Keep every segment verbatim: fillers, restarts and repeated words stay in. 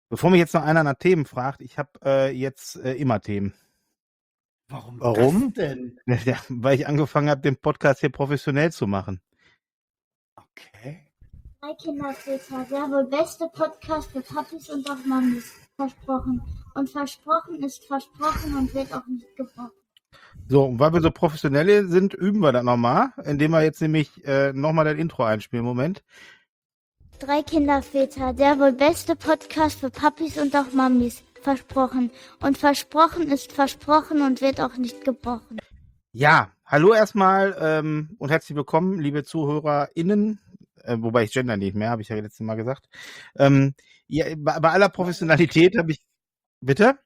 Bevor mich jetzt noch einer nach Themen fragt, ich habe äh, jetzt äh, immer Themen. Warum, Warum? das denn? Ja, weil ich angefangen habe, den Podcast hier professionell zu machen. Okay. Drei Kinderväter, der wohl beste Podcast für Papis und auch Mamis. Versprochen. Und versprochen ist versprochen und wird auch nicht gebrochen. So, und weil wir so professionell sind, üben wir das nochmal, indem wir jetzt nämlich äh, nochmal das Intro einspielen. Moment. Drei Kinderväter, der wohl beste Podcast für Papis und auch Mamis. Versprochen. Und versprochen ist versprochen und wird auch nicht gebrochen. Ja, hallo erstmal ähm, und herzlich willkommen, liebe ZuhörerInnen, äh, wobei ich gender nicht mehr, habe ich ja letztes Mal gesagt. Ähm, ja, bei, bei aller Professionalität habe ich... Bitte?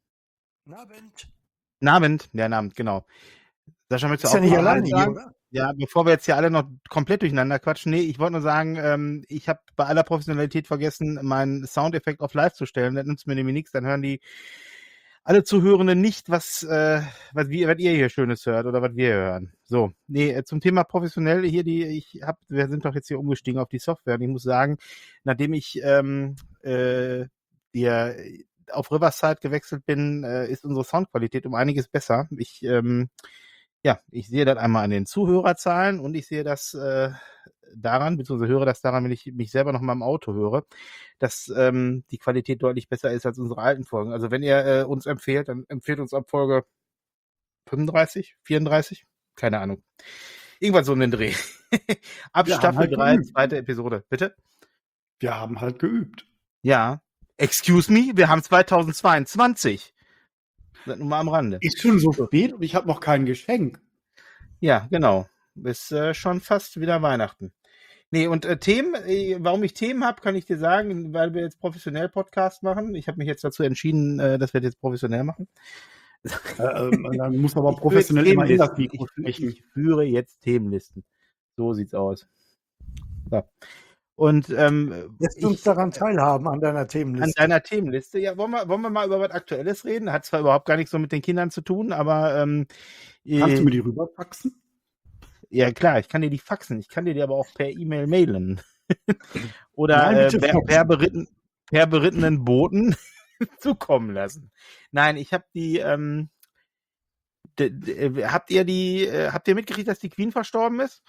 Abend. Abend, ja, Abend, genau. Sascha, möchtest du Ist auch ja nicht mal alleine sagen? hier, oder? Ja, bevor wir jetzt hier alle noch komplett durcheinander quatschen. Nee, ich wollte nur sagen, ähm, ich habe bei aller Professionalität vergessen, meinen Soundeffekt auf live zu stellen. Das nützt mir nämlich nichts, dann hören die alle Zuhörenden nicht, was, äh, was, wir, was ihr hier Schönes hört oder was wir hier hören. So, nee, zum Thema professionell hier, die ich hab, wir sind doch jetzt hier umgestiegen auf die Software und ich muss sagen, nachdem ich ähm, äh, dir auf Riverside gewechselt bin, äh, ist unsere Soundqualität um einiges besser. Ich ähm, Ja, ich sehe das einmal an den Zuhörerzahlen und ich sehe das äh, daran, beziehungsweise höre das daran, wenn ich mich selber noch mal im Auto höre, dass ähm, die Qualität deutlich besser ist als unsere alten Folgen. Also wenn ihr äh, uns empfehlt, dann empfehlt uns ab Folge fünfunddreißig, vierunddreißig, keine Ahnung. Irgendwann so in den Dreh. Ab Wir haben Staffel halt drei, geübt. zweite Episode. Bitte? Wir haben halt geübt. Ja. Excuse me, wir haben zweitausendzweiundzwanzig. Das nur mal am Rande. Ist schon so spät und ich habe noch kein Geschenk. Ja, genau. Ist äh, schon fast wieder Weihnachten. Nee, und äh, Themen, äh, warum ich Themen habe, kann ich dir sagen, weil wir jetzt professionell Podcast machen. Ich habe mich jetzt dazu entschieden, äh, dass wir das jetzt professionell machen. Äh, ähm, dann muss aber Ich führe professionell jetzt immer in das Themenlisten. Mikro Ich, sprechen. ich führe jetzt Themenlisten. So sieht's aus. So. Und ähm, Lässt uns ich, daran teilhaben an deiner an Themenliste. deiner Themenliste, ja, wollen wir, wollen wir mal über was Aktuelles reden? Hat zwar überhaupt gar nichts so mit den Kindern zu tun, aber ähm, Kannst du äh, mir die rüberfaxen? ja klar, ich kann dir die faxen, ich kann dir die aber auch per E-Mail mailen. Oder Nein, äh, bitte per, faxen. per, beritten, per berittenen Boten zukommen lassen. Nein, ich habe die, ähm, d- d- habt ihr die, äh, habt ihr mitgekriegt, dass die Queen verstorben ist?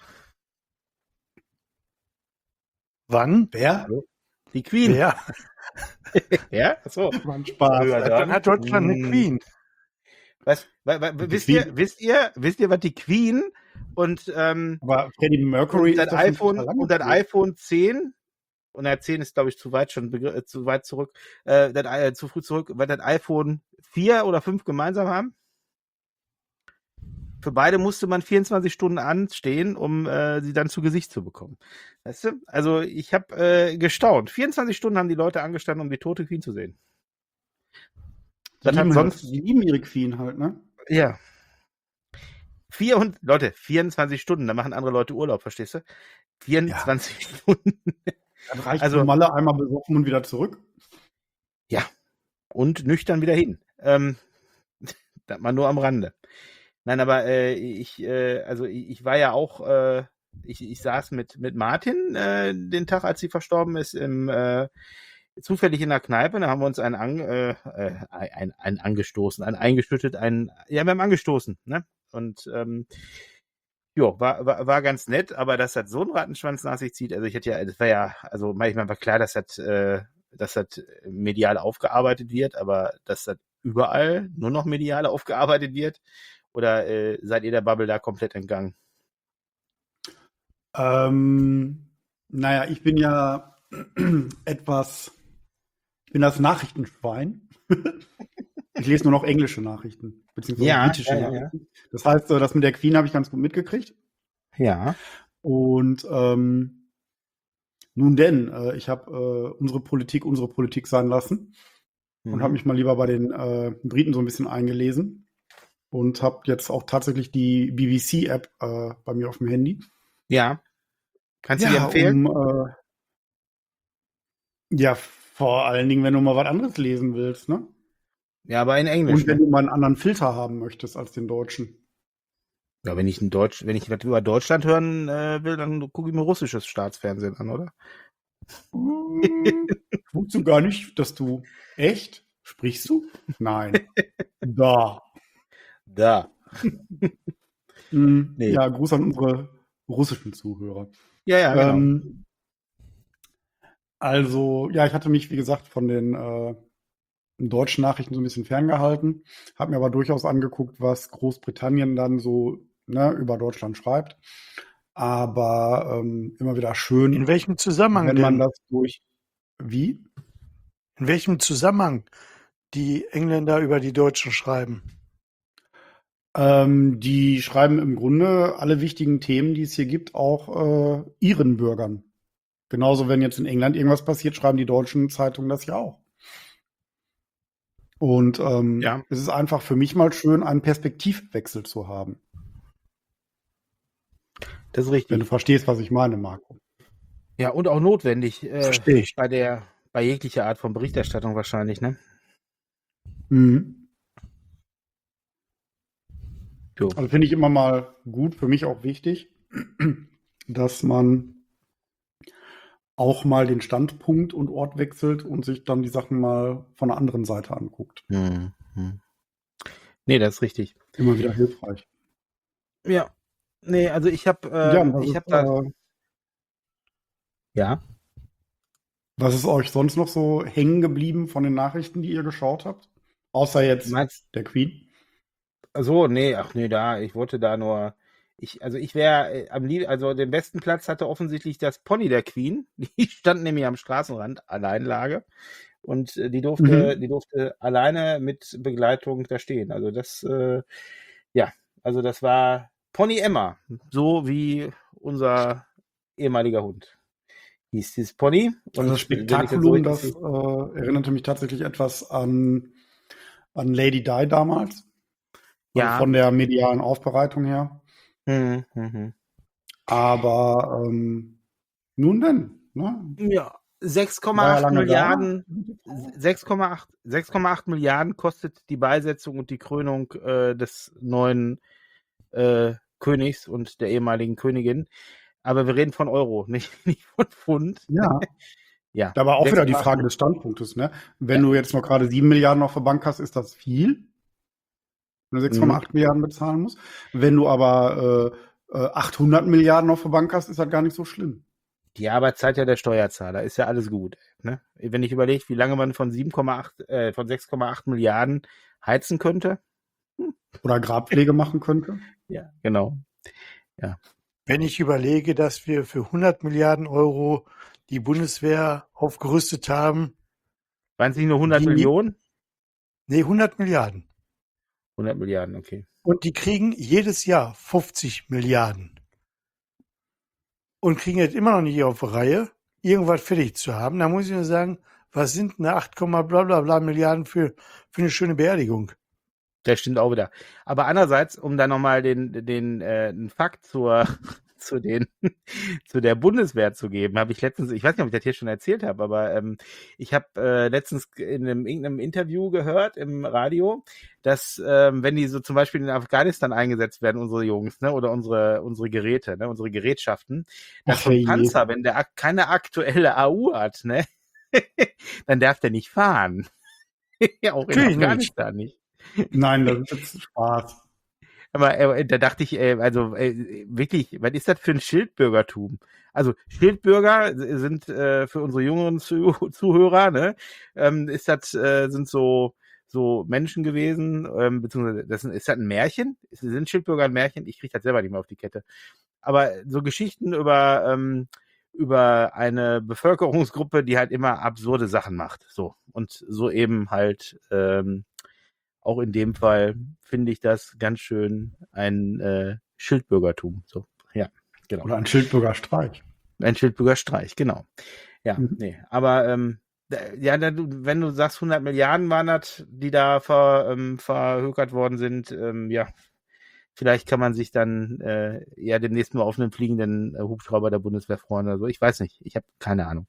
Wann? Wer? Die Queen. Wer? Ja, achso. War ein Spaß. Ja, Dann hat Deutschland eine Hm. Queen. Was, wa, wa, Die wisst Queen- ihr, wisst ihr, wisst ihr, was die Queen und, ähm, Aber Freddie Mercury und das ist doch schon iPhone total lange und das tot. iPhone zehn, und der zehn ist, glaube ich, zu weit schon begr- äh, zu weit zurück, äh, das, äh, zu früh zurück, weil das iPhone vier oder fünf gemeinsam haben. Für beide musste man vierundzwanzig Stunden anstehen, um äh, sie dann zu Gesicht zu bekommen. Weißt du? Also ich habe äh, gestaunt. vierundzwanzig Stunden haben die Leute angestanden, um die tote Queen zu sehen. Die Das hat lieben, sonst, die lieben ihre Queen halt, ne? ja. Vier und, Leute, vierundzwanzig Stunden, da machen andere Leute Urlaub, verstehst du? vierundzwanzig Stunden. Dann reicht Also- also, Malle einmal besoffen und wieder zurück. Und nüchtern wieder hin. Ähm, das mal nur am Rande. Nein, aber äh, ich, äh, also ich, ich war ja auch, äh, ich, ich saß mit, mit Martin äh, den Tag, als sie verstorben ist, im, äh, zufällig in der Kneipe. Da haben wir uns einen, an, äh, äh, ein, ein angestoßen, ein eingeschüttet, ein, ja, wir haben angestoßen, ne? Und ähm, jo, war, war, war ganz nett, aber dass das so einen Rattenschwanz nach sich zieht, also ich hätte ja, das war ja, also manchmal war klar, dass das, äh, dass das medial aufgearbeitet wird, aber dass das überall nur noch medial aufgearbeitet wird, oder äh, seid ihr der Bubble da komplett entgangen? Ähm, naja, ich bin ja etwas, ich bin das Nachrichtenschwein. Ich lese nur noch englische Nachrichten, beziehungsweise Ja, britische ja, ja, Nachrichten. Das heißt, so, das mit der Queen habe ich ganz gut mitgekriegt. Ja. Und ähm, nun denn, äh, ich habe äh, unsere Politik unsere Politik sein lassen und Mhm. habe mich mal lieber bei den äh, Briten so ein bisschen eingelesen und habe jetzt auch tatsächlich die B B C-App äh, bei mir auf dem Handy. Ja. Kannst du dir empfehlen? um, äh, ja, vor allen Dingen, wenn du mal was anderes lesen willst, ne? Ja, aber in Englisch. Und wenn Ne? du mal einen anderen Filter haben möchtest als den deutschen. Ja, wenn ich in Deutsch, wenn ich was über Deutschland hören äh, will, dann gucke ich mir russisches Staatsfernsehen an, oder? Hm, Ich wusste gar nicht, dass du. Echt? Sprichst du? Nein. Da. Da. Hm, Nee. Ja, Gruß an unsere russischen Zuhörer. Ja, ja, genau. Ähm, also, ja, ich hatte mich, wie gesagt, von den äh, deutschen Nachrichten so ein bisschen ferngehalten, habe mir aber durchaus angeguckt, was Großbritannien dann so ne, über Deutschland schreibt. Aber ähm, immer wieder schön, In welchem Zusammenhang wenn man denn? das durch. Wie? In welchem Zusammenhang die Engländer über die Deutschen schreiben? Ähm, die schreiben im Grunde alle wichtigen Themen, die es hier gibt, auch äh, ihren Bürgern. Genauso, wenn jetzt in England irgendwas passiert, schreiben die deutschen Zeitungen das ja auch. Und ähm, Ja. es ist einfach für mich mal schön, einen Perspektivwechsel zu haben. Das ist Wenn du richtig. verstehst, was ich meine, Marco. Ja, und auch notwendig äh, Verstehe ich. bei der, bei jeglicher Art von Berichterstattung wahrscheinlich, ne? Mhm. Jo. Also finde ich immer mal gut, für mich auch wichtig, dass man auch mal den Standpunkt und Ort wechselt und sich dann die Sachen mal von der anderen Seite anguckt. Hm, hm. Nee, das ist richtig. Immer wieder hilfreich. Ja. Nee, also ich habe Ja, ähm, was ich ist, habe da äh, ja. was ist euch sonst noch so hängen geblieben von den Nachrichten, die ihr geschaut habt? Außer Du jetzt meinst der Queen. so, nee, ach nee, da, ich wollte da nur ich also ich wäre äh, am lieb also den besten Platz hatte offensichtlich das Pony der Queen. Die stand nämlich am Straßenrand, Alleinlage. Und äh, die durfte, Mhm. die durfte alleine mit Begleitung da stehen. Also das, äh, ja, also das war Pony Emma, so wie unser ehemaliger Hund hieß dieses Pony. Also das Und wenn ich das so Spektakulum, richtig das sehe, äh, erinnerte mich tatsächlich etwas an, an Lady Di damals. Also ja, von der medialen Aufbereitung her. hm, hm, hm. Aber ähm, nun denn, ne? Ja, War ja sechs Komma acht lange da. Milliarden, sechs Komma acht sechs Komma acht Milliarden kostet die Beisetzung und die Krönung äh, des neuen äh, Königs und der ehemaligen Königin. Aber wir reden von Euro, nicht, nicht von Pfund. Ja. Ja, Da war auch wieder die sechs Komma acht Frage des Standpunktes, ne? Wenn Ja. du jetzt noch gerade sieben Milliarden auf der Bank hast, ist das viel, wenn du sechs Komma acht Milliarden bezahlen musst. Wenn du aber äh, äh, achthundert Milliarden auf der Bank hast, ist das gar nicht so schlimm. Die Arbeitszeit ja der Steuerzahler, ist ja alles gut. Ne? Wenn ich überlege, wie lange man von sieben Komma acht, äh, von sechs Komma acht Milliarden heizen könnte. Oder Grabpflege machen könnte. Ja, genau. Wenn ich überlege, dass wir für hundert Milliarden Euro die Bundeswehr aufgerüstet haben, Waren es nicht nur hundert Die- Millionen? nee, hundert Milliarden. hundert Milliarden, okay. Und die kriegen jedes Jahr fünfzig Milliarden. Und kriegen jetzt immer noch nicht auf die Reihe, irgendwas fertig zu haben. Da muss ich nur sagen, was sind denn acht, bla bla bla Milliarden für, für eine schöne Beerdigung? Das stimmt auch wieder. Aber andererseits, um da nochmal den, den, äh, einen Fakt zur, zu den, zu der Bundeswehr zu geben, habe ich letztens, ich weiß nicht, ob ich das hier schon erzählt habe, aber ähm, ich habe äh, letztens in einem irgendeinem Interview gehört im Radio, dass ähm, wenn die so zum Beispiel in Afghanistan eingesetzt werden, unsere Jungs, ne, oder unsere unsere Geräte, ne, unsere Gerätschaften, dass Ach, so ein je. Panzer, wenn der ak- keine aktuelle A U hat, ne, dann darf der nicht fahren. Ja, auch in Natürlich nicht. Afghanistan nicht. Nein, das ist jetzt Spaß. Aber äh, da dachte ich, äh, also äh, wirklich, was ist das für ein Schildbürgertum? Also Schildbürger sind äh, für unsere jüngeren Zuh Zuhörer, ne, ähm, ist das äh, sind so so Menschen gewesen, ähm, beziehungsweise das ist, ist das ein Märchen? Sind Schildbürger ein Märchen? Ich kriege das selber nicht mehr auf die Kette. Aber so Geschichten über ähm, über eine Bevölkerungsgruppe, die halt immer absurde Sachen macht, so und so eben halt ähm, auch in dem Fall finde ich das ganz schön ein äh, Schildbürgertum. So, ja, genau. Oder ein Schildbürgerstreich. Ein Schildbürgerstreich, genau. Ja, Mhm. nee, aber ähm, da- ja, da, du- wenn du sagst, hundert Milliarden waren das, die da ver, ähm, verhökert worden sind, ähm, ja, vielleicht kann man sich dann äh, ja demnächst mal auf einen fliegenden äh, Hubschrauber der Bundeswehr freuen oder so. Ich weiß nicht, ich habe keine Ahnung.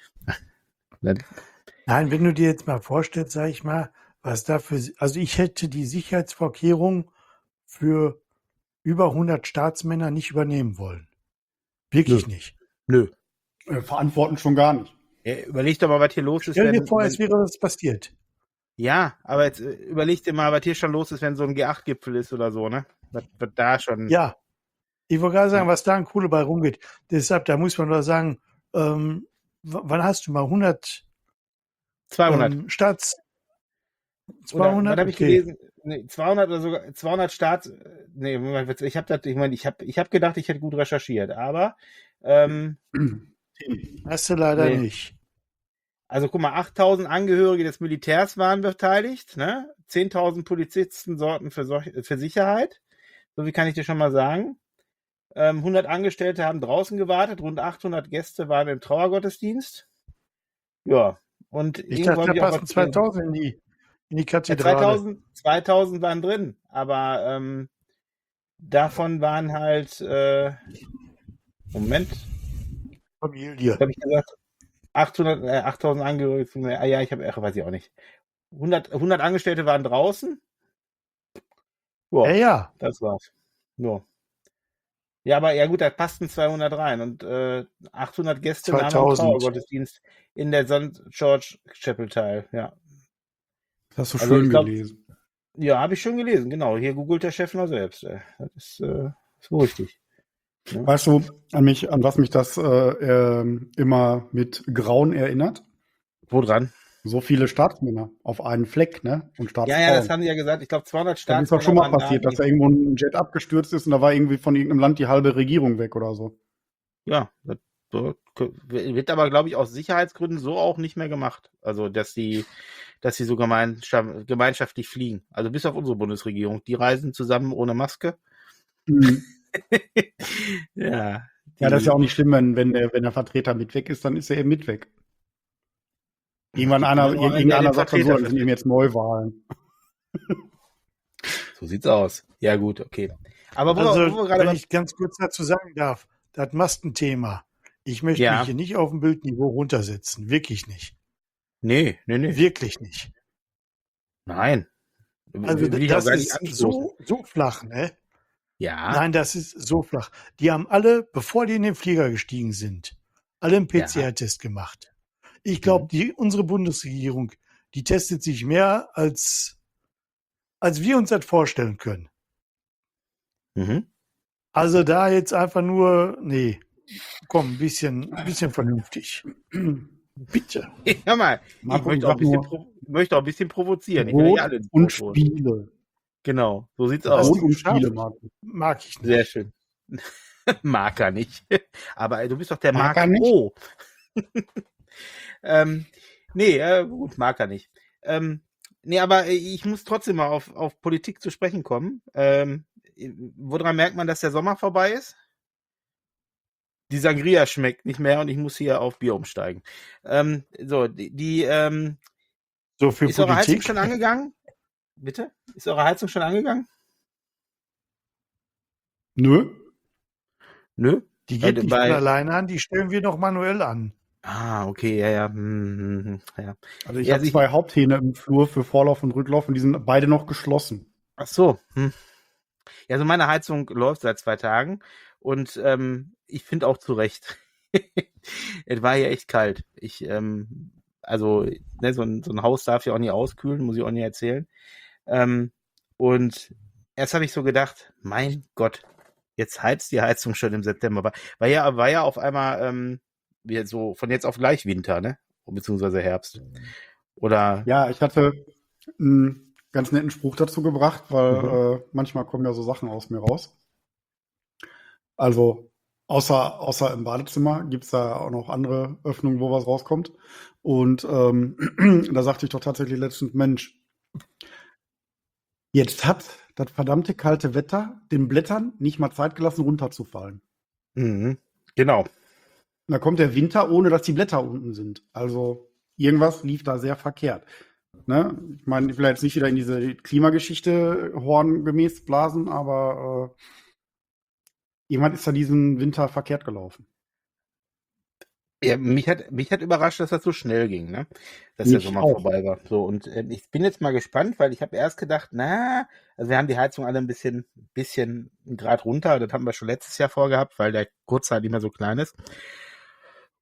Dann- Nein, wenn du dir jetzt mal vorstellst, sag ich mal, was da für, also ich hätte die Sicherheitsvorkehrungen für über hundert Staatsmänner nicht übernehmen wollen. Wirklich nicht. Nö. Äh, verantworten schon gar nicht. Ja, überleg doch mal, was hier los ist, Stell dir wenn, vor, wenn es wäre das passiert. ja, aber jetzt äh, überleg dir mal, was hier schon los ist, wenn so ein G acht Gipfel ist oder so, ne? Was, was da schon. Ja, ich wollte gerade sagen, Ja. was da ein Kohle bei rumgeht. Deshalb, da muss man doch sagen, ähm, w- wann hast du mal hundert zweihundert. ähm, Staats... Oder was zweihundert? habe ich Okay. gelesen? Nee, zweihundert oder sogar zweihundert Staats. Nee, Moment, ich habe das, ich meine, ich habe ich hab gedacht, ich hätte gut recherchiert, aber ähm, Hast du leider nee. nicht. Also guck mal, achttausend Angehörige des Militärs waren beteiligt, ne? zehntausend Polizisten sorgten für, Soch- für Sicherheit. So wie kann ich dir schon mal sagen. Ähm, hundert Angestellte haben draußen gewartet, rund achthundert Gäste waren im Trauergottesdienst. Ja, und Ich irgendwo dachte, haben da die auch passen was zweitausend in die, in die Ja, Kathedrale. zweitausend, zweitausend waren drin, aber ähm, davon waren halt, äh, Moment, Familie. was habe ich gesagt? achthundert, äh, achttausend Angehörige. Ah ja, ich habe, weiß ich auch nicht. hundert, hundert Angestellte waren draußen. Ja, Ja, ja. das war's. Ja. Ja, aber ja gut, da passten zweihundert rein und äh, achthundert Gäste nahmen am zweitausend. Trauergottesdienst in der Sankt George Chapel teil. Ja, Das hast du also schön ich glaube, gelesen. ja, habe ich schon gelesen. Genau, hier googelt der Chef noch selbst. Ey. Das ist, äh, ist so richtig. Ja. Weißt du, an mich, an was mich das äh, ähm, immer mit Grauen erinnert? Wo dran? So viele Staatsmänner auf einen Fleck, ne? Und Ja, Staatsfrauen. ja, das haben die ja gesagt. Ich glaube, zweihundert Das ist doch Staatsmänner schon mal waren da. passiert, dass Die, da irgendwo ein Jet abgestürzt ist und da war irgendwie von irgendeinem Land die halbe Regierung weg oder so. ja, das so, wird aber, glaube ich, aus Sicherheitsgründen so auch nicht mehr gemacht. Also, dass die, dass sie so gemeinschaft, gemeinschaftlich fliegen. Also bis auf unsere Bundesregierung. Die reisen zusammen ohne Maske. Mhm. Ja, die, Ja, das ist ja auch nicht schlimm, wenn, wenn, der, wenn der Vertreter mit weg ist, dann ist er eben mit weg. Irgendwann die einer, können nur einen, der irgendeiner den sagt dann so, Vertreter dann sind eben jetzt Neuwahlen. So sieht's aus. Ja, gut, okay. Aber wo, Also, wo wir gerade wenn was- ich ganz kurz dazu sagen darf, das Maskenthema. Ich möchte Ja. mich hier nicht auf dem Bildniveau runtersetzen. Wirklich nicht. Nee, nee, nee. Wirklich nicht. Nein. Also, Will ich auch das gar nicht ist anstoßen. so, so flach, ne? Ja. Nein, das ist so flach. Die haben alle, bevor die in den Flieger gestiegen sind, alle einen P C R-Test gemacht. Ich glaube, Mhm. die unsere Bundesregierung, die testet sich mehr, als, als wir uns das vorstellen können. Mhm. Also da jetzt einfach nur, nee, komm, ein bisschen, ein bisschen vernünftig. Bitte. Hör mal, ich Marco, möchte ich auch, ein sag bisschen nur, pro, möchte auch ein bisschen provozieren. Ich will Brot nicht alle ins und Boot holen. Spiele. Genau, so sieht's Hast aus. Brot du und geschafft? Spiele, Marco. Mag ich nicht. Sehr schön. Mag er nicht. Aber du bist doch der Mag Mark er nicht? O. ähm, nee, äh, gut, mag er nicht. Ähm, nee, aber äh, ich muss trotzdem mal auf, auf Politik zu sprechen kommen. Ähm, woran merkt man, dass der Sommer vorbei ist? Die Sangria schmeckt nicht mehr und ich muss hier auf Bier umsteigen. Ähm, so, die, die ähm, So für ist eure Heizung Politik. schon angegangen? Bitte? Ist eure Heizung schon angegangen? Nö. Nö. Die geht Äh, nicht bei- von alleine an, die stellen wir noch manuell an. Ah, okay, ja, ja. Hm, hm, hm, ja. Also ich Ja, habe sie- zwei Haupthähne im Flur für Vorlauf und Rücklauf und die sind beide noch geschlossen. Ach so. Hm. Ja, also meine Heizung läuft seit zwei Tagen und ähm, ich finde auch zu Recht. Es war ja echt kalt. Ich, ähm, also, ne, so, ein, so ein Haus darf ja auch nie auskühlen, muss ich auch nie erzählen. Ähm, und erst habe ich so gedacht, mein Gott, jetzt heizt die Heizung schon im September. War, war ja, war ja auf einmal ähm, wie so von jetzt auf gleich Winter, ne? Beziehungsweise Herbst. Oder Ja, ich hatte einen ganz netten Spruch dazu gebracht, weil Mhm. äh, manchmal kommen ja so Sachen aus mir raus. Also außer, außer im Badezimmer gibt es da auch noch andere Öffnungen, wo was rauskommt. Und ähm, da sagte ich doch tatsächlich letztens, Mensch, jetzt hat das verdammte kalte Wetter den Blättern nicht mal Zeit gelassen, runterzufallen. Mhm. Genau. Und da kommt der Winter, ohne dass die Blätter unten sind. Also irgendwas lief da sehr verkehrt. Ne? Ich meine, ich will jetzt nicht wieder in diese Klimageschichte horngemäß blasen, aber äh, jemand ist da diesen Winter verkehrt gelaufen. Ja, mich hat, mich hat überrascht, dass das so schnell ging, ne? Dass der Mich Sommer auch. vorbei war. So, und äh, ich bin jetzt mal gespannt, weil ich habe erst gedacht, na, also wir haben die Heizung alle ein bisschen, bisschen einen Grad runter. Das haben wir schon letztes Jahr vorgehabt, weil der Kurzhaar nicht mehr so klein ist.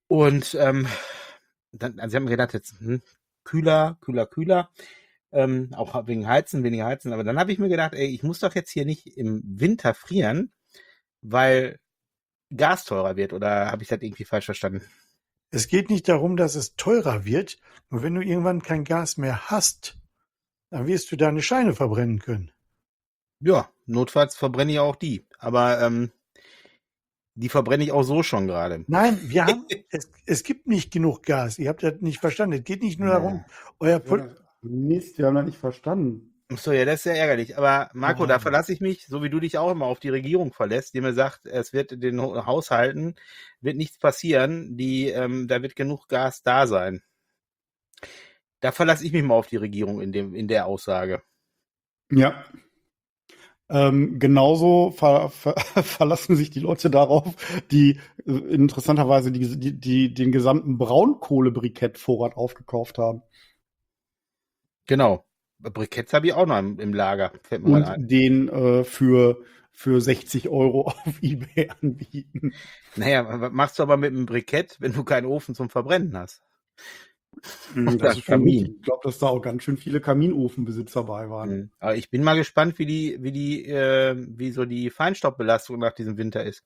Und ähm, dann, also ich habe mir gedacht, jetzt hm, kühler, kühler, kühler, ähm, auch wegen Heizen, weniger Heizen. Aber dann habe ich mir gedacht, ey, ich muss doch jetzt hier nicht im Winter frieren, weil Gas teurer wird. Oder habe ich das irgendwie falsch verstanden? Es geht nicht darum, dass es teurer wird, nur wenn du irgendwann kein Gas mehr hast, dann wirst du deine Scheine verbrennen können. Ja, notfalls verbrenne ich auch die. Aber ähm, die verbrenne ich auch so schon gerade. Nein, wir haben, es, es gibt nicht genug Gas. Ihr habt das nicht verstanden. Es geht nicht nur darum, euer Pol Ja, Mist, wir haben das nicht verstanden. Achso, ja, das ist sehr ärgerlich. Aber Marco, Ah. da verlasse ich mich, so wie du dich auch immer auf die Regierung verlässt, die mir sagt, es wird in den Ho- Haushalten wird nichts passieren, die, ähm, da wird genug Gas da sein. Da verlasse ich mich mal auf die Regierung in dem, in der Aussage. Ja. Ähm, genauso ver ver verlassen sich die Leute darauf, die äh, interessanterweise die, die, die, den gesamten Braunkohle-Brikettvorrat aufgekauft haben. Genau. Briketts habe ich auch noch im, im Lager, fällt mir Und mal ein. den äh, für, für sechzig Euro auf eBay anbieten. Naja, was machst du aber mit einem Brikett, wenn du keinen Ofen zum Verbrennen hast? Das Das ist schon Kamin. richtig. Ich glaube, dass da auch ganz schön viele Kaminofenbesitzer bei waren. Mhm. Aber ich bin mal gespannt, wie die, wie die, äh, wie so die Feinstaubbelastung nach diesem Winter ist.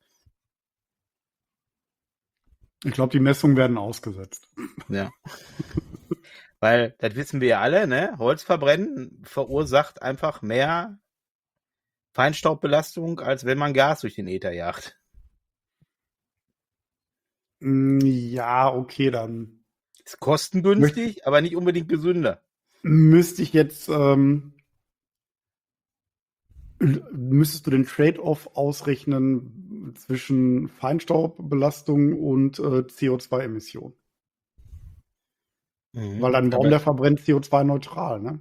Ich glaube, die Messungen werden ausgesetzt. Ja. Weil, das wissen wir ja alle, ne? Holzverbrennen verursacht einfach mehr Feinstaubbelastung, als wenn man Gas durch den Äther jagt. Mm, Ja, okay, dann Ist kostengünstig, aber nicht unbedingt gesünder. müsste ich jetzt, ähm, l- müsstest du den Trade-off ausrechnen zwischen Feinstaubbelastung und äh, C O zwei Emission. Weil ein Baum, Aber der verbrennt C O zwei neutral, ne?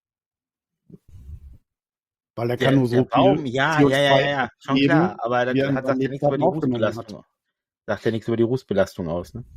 Weil er der, kann nur so der Baum, viel ja, C O ja, ja, zwei ja, ja, schon abgeben, klar. Aber das wie er in hat, seinen sagt ja nichts über die Lebzeiten aufgenommen Rußbelastung. Sagt ja nichts über die Rußbelastung aus, ne?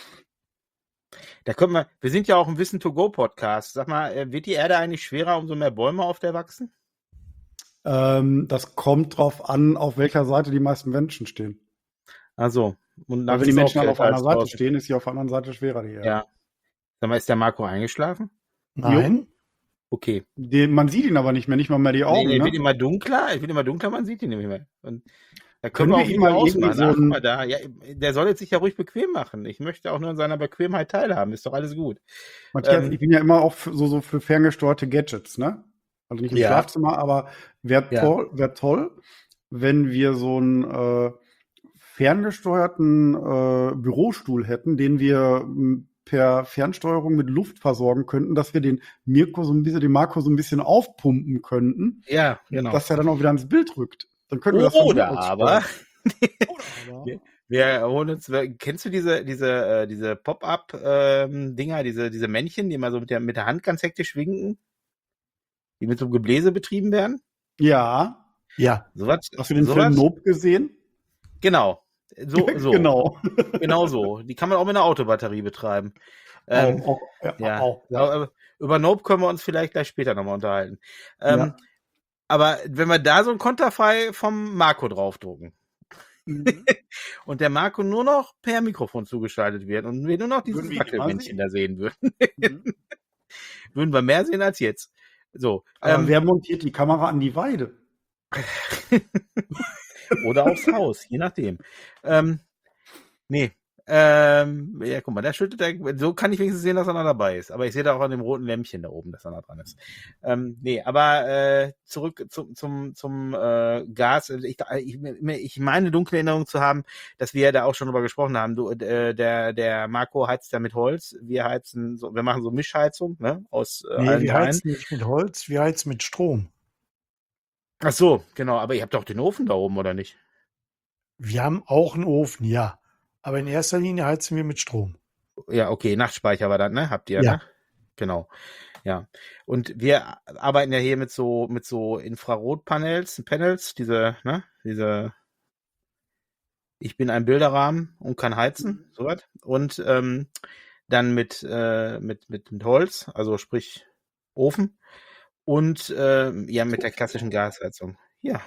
Da können wir, wir sind ja auch ein Wissen-to-go-Podcast. Sag mal, äh, wird die Erde eigentlich schwerer, umso mehr Bäume auf der wachsen? Ähm, das kommt drauf an, auf welcher Seite die meisten Menschen stehen. Also, und Weil nachts wenn die ist auch Menschen alle auf kälter einer als Seite draußen. stehen, ist sie auf der anderen Seite schwerer, die Erde. Ja. Sag mal, ist der Marco eingeschlafen? Nein. Okay. Den, man sieht ihn aber nicht mehr, nicht mal mehr die Nee, Augen. nee, ne? wird immer dunkler, es wird immer dunkler, man sieht ihn nicht mehr. Und da Können können, wir wir auch ihm Video mal ausmachen. irgendwie so Ach, guck ein- mal da. Ja, der soll jetzt sich ja ruhig bequem machen. Ich möchte auch nur an seiner Bequemheit teilhaben. Ist doch alles gut. Matthias, Ähm, ich bin ja immer auch für, so, so für ferngesteuerte Gadgets, ne? Also nicht im Ja. Schlafzimmer, aber wäre Ja. toll, wär toll, wenn wir so einen äh, ferngesteuerten äh, Bürostuhl hätten, den wir m, per Fernsteuerung mit Luft versorgen könnten, dass wir den Mirko so ein bisschen, den Marco so ein bisschen aufpumpen könnten, Ja, genau. dass er dann auch wieder ins Bild rückt. Dann könnten wir das von hier Oder aus aber, steuern. Oder aber. wir holen uns, kennst du diese, diese, äh, diese Pop-Up-Dinger, diese, diese Männchen, die mal so mit der, mit der Hand ganz hektisch winken? Die mit so einem Gebläse betrieben werden? Ja. Ja. Sowas, Hast du den sowas? Film Nope gesehen? Genau. So, so. Genau. Genau so. Die kann man auch mit einer Autobatterie betreiben. Ähm, auch, auch, ja, ja. auch, ja. Aber über Nope können wir uns vielleicht gleich später nochmal unterhalten. Ähm, Ja. Aber wenn wir da so ein Konterfei vom Marco draufdrucken Mhm. und der Marco nur noch per Mikrofon zugeschaltet wird und wir nur noch dieses Würden wir ihn immer Wackelmännchen sehen. da sehen würden, Mhm. würden wir mehr sehen als jetzt. So. Aber Ähm, wer montiert die Kamera an die Weide? oder aufs Haus, je nachdem. Ähm, nee. Ähm, ja, guck mal, da schüttelt er, so kann ich wenigstens sehen, dass er noch dabei ist. Aber ich sehe da auch an dem roten Lämpchen da oben, dass er noch dran ist. Ähm, nee, aber äh, zurück zum, zum, zum äh, Gas. Ich, ich, ich meine dunkle Erinnerung zu haben, dass wir da auch schon drüber gesprochen haben. Du, äh, der, der Marco heizt ja mit Holz. Wir heizen, so, wir machen so Mischheizung, ne? Aus äh, Nee, allen wir dreien. heizen nicht mit Holz, wir heizen mit Strom. Ach so, genau. Aber ihr habt doch den Ofen da oben, oder nicht? Wir haben auch einen Ofen, ja. Aber in erster Linie heizen wir mit Strom. Ja, okay, Nachtspeicher war das, ne? Habt ihr, Ja. ne? Genau. Ja. Und wir arbeiten ja hier mit so, mit so Infrarotpanels, Panels, diese, ne? Diese, ich bin ein Bilderrahmen und kann heizen, sowas. Und ähm, dann mit, äh, mit, mit, mit Holz, also sprich Ofen. Und ähm, ja, mit der klassischen Gasheizung. Ja,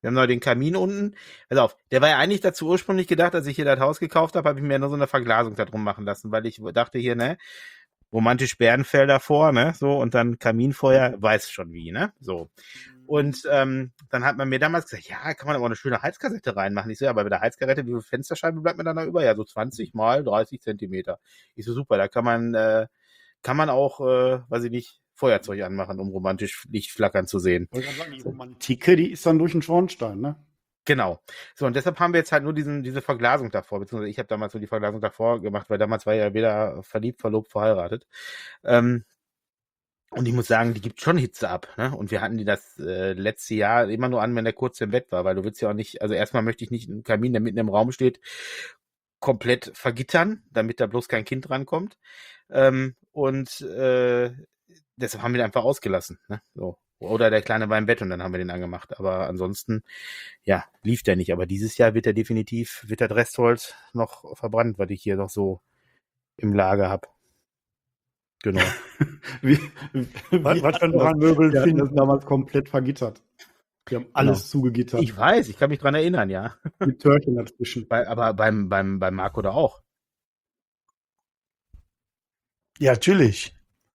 Wir haben noch den Kamin unten. Pass auf, der war ja eigentlich dazu ursprünglich gedacht, als ich hier das Haus gekauft habe, habe ich mir nur so eine Verglasung da drum machen lassen, weil ich dachte hier, ne, romantisch Bärenfelder vor, ne, so, und dann Kaminfeuer, weiß schon wie, ne, so. Und ähm, dann hat man mir damals gesagt, ja, kann man aber eine schöne Heizkassette reinmachen. Ich so, ja, aber bei der Heizkassette, wie viel Fensterscheibe bleibt mir dann da über? Ja, so zwanzig mal dreißig Zentimeter. Ich so, super, da kann man, äh, kann man auch, äh, weiß ich nicht, Feuerzeug anmachen, um romantisch Licht flackern zu sehen. Ich wollte sagen, die Romantike, die ist dann durch den Schornstein, ne? Genau. So, und deshalb haben wir jetzt halt nur diesen, diese Verglasung davor, beziehungsweise ich habe damals so die Verglasung davor gemacht, weil damals war ja weder verliebt, verlobt, verheiratet. Ähm, und ich muss sagen, die gibt schon Hitze ab, ne? Und wir hatten die das äh, letzte Jahr immer nur an, wenn der kurz im Bett war, weil du willst ja auch nicht, also erstmal möchte ich nicht einen Kamin, der mitten im Raum steht, komplett vergittern, damit da bloß kein Kind rankommt. Ähm, und äh, deshalb haben wir den einfach ausgelassen, ne? So. Oder der Kleine war im Bett und dann haben wir den angemacht. Aber ansonsten, ja, lief der nicht. Aber dieses Jahr wird er definitiv, wird das Restholz noch verbrannt, was ich hier noch so im Lager habe. Genau. wie, wie, Was, was für ein Möbel wir hatten finden. das damals komplett vergittert. Wir haben alles Genau. zugegittert. Ich weiß, ich kann mich dran erinnern, ja. Mit Türchen dazwischen. Bei, aber beim, beim, beim Marco da auch. Ja, natürlich.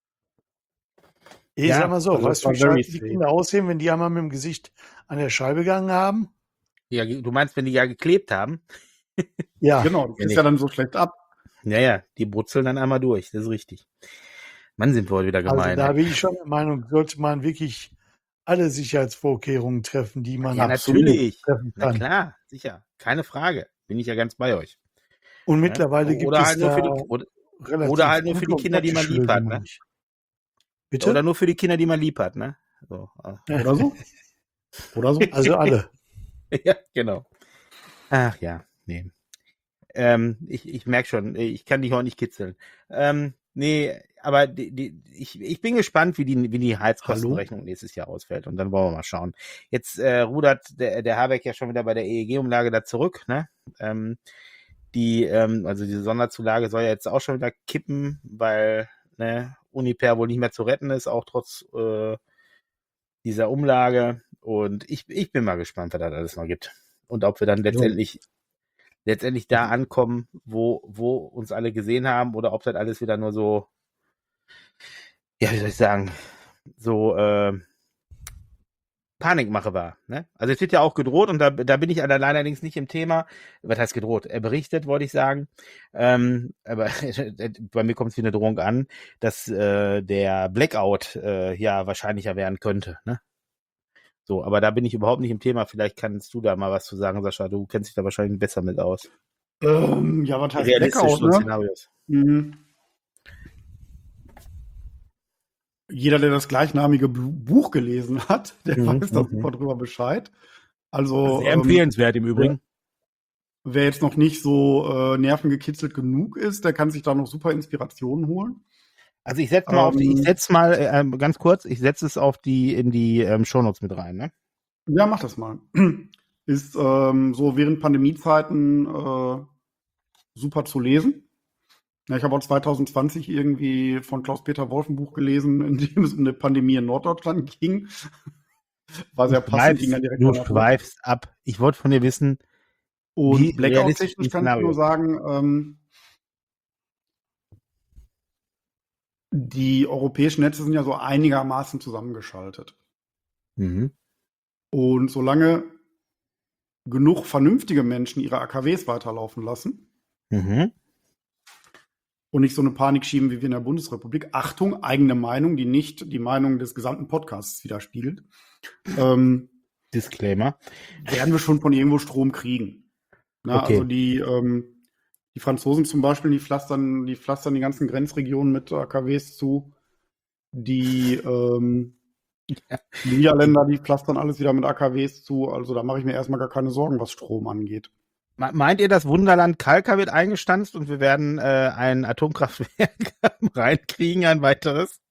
Ich Ja, sag mal so, also weißt das du, war wie very scheiße die safe. Kinder aussehen, wenn die einmal mit dem Gesicht an der Scheibe gegangen haben? Ja, du meinst, wenn die ja geklebt haben? Ja, Genau, das Ja, ist nee. ja dann so schlecht ab. Naja, die brutzeln dann einmal durch, das ist richtig. Mann, sind wir heute wieder also gemein. da ey. bin ich schon der Meinung, sollte man wirklich alle Sicherheitsvorkehrungen treffen, die man Ja, absolut natürlich. treffen Na kann. klar, sicher. Keine Frage. Bin ich ja ganz bei euch. Und Ja? mittlerweile gibt Oder es halt nur da für die, oder, relativ oder halt nur für die gute Kinder, die man lieb hat, ne? Lösungen. Bitte? Oder nur für die Kinder, die man lieb hat, ne? So. Oder so? Oder so? Also alle. Ja, genau. Ach ja, nee. Ähm, ich ich merke schon, ich kann dich auch nicht kitzeln. Ähm, nee, aber die, die, ich, ich bin gespannt, wie die, wie die Heizkostenrechnung nächstes Jahr ausfällt. Und dann wollen wir mal schauen. Jetzt äh, rudert der, der Habeck ja schon wieder bei der E E G-Umlage da zurück, ne? Ähm, die, ähm, also diese Sonderzulage soll ja jetzt auch schon wieder kippen, weil ne, Uniper wohl nicht mehr zu retten ist, auch trotz äh, dieser Umlage. Und ich, ich bin mal gespannt, was das alles noch gibt. Und ob wir dann letztendlich letztendlich da ankommen, wo, wo uns alle gesehen haben, oder ob das alles wieder nur so, ja, wie soll ich sagen, so äh, Panikmache war. Ne? Also es wird ja auch gedroht, und da, da bin ich allerdings nicht im Thema. Was heißt gedroht? Er berichtet, wollte ich sagen. Ähm, aber bei mir kommt es wie eine Drohung an, dass äh, der Blackout äh, ja wahrscheinlicher werden könnte. Ne? So, aber da bin ich überhaupt nicht im Thema. Vielleicht kannst du da mal was zu sagen, Sascha. Du kennst dich da wahrscheinlich besser mit aus. Ähm, ja, was heißt Realistisch Blackout, ne? Szenarios. Mhm. Jeder, der das gleichnamige Bu- Buch gelesen hat, der Mhm, weiß da mhm. super drüber Bescheid. Also, Sehr ähm, empfehlenswert im Übrigen. wer jetzt noch nicht so äh, nervengekitzelt genug ist, der kann sich da noch super Inspirationen holen. Also ich setze mal auf die, ich Ähm, setze mal äh, ganz kurz, ich setze es auf die in die ähm, Shownotes mit rein, ne? Ja, mach das mal. Ist ähm, so während Pandemiezeiten äh, super zu lesen. Ja, ich habe auch zwanzig zwanzig irgendwie von Klaus-Peter Wolf ein Buch gelesen, in dem es um eine Pandemie in Norddeutschland ging. War sehr Du passend, schweifst, ging ja direkt du danach los. schweifst ab. Ich wollte von dir wissen, wie Und realistisch Blackout-technisch die kann ich nur Szenarios. sagen, ähm, die europäischen Netze sind ja so einigermaßen zusammengeschaltet. Mhm. Und solange genug vernünftige Menschen ihre A K Ws weiterlaufen lassen Mhm. und nicht so eine Panik schieben wie wir in der Bundesrepublik, Achtung, eigene Meinung, die nicht die Meinung des gesamten Podcasts widerspiegelt, ähm, Disclaimer. werden wir schon von irgendwo Strom kriegen. Na, Okay. Also die, ähm, die Franzosen zum Beispiel, die pflastern, die pflastern die ganzen Grenzregionen mit A K Ws zu. Die, ähm, die Niederländer, die pflastern alles wieder mit A K Ws zu. Also da mache ich mir erstmal gar keine Sorgen, was Strom angeht. Me- Meint ihr, das Wunderland Kalka wird eingestanzt und wir werden äh, ein Atomkraftwerk reinkriegen, ein weiteres?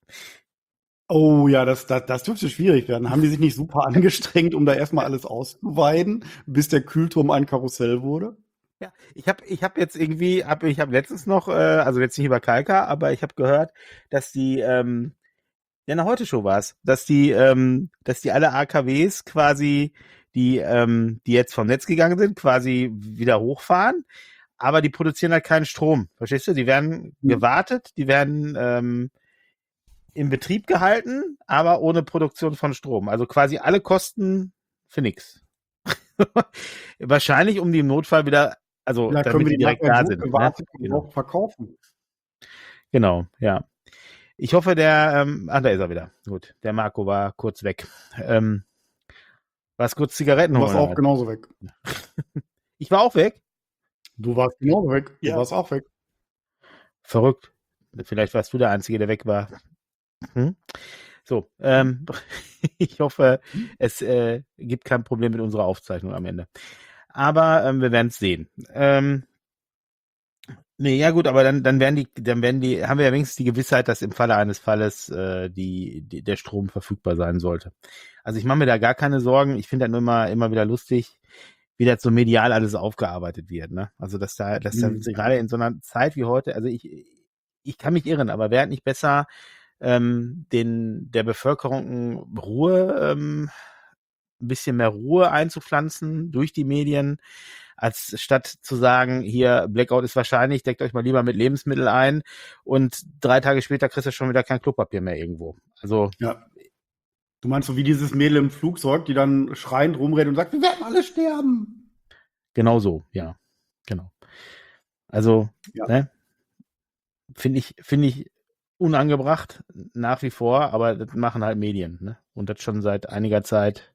Oh ja, das, das, das dürfte schwierig werden. Haben die sich nicht super angestrengt, um da erstmal alles auszuweiden, bis der Kühlturm ein Karussell wurde? Ja, ich habe ich hab jetzt irgendwie, hab, ich habe letztens noch, äh, also jetzt nicht über Kalka, aber ich habe gehört, dass die, ähm, ja, in der Heute-Show war es, dass die, ähm, dass die alle A K Ws quasi die, ähm, die jetzt vom Netz gegangen sind, quasi wieder hochfahren, aber die produzieren halt keinen Strom. Verstehst du? Die werden Mhm. gewartet, die werden ähm, in Betrieb gehalten, aber ohne Produktion von Strom. Also quasi alle Kosten für nix. Wahrscheinlich, um die im Notfall wieder, also Da können damit wir die die direkt nachher da so sind. Ne? gewartet und Genau. auch verkaufen. Genau, ja. Ich hoffe, der, ähm, ah, da ist er wieder. Gut, der Marco war kurz weg. Ähm, warst kurz Zigaretten Du warst holen? auch oder? genauso weg. Ich war auch weg. Du warst genauso weg. Du Ja. warst auch weg. Verrückt. Vielleicht warst du der Einzige, der weg war. Hm? So, ähm, ich hoffe, es äh, gibt kein Problem mit unserer Aufzeichnung am Ende. Aber ähm, wir werden es sehen. Ähm, nee, ja gut, aber dann, dann werden die, dann werden die, haben wir ja wenigstens die Gewissheit, dass im Falle eines Falles äh, die, die, der Strom verfügbar sein sollte. Also ich mache mir da gar keine Sorgen. Ich finde das nur immer, immer wieder lustig, wie das so medial alles aufgearbeitet wird. Ne? Also dass da, dass da Mhm. gerade in so einer Zeit wie heute, also ich, ich kann mich irren, aber wäre nicht besser, ähm, den der Bevölkerung Ruhe, ähm, ein bisschen mehr Ruhe einzupflanzen durch die Medien, als statt zu sagen, hier, Blackout ist wahrscheinlich, deckt euch mal lieber mit Lebensmitteln ein und drei Tage später kriegst du schon wieder kein Klopapier mehr irgendwo. Also, Ja. Du meinst so wie dieses Mädel im Flugzeug, die dann schreiend rumredet und sagt, wir werden alle sterben. genau so, ja, genau. Also, Ja. ne, finde ich, finde ich unangebracht, nach wie vor, aber das machen halt Medien, ne? Und das schon seit einiger Zeit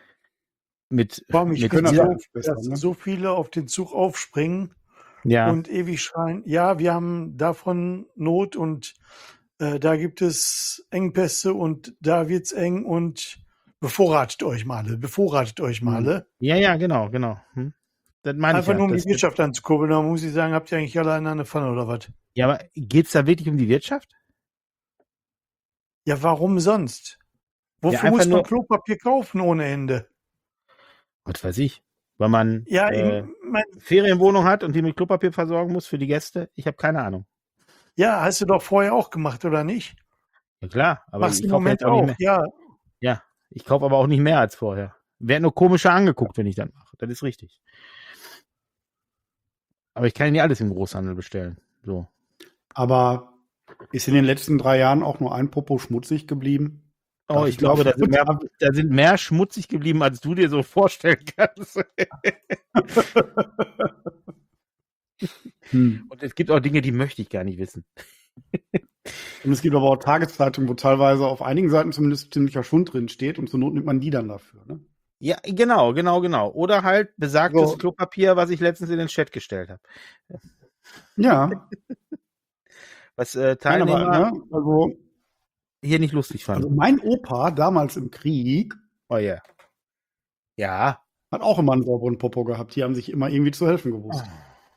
mit, Warum ich mit können finde das so, auch besser, dass ne? so viele auf den Zug aufspringen ja, und ewig schreien, ja, wir haben davon Not und äh, da gibt es Engpässe und da wird's eng und bevorratet euch mal alle, bevorratet euch mal Mhm. alle. ja, ja, genau, genau. Hm? Das meine ich Einfach ja. nur um Das, die Wirtschaft anzukurbeln, da muss ich sagen, habt ihr eigentlich alle eine an der Pfanne oder was? ja, aber geht's da wirklich um die Wirtschaft? Ja, warum sonst? Wofür einfach muss man nur- Klopapier kaufen ohne Ende? Was weiß ich. Weil man Ja, äh, im, mein, Ferienwohnung hat und die mit Klopapier versorgen muss für die Gäste. Ich habe keine Ahnung. ja, hast du doch vorher auch gemacht, oder nicht? Ja klar, aber Machst ich du im kaufe Moment jetzt auch auch, nicht mehr. ja. Ja, ich kaufe aber auch nicht mehr als vorher. Werd nur komischer angeguckt, wenn ich das mache. Das ist richtig. Aber ich kann ja nicht alles im Großhandel bestellen. So. Aber ist in den letzten drei Jahren auch nur ein Popo schmutzig geblieben? Oh, Darf ich ich glaube, da dafür- sind, mehr, da sind mehr schmutzig geblieben, als du dir so vorstellen kannst. Hm. Und es gibt auch Dinge, die möchte ich gar nicht wissen. Und es gibt aber auch Tageszeitungen, wo teilweise auf einigen Seiten zumindest ziemlicher Schund drin steht und zur Not nimmt man die dann dafür. Ne? Ja, genau, genau, genau. Oder halt besagtes So. Klopapier, was ich letztens in den Chat gestellt habe. Ja, Was äh, nein, Teilnehmer aber, ne, also, hier nicht lustig also fanden. mein Opa damals im Krieg Oh ja. Ja. hat auch immer einen sauberen Popo gehabt. Die haben sich immer irgendwie zu helfen gewusst.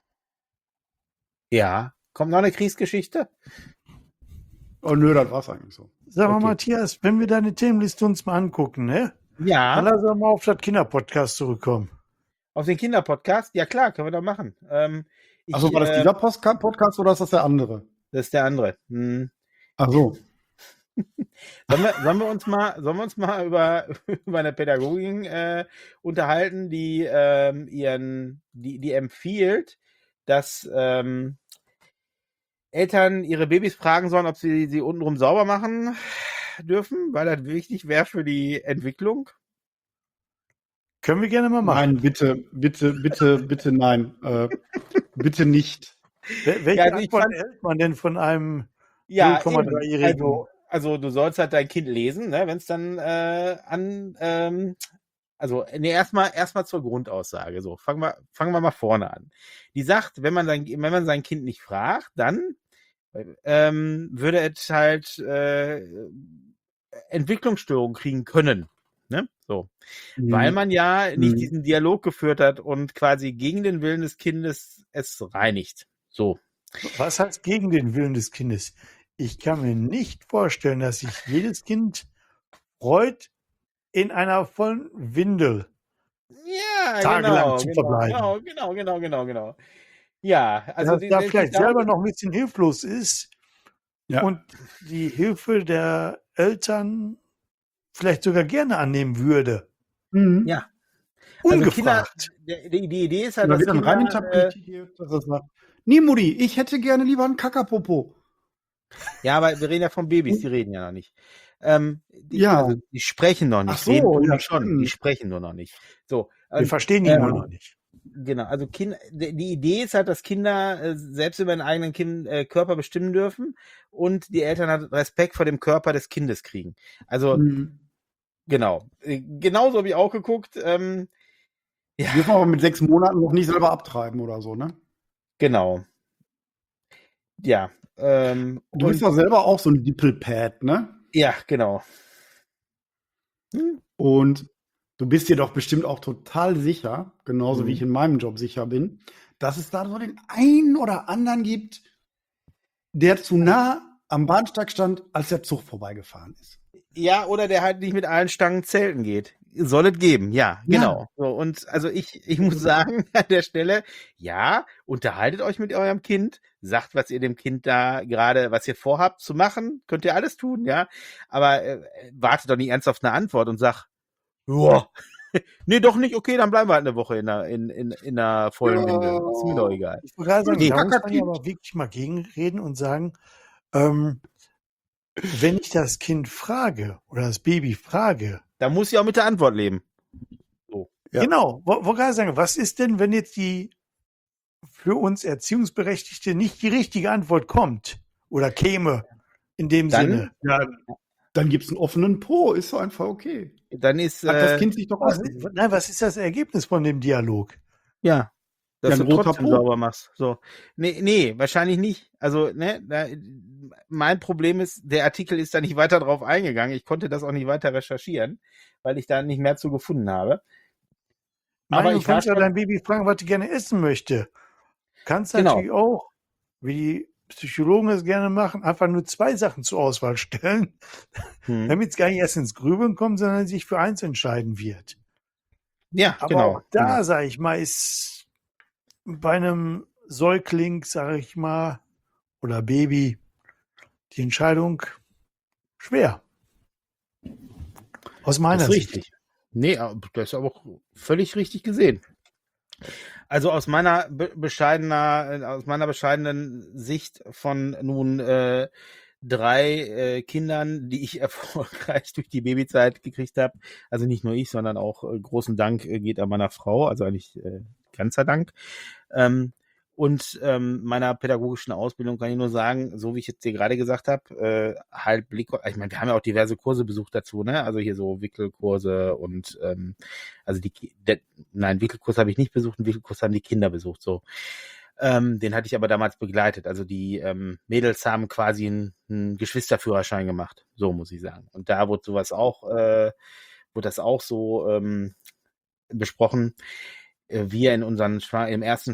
Ja. Kommt noch eine Kriegsgeschichte? Oh nö, das war's eigentlich so. Sag mal, Okay. Matthias, wenn wir deine Themenliste uns mal angucken, ne? Dann Ja. lass uns mal auf das Kinderpodcast zurückkommen. Auf den Kinderpodcast? Ja klar, können wir doch machen. Ähm, ich, Achso, war das äh, dieser Postka- Podcast oder ist das der andere? Das ist der andere. Hm. Ach so. Sollen wir, sollen wir uns mal, sollen wir uns mal über, über eine Pädagogin äh, unterhalten, die ähm, ihren, die, die empfiehlt, dass ähm, Eltern ihre Babys fragen sollen, ob sie sie untenrum sauber machen dürfen, weil das wichtig wäre für die Entwicklung. Können wir gerne mal machen. Nein, bitte, bitte, bitte, bitte, nein. Äh, bitte nicht. Wel- Welche Ja, also ich Antwort fand- erhält man denn von einem Ja, null Komma drei-Jährigen? also, also du sollst halt dein Kind lesen, ne, wenn es dann äh, an, ähm, also nee, erstmal erstmal zur Grundaussage. So, fangen wir, fangen wir mal vorne an. Die sagt, wenn man sein, wenn man sein Kind nicht fragt, dann ähm, würde es halt äh, Entwicklungsstörungen kriegen können. Ne? So. Weil man ja nicht Mhm. diesen Dialog geführt hat und quasi gegen den Willen des Kindes es reinigt. So. Was heißt gegen den Willen des Kindes? Ich kann mir nicht vorstellen, dass sich jedes Kind freut, in einer vollen Windel Ja, tagelang genau, zu genau, verbleiben. genau, genau, genau, genau, genau. Ja, also dass die, da die, vielleicht die, selber noch ein bisschen hilflos ist Ja. und die Hilfe der Eltern vielleicht sogar gerne annehmen würde. Mhm. Ja. Ungefragt. Also Kinder, die, die Idee ist halt, Da dass wird dann Kinder, rein äh, interpretiert, dass er sagt, nee, Mutti, ich hätte gerne lieber einen Kakapopo. ja, aber wir reden ja von Babys, die reden ja noch nicht. Ähm, die, Ja. also, die sprechen noch nicht. Ach so, reden tun ja, die schon. stimmt. Die sprechen nur noch nicht. So. Wir ähm, verstehen ihn ähm, nur noch nicht. Genau, also Kinder, die die Idee ist halt, dass Kinder äh, selbst über ihren eigenen kind, äh, Körper bestimmen dürfen und die Eltern halt Respekt vor dem Körper des Kindes kriegen. Also, Mhm. genau. Äh, Genauso habe ich auch geguckt. Ähm, ja, Dürfen wir aber mit sechs Monaten noch nicht selber abtreiben oder so, ne? genau. Ja. Ähm, Du bist und, doch selber auch so ein Dippelpad, ne? ja, genau. Hm? Und du bist dir doch bestimmt auch total sicher, genauso wie Mhm. ich in meinem Job sicher bin, dass es da so den einen oder anderen gibt, der zu nah am Bahnsteig stand, als der Zug vorbeigefahren ist. Ja, oder der halt nicht mit allen Stangen zelten geht. Soll es geben, ja, Ja. genau. So, und also ich, ich muss sagen, an der Stelle, ja, unterhaltet euch mit eurem Kind, sagt, was ihr dem Kind da gerade, was ihr vorhabt zu machen, könnt ihr alles tun, ja. Aber äh, wartet doch nicht ernsthaft eine Antwort und sagt, ja, nee, doch nicht, okay, dann bleiben wir halt eine Woche in der, in, in, in der vollen Ja. Windel. Ist mir doch egal. Ich wollte gerade sagen, Nee. da muss man ja Kackerkind. aber wirklich mal gegenreden und sagen, ähm, wenn ich das Kind frage oder das Baby frage, Da muss ich auch mit der Antwort leben. Ja. genau, wo, wo gerade sagen, was ist denn, wenn jetzt die für uns Erziehungsberechtigte nicht die richtige Antwort kommt oder käme in dem Dann- Sinne? Ja, dann gibt's einen offenen Po, ist doch einfach okay. Dann ist, Hat das äh, Kind sich doch Was, ausgesucht. nein, was ist das Ergebnis von dem Dialog? ja, dass Ja, ein du roter trotzdem Po. sauber machst. So. Nee, nee, wahrscheinlich nicht. Also, ne, da, mein Problem ist, der Artikel ist da nicht weiter drauf eingegangen. Ich konnte das auch nicht weiter recherchieren, weil ich da nicht mehr zu gefunden habe. Nein, Aber du ich war kannst ja schon- dein Baby fragen, was du gerne essen möchte. Kannst Genau. natürlich auch, wie die Psychologen es gerne machen, einfach nur zwei Sachen zur Auswahl stellen, Hm. damit es gar nicht erst ins Grübeln kommt, sondern sich für eins entscheiden wird. Ja, Aber genau. auch da, genau. sage ich mal, ist bei einem Säugling, sage ich mal, oder Baby die Entscheidung schwer. Aus meiner Das ist Sicht. richtig. Nee, aber das ist aber auch völlig richtig gesehen. Also aus meiner be bescheidener, aus meiner bescheidenen Sicht von nun äh, drei äh, Kindern, die ich erfolgreich durch die Babyzeit gekriegt habe, also nicht nur ich, sondern auch äh, großen Dank äh, geht an meiner Frau, also eigentlich äh, ganzer Dank. Ähm, und ähm, meiner pädagogischen Ausbildung kann ich nur sagen, so wie ich jetzt dir gerade gesagt habe, äh, halt Blick, ich meine, wir haben ja auch diverse Kurse besucht dazu, ne? Also hier so Wickelkurse und ähm, also die, der, nein, Wickelkurs habe ich nicht besucht, einen Wickelkurs haben die Kinder besucht, so. Ähm, den hatte ich aber damals begleitet. Also die ähm, Mädels haben quasi einen, einen Geschwisterführerschein gemacht, so muss ich sagen. Und da wurde sowas auch, äh, wurde das auch so ähm, besprochen. Wir in unseren Schwang- im ersten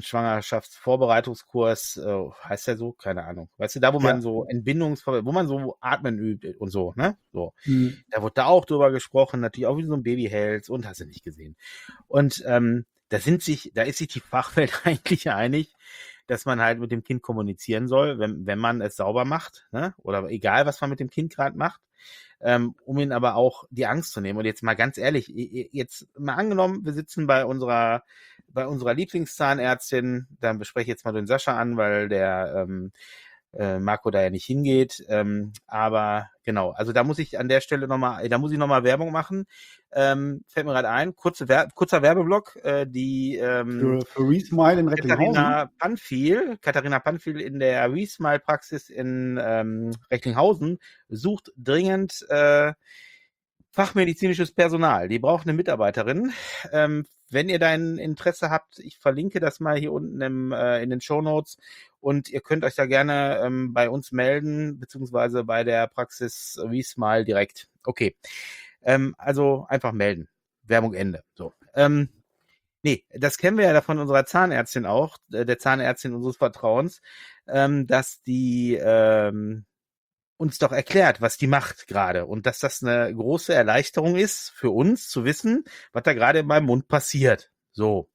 Schwangerschaftsvorbereitungskurs, äh, heißt der so? Keine Ahnung. Weißt du, da wo Ja. man so Entbindungs, wo man so atmen übt und so, ne? So. Hm. Da wurde da auch drüber gesprochen, natürlich auch wie du so ein Baby hältst und hast du nicht gesehen. Und ähm, da sind sich, da ist sich die Fachwelt eigentlich einig, dass man halt mit dem Kind kommunizieren soll, wenn, wenn man es sauber macht, ne? Oder egal, was man mit dem Kind gerade macht. Ähm, um ihn aber auch die Angst zu nehmen. Und jetzt mal ganz ehrlich, jetzt mal angenommen, wir sitzen bei unserer bei unserer Lieblingszahnärztin, dann bespreche ich jetzt mal den Sascha an, weil der ähm, äh, Marco da ja nicht hingeht. Ähm, aber genau, also da muss ich an der Stelle nochmal, da muss ich nochmal Werbung machen. Ähm, fällt mir gerade ein, kurze Wer kurzer Werbeblock, äh, die ähm, Für, für Resmile in Recklinghausen. Katharina Panfil, Katharina Panfil in der Resmile-Praxis in ähm, Recklinghausen sucht dringend äh, fachmedizinisches Personal. Die braucht eine Mitarbeiterin. Ähm, wenn ihr da ein Interesse habt, ich verlinke das mal hier unten im, äh, in den Shownotes und ihr könnt euch da gerne ähm, bei uns melden, beziehungsweise bei der Praxis Resmile direkt. Okay, ähm, also einfach melden. Werbung Ende. So. Ähm, Nee, das kennen wir ja von unserer Zahnärztin auch, der Zahnärztin unseres Vertrauens, ähm, dass die ähm, uns doch erklärt, was die macht gerade und dass das eine große Erleichterung ist für uns zu wissen, was da gerade in meinem Mund passiert. So.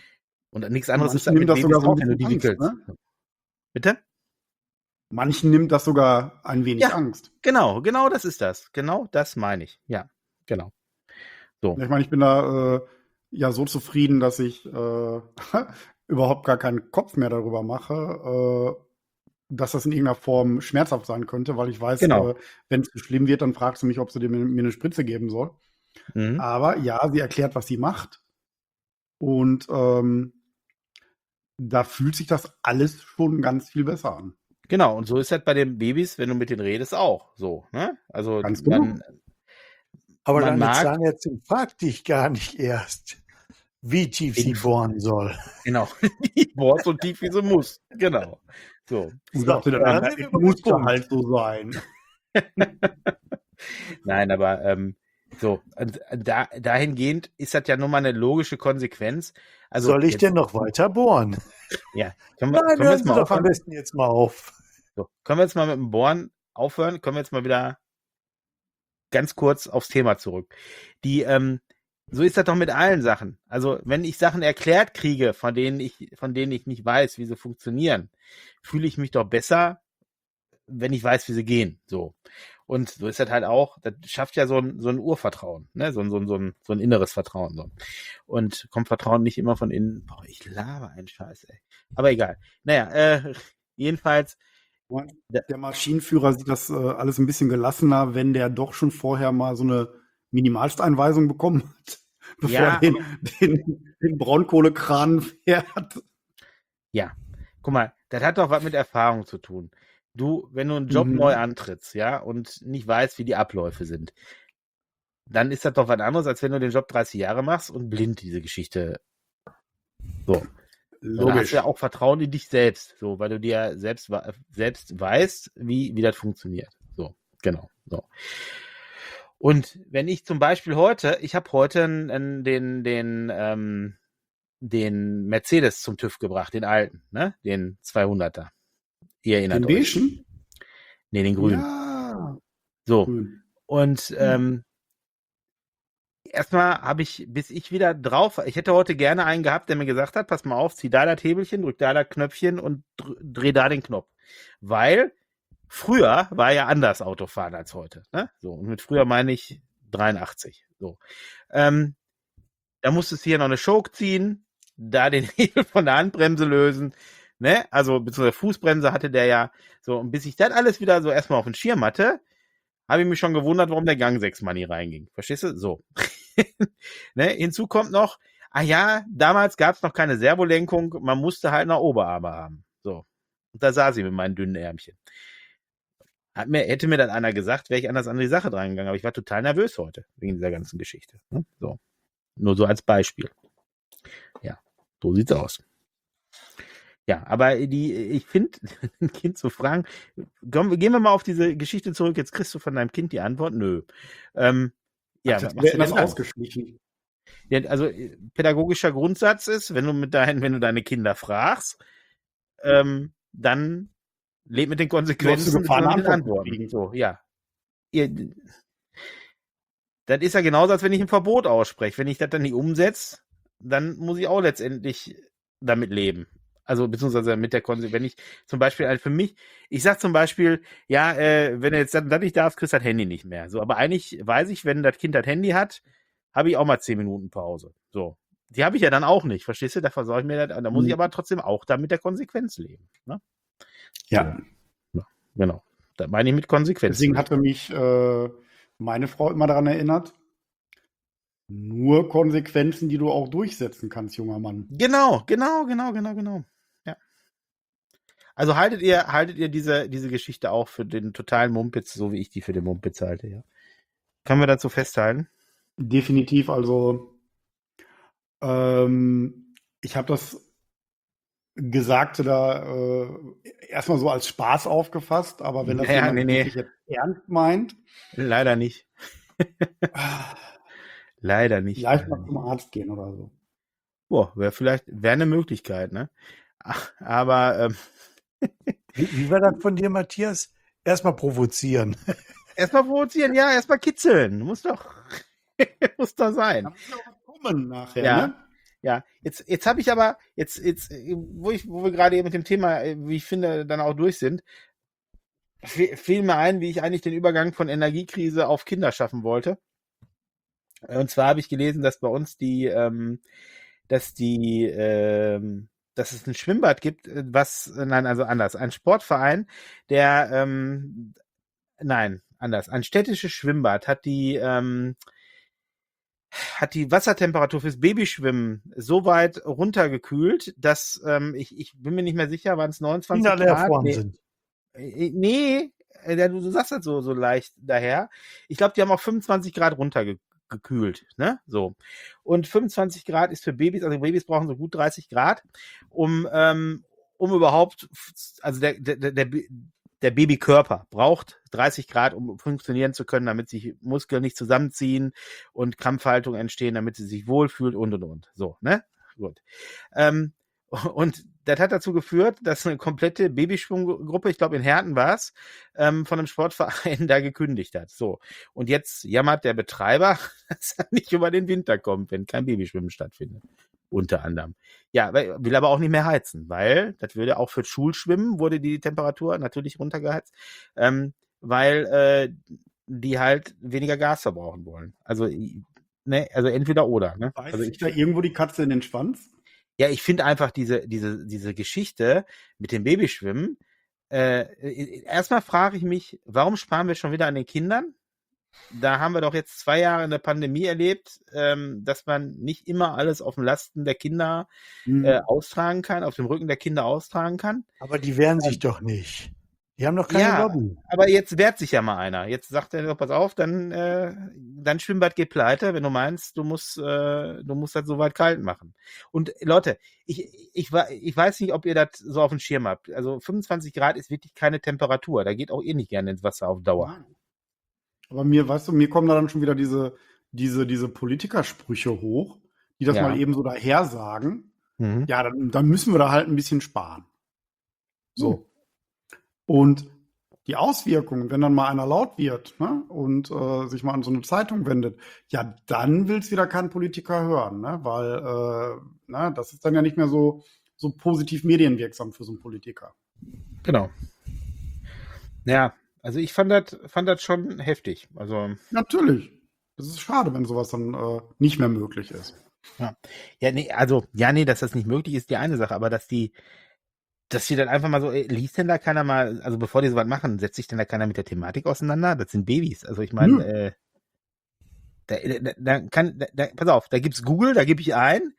Und nichts anderes ist Manchen nimmt das mit sogar Babys so ein auch, wenn du die bisschen wickelst. Angst, ne? Bitte? Manchen nimmt das sogar ein wenig Ja. Angst. Genau, genau das ist das. Genau das meine ich. Ja, genau. So. Ich meine, ich bin da äh, ja so zufrieden, dass ich äh, überhaupt gar keinen Kopf mehr darüber mache, äh, dass das in irgendeiner Form schmerzhaft sein könnte, weil ich weiß, Genau. äh, wenn es zu schlimm wird, dann fragst du mich, ob sie dir mir, mir eine Spritze geben soll. Mhm. Aber ja, sie erklärt, was sie macht. Und ähm, da fühlt sich das alles schon ganz viel besser an. Genau, und so ist das bei den Babys, wenn du mit denen redest, auch so. Ne? Also Ganz genau. man, Aber man deine mag, Zahnärztin fragt dich gar nicht erst, wie tief sie Inf- bohren soll. genau, die bohrt so tief, wie sie muss. Genau. So. Und So, sagte dann, dann ja, sind wir es beim muss Punkt. halt so sein. Nein, aber ähm, so, und da, dahingehend ist das ja nun mal eine logische Konsequenz. Also Soll ich jetzt, denn noch weiter bohren? ja, können wir, Nein, können wir hören jetzt Sie mal doch am aufhören? besten jetzt mal auf. So, können wir jetzt mal mit dem Bohren aufhören? Können wir jetzt mal wieder ganz kurz aufs Thema zurück. Die, ähm, so ist das doch mit allen Sachen. Also, wenn ich Sachen erklärt kriege, von denen ich, von denen ich nicht weiß, wie sie funktionieren, fühle ich mich doch besser, wenn ich weiß, wie sie gehen. So. Und so ist das halt auch, das schafft ja so ein, so ein Urvertrauen, ne? So ein, so ein, so ein, so ein inneres Vertrauen. So. Und kommt Vertrauen nicht immer von innen. Boah, ich laber einen Scheiß, ey. Aber egal. Naja, äh, jedenfalls. Der Maschinenführer sieht das äh, alles ein bisschen gelassener, wenn der doch schon vorher mal so eine Minimalsteinweisung bekommen hat, bevor Ja, er den, den, den Braunkohlekran fährt. Ja, guck mal, das hat doch was mit Erfahrung zu tun. Du, wenn du einen Job Mhm. neu antrittst, ja, und nicht weißt, wie die Abläufe sind, dann ist das doch was anderes, als wenn du den Job dreißig Jahre machst und blind diese Geschichte. So. Da hast Logisch. du ja auch Vertrauen in dich selbst, so, weil du dir selbst, wa- selbst weißt, wie, wie das funktioniert. So, genau. So. Und wenn ich zum Beispiel heute, ich habe heute einen, einen, den, den, ähm, den Mercedes zum TÜV gebracht, den alten, ne? Den zweihunderter. Ihr erinnert Den euch. beigen? Nee, den grünen. Ja. So. Grün. Und ähm, erstmal habe ich, bis ich wieder drauf, ich hätte heute gerne einen gehabt, der mir gesagt hat, pass mal auf, zieh da das Hebelchen, drück da das Knöpfchen und dr- dreh da den Knopf. Weil früher war ja anders Autofahren als heute. Ne? So, und mit früher meine ich dreiundachtzig. So. Ähm, da musstest du hier noch eine Choke ziehen, da den Hebel von der Handbremse lösen, ne? Also, beziehungsweise Fußbremse hatte der ja so, und bis ich das alles wieder so erstmal auf den Schirm hatte, habe ich mich schon gewundert, warum der Gang sechs Mal nie reinging. Verstehst du? So. Ne? Hinzu kommt noch, ah ja, damals gab es noch keine Servolenkung, man musste halt noch Oberarme haben. So. Und da saß ich mit meinen dünnen Ärmchen. Hat mir, hätte mir dann einer gesagt, wäre ich anders an die Sache dran gegangen, aber ich war total nervös heute, wegen dieser ganzen Geschichte. Ne? So. Nur so als Beispiel. Ja, so sieht's aus. Ja, aber die, ich finde, ein Kind zu fragen, komm, gehen wir mal auf diese Geschichte zurück, jetzt kriegst du von deinem Kind die Antwort, nö. Ähm, ja, Ach, was wir machst du hätten das denn dann? ausgeschlichen. Ja, also äh, pädagogischer Grundsatz ist, wenn du mit deinen, wenn du deine Kinder fragst, ähm, dann leb mit den Konsequenzen Gefahr, eine und mit den Antwort zu Antworten. kriegen. So, ja. Ihr, das ist ja genauso, als wenn ich ein Verbot ausspreche. Wenn ich das dann nicht umsetze, dann muss ich auch letztendlich damit leben. Also beziehungsweise mit der Konsequenz, wenn ich zum Beispiel halt für mich, ich sag zum Beispiel, ja, äh, wenn du jetzt das nicht darfst, kriegst du das Handy nicht mehr. So, aber eigentlich weiß ich, wenn das Kind das Handy hat, habe ich auch mal zehn Minuten Pause. So. Die habe ich ja dann auch nicht, verstehst du? Da versorge ich mir das, da muss ich Mhm. aber trotzdem auch da mit der Konsequenz leben. Ne? Ja. Ja, genau. Da meine ich mit Konsequenz. Deswegen hatte mich äh, meine Frau immer daran erinnert, nur Konsequenzen, die du auch durchsetzen kannst, junger Mann. Genau, genau, genau, genau, genau. Ja. Also haltet ihr, haltet ihr diese, diese Geschichte auch für den totalen Mumpitz, so wie ich die für den Mumpitz halte, ja. Können wir dazu festhalten? Definitiv, also ähm, ich habe das Gesagte da äh, erstmal so als Spaß aufgefasst, aber wenn das Naja, jemand nee, nee. wirklich jetzt ernst meint, Leider nicht. Leider nicht. vielleicht leider mal nicht. zum Arzt gehen oder so. Boah, wäre vielleicht, wäre eine Möglichkeit, ne? Ach, aber ähm, Wie, wie war das von dir, Matthias? Erstmal provozieren. erstmal provozieren, ja, erstmal kitzeln. Muss doch, muss doch sein. Da muss ja auch was kommen nachher, Ja. ne? Ja, jetzt, jetzt habe ich aber, jetzt, jetzt, äh, wo ich, wo wir gerade eben mit dem Thema, äh, wie ich finde, dann auch durch sind, fe- fiel mir ein, wie ich eigentlich den Übergang von Energiekrise auf Kinder schaffen wollte. Und zwar habe ich gelesen, dass bei uns die, ähm, dass die, ähm, dass es ein Schwimmbad gibt, äh, was, äh, nein, also anders, ein Sportverein, der, ähm, nein, anders, ein städtisches Schwimmbad hat die, ähm, hat die Wassertemperatur fürs Babyschwimmen so weit runtergekühlt, dass, ähm, ich, ich bin mir nicht mehr sicher, waren es neunundzwanzig Kinder leer Grad? vorn Nee, sind. äh, nee, äh, du, du sagst das so, so leicht daher. Ich glaube, die haben auch fünfundzwanzig Grad runtergekühlt, ne? So. Und fünfundzwanzig Grad ist für Babys, also Babys brauchen so gut dreißig Grad, um, ähm, um überhaupt, also der, der, der, der Babykörper braucht dreißig Grad, um funktionieren zu können, damit sich Muskeln nicht zusammenziehen und Krampfhaltungen entstehen, damit sie sich wohlfühlt und und und. So, ne? Gut. Ähm, und das hat dazu geführt, dass eine komplette Babyschwimmgruppe, ich glaube in Herten war es, ähm, von einem Sportverein da gekündigt hat. So. Und jetzt jammert der Betreiber, dass er nicht über den Winter kommt, wenn kein Babyschwimmen stattfindet. Unter anderem. Ja, will aber auch nicht mehr heizen, weil das würde auch für Schulschwimmen wurde die Temperatur natürlich runtergeheizt, ähm, weil äh, die halt weniger Gas verbrauchen wollen. Also, ne, also entweder oder. Ne? Beißt Also sich ich, da irgendwo die Katze in den Schwanz? ja, ich finde einfach diese, diese, diese Geschichte mit dem Babyschwimmen, äh, erstmal frage ich mich, warum sparen wir schon wieder an den Kindern? Da haben wir doch jetzt zwei Jahre in der Pandemie erlebt, ähm, dass man nicht immer alles auf den Lasten der Kinder Hm. äh, austragen kann, auf dem Rücken der Kinder austragen kann. Aber die wehren sich doch nicht. Die haben doch keine Ja, Lobby. aber jetzt wehrt sich ja mal einer. Jetzt sagt er doch, pass auf, dann äh, dein Schwimmbad geht pleite, wenn du meinst, du musst, äh, du musst das so weit kalt machen. Und Leute, ich, ich, wa- ich weiß nicht, ob ihr das so auf dem Schirm habt. Also fünfundzwanzig Grad ist wirklich keine Temperatur. Da geht auch ihr nicht gerne ins Wasser auf Dauer. Nein. Aber mir, weißt du, mir kommen da dann schon wieder diese, diese, diese Politikersprüche hoch, die das Ja. mal eben so daher sagen. Mhm. Ja, dann, dann müssen wir da halt ein bisschen sparen. So. Hm. Und die Auswirkungen, wenn dann mal einer laut wird, ne, und äh, sich mal an so eine Zeitung wendet, ja, dann will es wieder kein Politiker hören, ne, weil äh, na, das ist dann ja nicht mehr so, so positiv medienwirksam für so einen Politiker. Genau. Ja, also ich fand das fand das schon heftig. Also Natürlich. Das ist schade, wenn sowas dann äh, nicht mehr möglich ist. ja, ja, nee, also ja, nee, dass das nicht möglich ist, die eine Sache, aber dass die, dass die dann einfach mal so, ey, liest denn da keiner mal, also bevor die sowas machen, setzt sich denn da keiner mit der Thematik auseinander? Das sind Babys. Also ich meine, Nö. äh, da, da, da kann, da, da, pass auf, da gibt's Google, da gebe ich ein,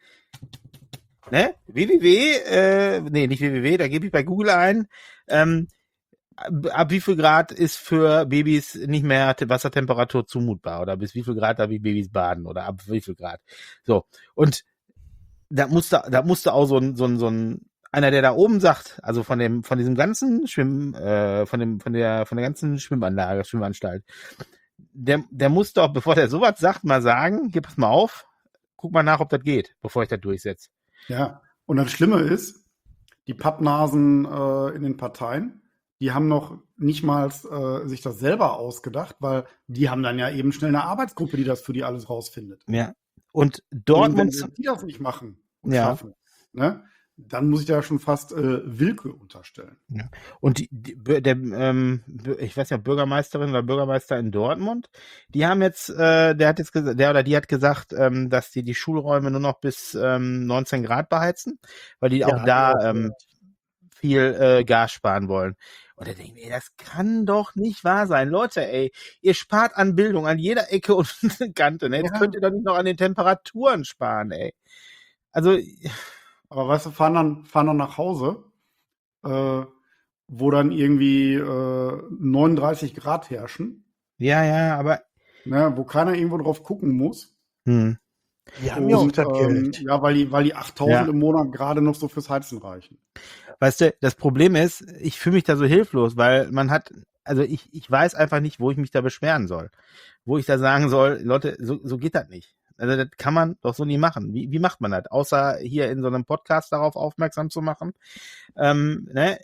ne, www, äh, nee, nicht www, da gebe ich bei Google ein, ähm, ab, ab wie viel Grad ist für Babys nicht mehr Te- Wassertemperatur zumutbar oder bis wie viel Grad darf ich Babys baden oder ab wie viel Grad. So, und da musste, da musste auch so ein, so ein, so ein, einer, der da oben sagt, also von dem, von diesem ganzen Schwimm, äh, von dem, von der, von der ganzen Schwimmanlage, Schwimmanstalt, der, der muss doch, bevor der sowas sagt, mal sagen, hier, pass mal auf, guck mal nach, ob das geht, bevor ich das durchsetze. Ja, und das Schlimme ist, die Pappnasen äh, in den Parteien, die haben noch nicht mal äh, sich das selber ausgedacht, weil die haben dann ja eben schnell eine Arbeitsgruppe, die das für die alles rausfindet. Ja. Und Und wenn Dortmund, wenn die das nicht machen und Ja. schaffen, ne, dann muss ich da schon fast äh, Willkür unterstellen. und die, die, Bür- der, ähm, Bür- ich weiß ja, Bürgermeisterin oder Bürgermeister in Dortmund, die haben jetzt, äh, der hat jetzt gesagt, der oder die hat gesagt, ähm, dass die die Schulräume nur noch bis ähm, neunzehn Grad beheizen, weil die Ja, auch hab da ich auch ähm, gehört. viel äh, Gas sparen wollen. Und da denke ich mir, ey, das kann doch nicht wahr sein. Leute, ey, ihr spart an Bildung an jeder Ecke und Kante, ne? Jetzt Ja. könnt ihr doch nicht noch an den Temperaturen sparen, ey. Also, Aber weißt du, fahren dann, fahren dann nach Hause, äh, wo dann irgendwie äh, neununddreißig Grad herrschen, ja, ja, aber ne, wo keiner irgendwo drauf gucken muss. hm. Die haben ja auch Und, das ähm, Geld. ja, weil die, weil die achttausend Ja. im Monat gerade noch so fürs Heizen reichen. Weißt du, das Problem ist, ich fühle mich da so hilflos, weil man hat, also ich, ich weiß einfach nicht, wo ich mich da beschweren soll. Wo ich da sagen soll, Leute, so, so geht das nicht. Also das kann man doch so nie machen. Wie, wie macht man das? Außer hier in so einem Podcast darauf aufmerksam zu machen. Ähm, ne?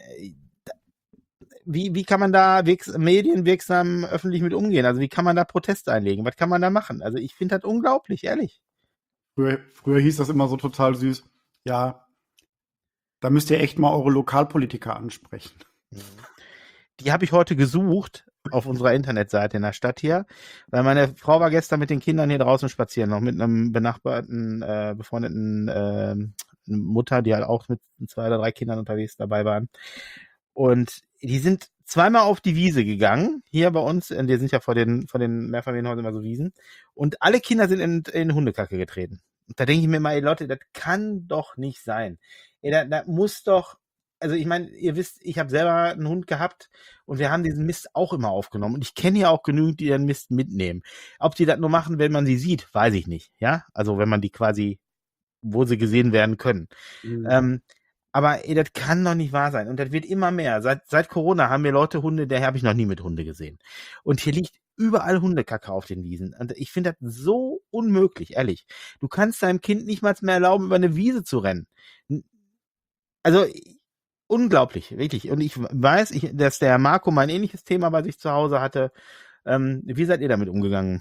Wie, wie kann man da wirks medienwirksam öffentlich mit umgehen? Also wie kann man da Protest einlegen? Was kann man da machen? Also ich finde das unglaublich, ehrlich. Früher, früher hieß das immer so total süß. Ja, da müsst ihr echt mal eure Lokalpolitiker ansprechen. Die habe ich heute gesucht auf unserer Internetseite in der Stadt hier, weil meine Frau war gestern mit den Kindern hier draußen spazieren, noch mit einem benachbarten, äh, befreundeten äh, Mutter, die halt auch mit zwei oder drei Kindern unterwegs dabei waren. Und die sind zweimal auf die Wiese gegangen, hier bei uns, die sind ja vor den, vor den Mehrfamilienhäusern immer so Wiesen, und alle Kinder sind in, in Hundekacke getreten. Und da denke ich mir mal, ey Leute, das kann doch nicht sein. Ey, da, da muss doch, also ich meine, ihr wisst, ich habe selber einen Hund gehabt und wir haben diesen Mist auch immer aufgenommen. Und ich kenne ja auch genügend, die den Mist mitnehmen. Ob die das nur machen, wenn man sie sieht, weiß ich nicht. Ja, also wenn man die quasi, wo sie gesehen werden können. Mhm. Ähm, aber ey, das kann doch nicht wahr sein. Und das wird immer mehr. Seit, seit Corona haben wir Leute Hunde, der habe ich noch nie mit Hunde gesehen. Und hier liegt überall Hundekacke auf den Wiesen. Und ich finde das so unmöglich, ehrlich. Du kannst deinem Kind nicht mal mehr erlauben, über eine Wiese zu rennen. Also, unglaublich, wirklich. Und ich weiß, ich, dass der Marco mal ein ähnliches Thema bei sich zu Hause hatte. Ähm, wie seid ihr damit umgegangen?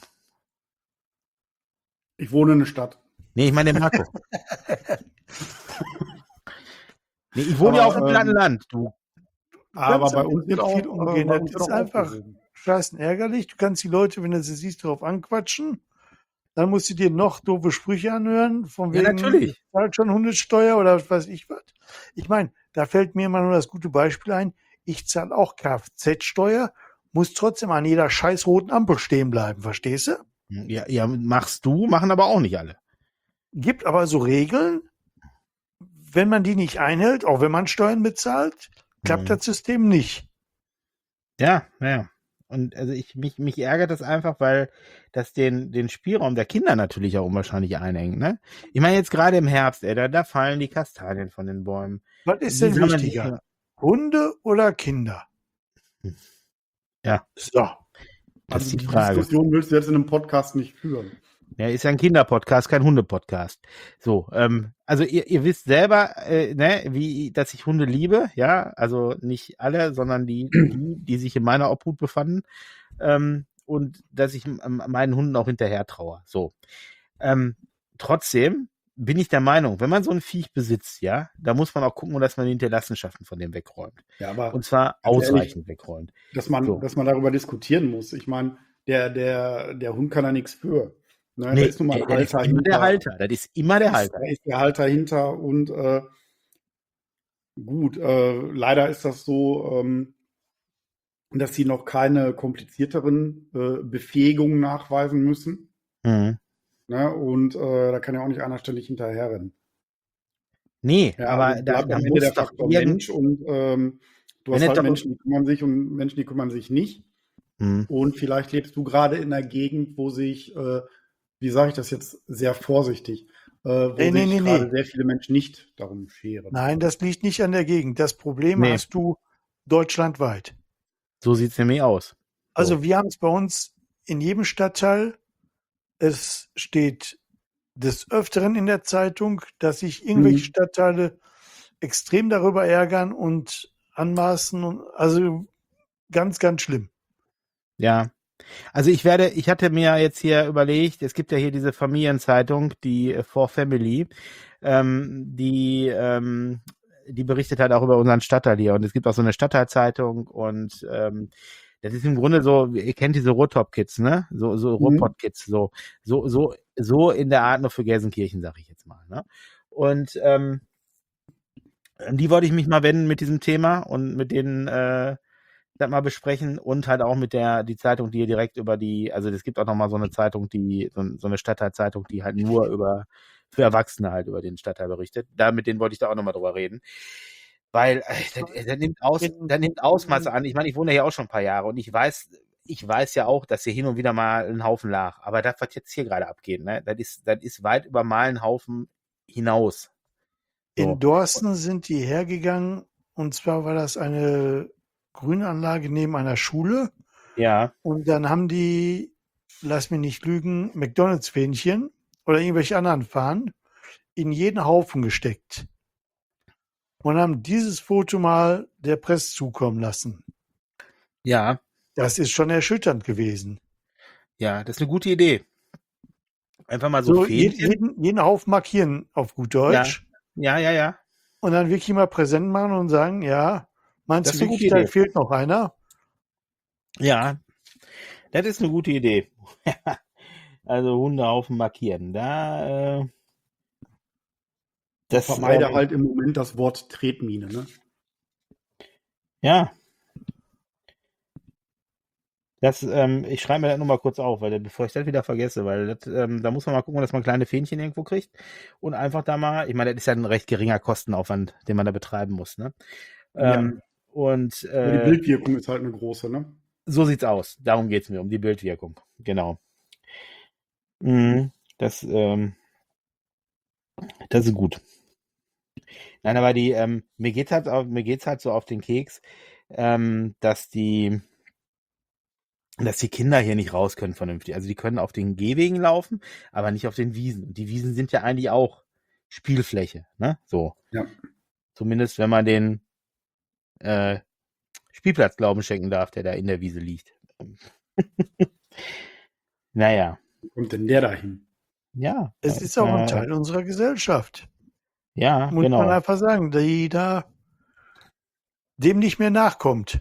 Ich wohne in der Stadt. Nee, ich meine der Marco. nee, ich wohne aber, ja auf dem platten ähm, Land, du. Aber bei uns wird auch viel umgehen. Äh, das ist einfach scheißen ärgerlich. Du kannst die Leute, wenn du sie siehst, darauf anquatschen. Dann musst du dir noch doofe Sprüche anhören, von wegen, ja, natürlich. Zahlt schon Hundesteuer oder was weiß ich was. Ich meine, da fällt mir immer nur das gute Beispiel ein. Ich zahle auch Kfz-Steuer, muss trotzdem an jeder scheiß roten Ampel stehen bleiben, verstehst du? Ja, ja, machst du, machen aber auch nicht alle. Gibt aber so Regeln, wenn man die nicht einhält, auch wenn man Steuern bezahlt, klappt mhm. das System nicht. Ja, ja. Und also ich mich mich ärgert das einfach, weil das den den Spielraum der Kinder natürlich auch unwahrscheinlich einengt, ne? Ich meine jetzt gerade im Herbst, ey, da, da fallen die Kastanien von den Bäumen. Was ist denn wichtiger? Hunde oder Kinder? Ja. So. Das also ist die die Frage. Diskussion willst du jetzt in einem Podcast nicht führen. Ja, ist ja ein Kinderpodcast, kein Hundepodcast. So, ähm, also ihr, ihr wisst selber, äh, ne, wie, dass ich Hunde liebe, ja, also nicht alle, sondern die, die, die sich in meiner Obhut befanden, ähm, und dass ich ähm, meinen Hunden auch hinterher traue. So, ähm, trotzdem bin ich der Meinung, wenn man so ein Viech besitzt, ja, da muss man auch gucken, dass man die Hinterlassenschaften von dem wegräumt. Ja, aber und zwar ausreichend ehrlich, wegräumt. Dass man, so. dass man darüber diskutieren muss. Ich meine, der, der, der Hund kann da nichts für. Ne, nee, da ist nun mal ein der, Halter ist immer der Halter. Das ist immer der Halter. Da ist der Halter hinter und äh, gut, äh, leider ist das so, ähm, dass sie noch keine komplizierteren äh, Befähigungen nachweisen müssen. Mhm. Ne, und äh, da kann ja auch nicht einer ständig hinterherrennen. Nee, ja, aber also da, da da muss muss der doch Faktor Mensch und ähm, du hast halt Menschen, die kümmern sich und Menschen, die kümmern sich nicht. Mhm. Und vielleicht lebst du gerade in einer Gegend, wo sich äh, wie sage ich das jetzt sehr vorsichtig, äh, wo nee, sich nee, gerade nee. sehr viele Menschen nicht darum scheren. Nein, das liegt nicht an der Gegend. Das Problem nee. hast du deutschlandweit. So sieht es nämlich aus. So. Also wir haben es bei uns in jedem Stadtteil. Es steht des Öfteren in der Zeitung, dass sich irgendwelche mhm. Stadtteile extrem darüber ärgern und anmaßen. Und, also ganz, ganz schlimm. Ja. Also ich werde, ich hatte mir jetzt hier überlegt, es gibt ja hier diese Familienzeitung, die For Family, ähm, die, ähm, die berichtet halt auch über unseren Stadtteil hier und es gibt auch so eine Stadtteilzeitung und ähm, das ist im Grunde so, ihr kennt diese Ruhrpott-Kids, ne? So, so Ruhrpott-Kids, so, so, so, so in der Art nur für Gelsenkirchen, sag ich jetzt mal, ne? Und ähm, die wollte ich mich mal wenden mit diesem Thema und mit denen äh, das mal besprechen und halt auch mit der die Zeitung, die hier direkt über die, also es gibt auch nochmal so eine Zeitung, die so, so eine Stadtteilzeitung, die halt nur über für Erwachsene halt über den Stadtteil berichtet. Da mit denen wollte ich da auch nochmal drüber reden, weil äh, der, der nimmt aus, der nimmt Ausmaße an. Ich meine, ich wohne hier auch schon ein paar Jahre und ich weiß, ich weiß ja auch, dass hier hin und wieder mal ein Haufen lag, aber das, was jetzt hier gerade abgeht, ne, das ist, das ist weit über mal einen Haufen hinaus. So. In Dorsten sind die hergegangen und zwar war das eine Grünanlage neben einer Schule. Ja. Und dann haben die, lass mich nicht lügen, McDonalds-Fähnchen oder irgendwelche anderen Fahnen in jeden Haufen gesteckt. Und haben dieses Foto mal der Presse zukommen lassen. Ja. Das ist schon erschütternd gewesen. Ja, das ist eine gute Idee. Einfach mal so, so jeden, jeden Haufen markieren auf gut Deutsch. Ja, ja, ja. ja. Und dann wirklich mal präsent machen und sagen, ja, meinst du wirklich, da fehlt noch einer? Ja, das ist eine gute Idee. Also Hundehaufen markieren. Da, äh, das, Vermeide ähm, halt im Moment das Wort Tretmine, ne? ja. Das, ähm, ich schreibe mir das nur mal kurz auf, weil bevor ich das wieder vergesse, weil das, ähm, da muss man mal gucken, dass man kleine Fähnchen irgendwo kriegt und einfach da mal, ich meine, das ist ja ein recht geringer Kostenaufwand, den man da betreiben muss, ne? Ähm, und Aber die äh, Bildwirkung ist halt eine große, ne? so sieht's aus. Darum geht's mir, um die Bildwirkung. Genau. Mhm. Das, ähm, das ist gut. Nein, aber die, ähm, mir geht's halt, auf, mir geht's halt so auf den Keks, ähm, dass die, dass die Kinder hier nicht raus können vernünftig. Also die können auf den Gehwegen laufen, aber nicht auf den Wiesen. Und die Wiesen sind ja eigentlich auch Spielfläche, ne? So. Ja. Zumindest, wenn man den äh, Spielplatz Glauben schenken darf, der da in der Wiese liegt. Naja. Wo kommt denn der dahin? Ja. Es ist auch ein äh, Teil unserer Gesellschaft. Ja, Muss genau. man einfach sagen, die da dem nicht mehr nachkommt.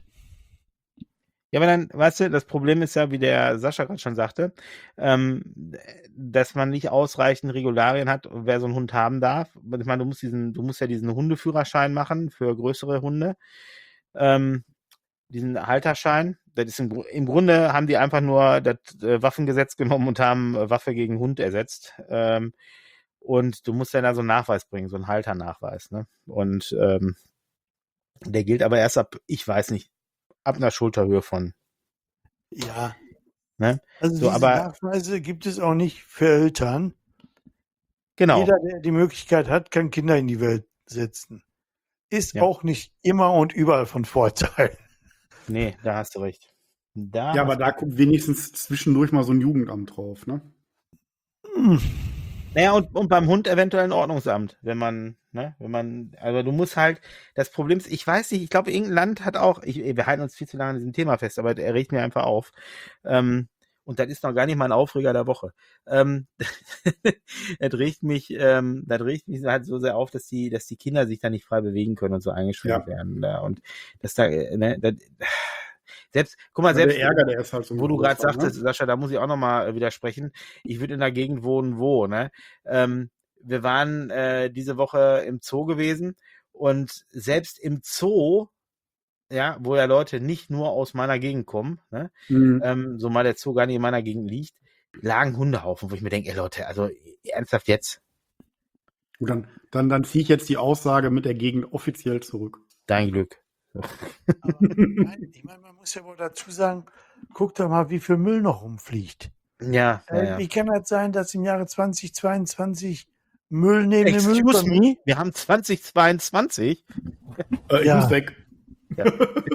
Ja, aber dann, weißt du, das Problem ist ja, wie der Sascha gerade schon sagte, ähm, dass man nicht ausreichend Regularien hat, wer so einen Hund haben darf. Ich meine, du musst diesen, du musst ja diesen Hundeführerschein machen für größere Hunde. Ähm, diesen Halterschein. Das ist im, im Grunde haben die einfach nur das äh, Waffengesetz genommen und haben äh, Waffe gegen Hund ersetzt. Ähm, und du musst ja da so einen Nachweis bringen, so einen Halternachweis, ne? Und ähm, der gilt aber erst ab, ich weiß nicht, ab einer Schulterhöhe von. Ja. Ne? Also So, diese aber Nachweise gibt es auch nicht für Eltern. genau. Jeder, der die Möglichkeit hat, kann Kinder in die Welt setzen. Ist Ja. auch nicht immer und überall von Vorteil. Nee, da hast du recht. Da Ja, hast aber da guckt wenigstens zwischendurch mal so ein Jugendamt drauf, ne? Hm. Naja, und, und beim Hund eventuell ein Ordnungsamt, wenn man, ne, wenn man, also du musst halt, das Problem ist, ich weiß nicht, ich glaube, irgendein Land hat auch, ich, wir halten uns viel zu lange an diesem Thema fest, aber er regt mir einfach auf. Ähm, und das ist noch gar nicht mein Aufreger der Woche. Ähm, das regt mich, ähm, das regt mich halt so sehr auf, dass die, dass die Kinder sich da nicht frei bewegen können und so eingeschränkt Ja. werden. Da. Und dass da, äh, ne, das, selbst, guck mal, Ja, selbst, der Ärger, der ist halt so wo du gerade groß, sagtest, ne? Sascha, da muss ich auch nochmal widersprechen. Ich würde in der Gegend wohnen, wo, ne? Ähm, wir waren äh, diese Woche im Zoo gewesen und selbst im Zoo, ja, wo ja Leute nicht nur aus meiner Gegend kommen, ne? Mhm. Ähm, so mal der Zoo gar nicht in meiner Gegend liegt, lagen Hundehaufen, wo ich mir denke, ey Leute, also ernsthaft jetzt? Gut, dann, dann, dann ziehe ich jetzt die Aussage mit der Gegend offiziell zurück. Dein Glück. Aber nein, ich meine, man muss ja wohl dazu sagen, guck doch mal, wie viel Müll noch rumfliegt. Ja, ja, Äh, ja. Wie kann das sein, dass im Jahre zwanzig Müll neben dem Müll Excuse me, wir haben zwanzig zweiundzwanzig. Äh, ich Ja. muss weg. Ey,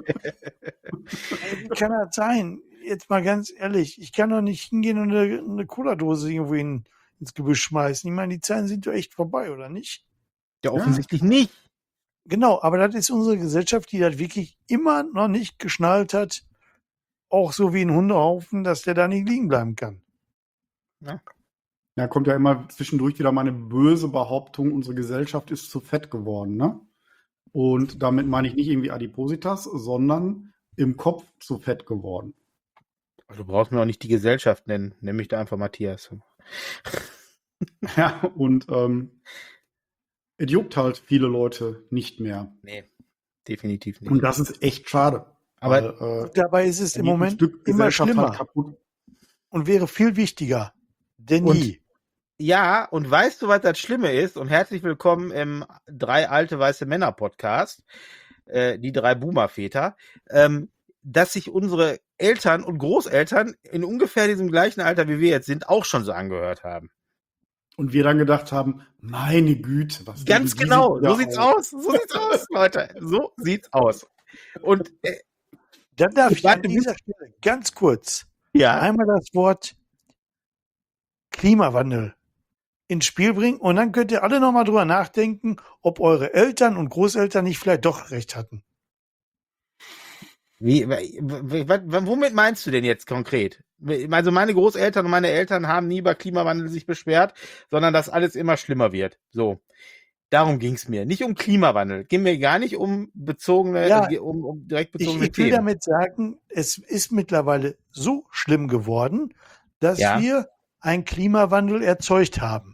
Wie kann das sein? Jetzt mal ganz ehrlich, ich kann doch nicht hingehen und eine, eine Cola-Dose irgendwo in, ins Gebüsch schmeißen. Ich meine, die Zeiten sind doch echt vorbei, oder nicht? Ja, offensichtlich nicht. Genau, aber das ist unsere Gesellschaft, die das wirklich immer noch nicht geschnallt hat, auch so wie ein Hundehaufen, dass der da nicht liegen bleiben kann. Ja, kommt ja immer zwischendurch wieder mal eine böse Behauptung, unsere Gesellschaft ist zu fett geworden, ne? Und damit meine ich nicht irgendwie Adipositas, sondern im Kopf zu fett geworden. Du brauchst mir auch nicht die Gesellschaft nennen, nenn mich da einfach Matthias. Ja, und ähm, es juckt halt viele Leute nicht mehr. Nee, definitiv nicht. Und das ist echt schade. Aber weil, äh, Dabei ist es da im geht ein Moment Stück immer Gesellschaft schlimmer halt kaputt. und wäre viel wichtiger denn Und- nie. ja, und weißt du, was das Schlimme ist? Und herzlich willkommen im Drei alte weiße Männer Podcast, äh, die drei Boomer-Väter, ähm, dass sich unsere Eltern und Großeltern in ungefähr diesem gleichen Alter, wie wir jetzt sind, auch schon so angehört haben. Und wir dann gedacht haben, meine Güte, was Ganz nehmen die genau, sich da so sieht's aus, so sieht's aus, Leute, so sieht's aus. Und äh, Dann darf Ich ich an warte, dieser Stelle ganz kurz ja, einmal das Wort Klimawandel ins Spiel bringen und dann könnt ihr alle nochmal drüber nachdenken, ob eure Eltern und Großeltern nicht vielleicht doch recht hatten. wie, w- w- w- womit meinst du denn jetzt konkret? Also meine Großeltern und meine Eltern haben nie über Klimawandel sich beschwert, sondern dass alles immer schlimmer wird. So. Darum ging's mir. Nicht um Klimawandel. Ging mir gar nicht um bezogene, Ja, äh, um, um direkt Ich, bezogene ich will Themen. damit sagen, es ist mittlerweile so schlimm geworden, dass Ja. wir einen Klimawandel erzeugt haben.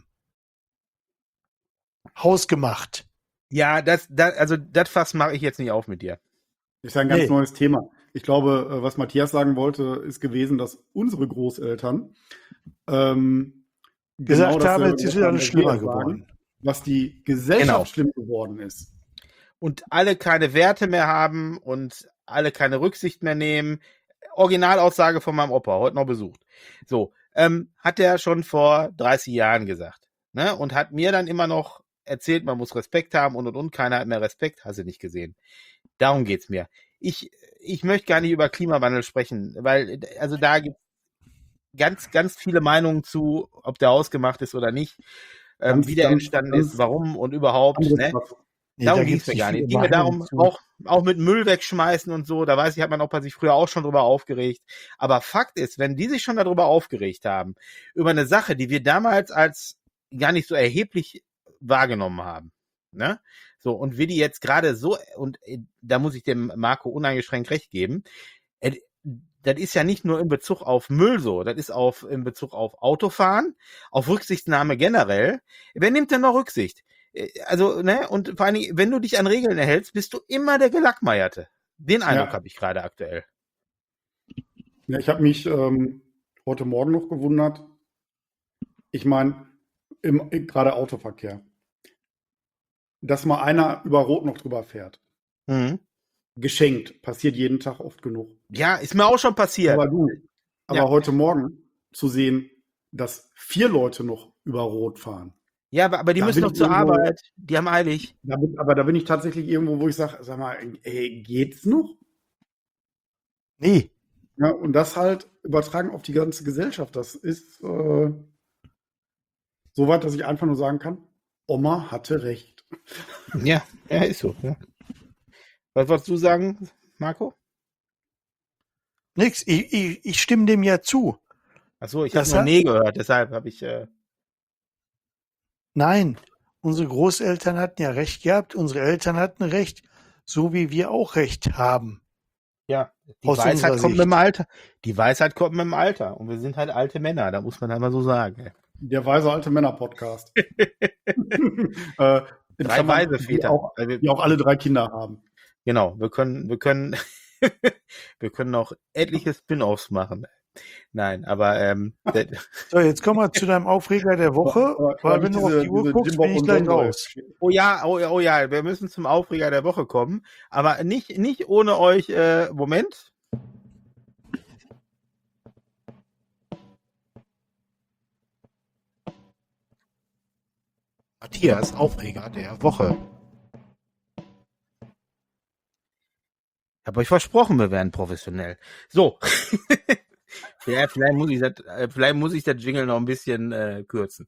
Hausgemacht. Ja, das, das, also das Fass mache ich jetzt nicht auf mit dir. Ist ja ein ganz Nee. neues Thema. Ich glaube, äh, was Matthias sagen wollte, ist gewesen, dass unsere Großeltern ähm, Gesagt genau habe, dasselbe es ist sagen, alles was schlimmer wir sagen, geworden. was die Gesellschaft Genau. schlimm geworden ist. Und alle keine Werte mehr haben und alle keine Rücksicht mehr nehmen. Originalaussage von meinem Opa, heute noch besucht. So, ähm, hat er schon vor dreißig Jahren gesagt. Ne? Und hat mir dann immer noch erzählt, man muss Respekt haben und und und. Keiner hat mehr Respekt, hast du nicht gesehen. Darum geht's mir. Ich, ich möchte gar nicht über Klimawandel sprechen, weil, also da gibt ganz, ganz viele Meinungen zu, ob der ausgemacht ist oder nicht, ähm, Ganz, wie der ganz, entstanden ganz ist, warum und überhaupt. Anderes Ne? Fass. Nee, Darum da ging gibt's es mir nicht gar nicht. viele Es ging mir darum, Meinungen zu. auch, auch mit Müll wegschmeißen und so, da weiß ich, hat mein Opa sich früher auch schon drüber aufgeregt. Aber Fakt ist, wenn die sich schon darüber aufgeregt haben, über eine Sache, die wir damals als gar nicht so erheblich wahrgenommen haben, ne? So, und wir die jetzt gerade so, und äh, da muss ich dem Marco uneingeschränkt recht geben, äh, das ist ja nicht nur in Bezug auf Müll so, das ist auf in Bezug auf Autofahren, auf Rücksichtnahme generell. Wer nimmt denn noch Rücksicht? Äh, Also, ne, und vor allen Dingen, wenn du dich an Regeln erhältst, bist du immer der Gelackmeierte. Den Eindruck Ja. habe ich gerade aktuell. Ja, ich habe mich ähm, heute Morgen noch gewundert. Ich meine, im gerade Autoverkehr, dass mal einer über Rot noch drüber fährt. Mhm. Geschenkt. Passiert jeden Tag oft genug. Ja, ist mir auch schon passiert. Aber du, aber Ja. heute Morgen zu sehen, dass vier Leute noch über Rot fahren. Ja, aber, aber die Da müssen bin noch ich zur irgendwo- Arbeit. Die haben eilig. Da bin, aber da bin ich tatsächlich irgendwo, wo ich sage, sag mal, ey, geht's noch? Nee. Ja, und das halt übertragen auf die ganze Gesellschaft. Das ist äh, so weit, dass ich einfach nur sagen kann, Oma hatte recht. Ja, ja, ist so. Ja. Was wolltest du sagen, Marco? Nix. Ich, ich, ich stimme dem ja zu. Achso, ich habe Das nur hat- Nee gehört, deshalb habe ich. Äh, Nein. Unsere Großeltern hatten ja recht gehabt. Unsere Eltern hatten recht. So wie wir auch recht haben. ja, die Aus Weisheit unserer kommt Sicht. mit dem Alter. Die Weisheit kommt mit dem Alter. Und wir sind halt alte Männer, da muss man einmal so sagen. ey. Der weise alte Männer-Podcast. äh, in Drei Klammern, weise die Väter. auch, Weil wir, die auch alle drei Kinder haben. genau, wir können, wir können, wir können noch etliche Spin-offs machen. Nein, aber ähm, der, So, jetzt kommen wir zu deinem Aufreger der Woche. Aber- aber Weil wenn nicht du auf diese- die Uhr diese guckst, Jimbo bin ich und gleich Sondre. raus. oh ja, oh, ja, oh ja, wir müssen zum Aufreger der Woche kommen, aber nicht, nicht ohne euch. Äh, Moment. Matthias, Aufreger der Woche. Ich habe euch versprochen, wir werden professionell. So. Ja, vielleicht muss ich das, äh, vielleicht muss ich das Jingle noch ein bisschen äh, kürzen.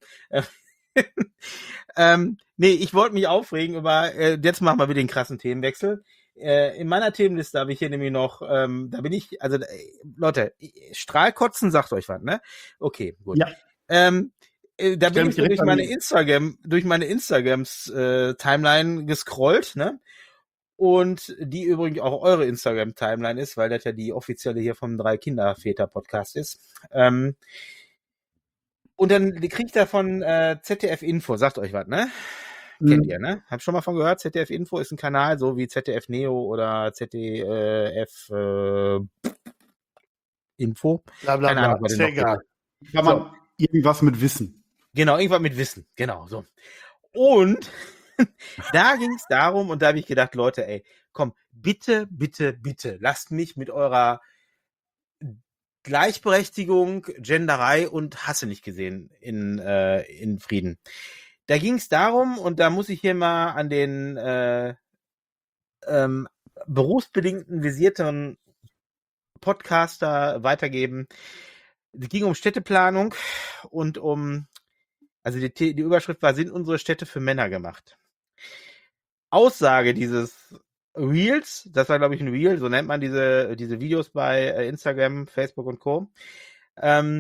ähm, nee, ich wollte mich aufregen über, äh, jetzt machen wir wieder den krassen Themenwechsel. Äh, in meiner Themenliste habe ich hier nämlich noch, ähm, da bin ich, also äh, Leute, Strahlkotzen sagt euch was, ne? Okay, gut. Ja. Ähm, äh, da Stell bin mich ich so direkt durch meine daneben. Instagram, durch meine Instagrams äh, Timeline gescrollt, ne? Und die übrigens auch eure Instagram-Timeline ist, weil das ja die offizielle hier vom Drei-Kinder-Väter-Podcast ist. Ähm, und dann kriegt ich da von äh, Z D F Info, sagt euch was, ne? Kennt Mhm. ihr, ne? Habt schon mal von gehört? Z D F Info ist ein Kanal, so wie Z D F Neo oder Z D F äh, Info. Bla, bla, Keine bla. Ahnung, was Ist denn ja noch egal. Kann man irgendwas mit Wissen. Genau, irgendwas mit Wissen. Genau, so. Und da ging es darum, und da habe ich gedacht, Leute, ey, komm, bitte, bitte, bitte, lasst mich mit eurer Gleichberechtigung, Genderei und Hasse nicht gesehen in, äh, in Frieden. Da ging es darum, und da muss ich hier mal an den äh, ähm, berufsbedingten visierten Podcaster weitergeben. Es ging um Städteplanung und um, also die, die Überschrift war, sind unsere Städte für Männer gemacht? Aussage dieses Reels, das war glaube ich ein Reel, so nennt man diese, diese Videos bei äh, Instagram, Facebook und Co., ähm,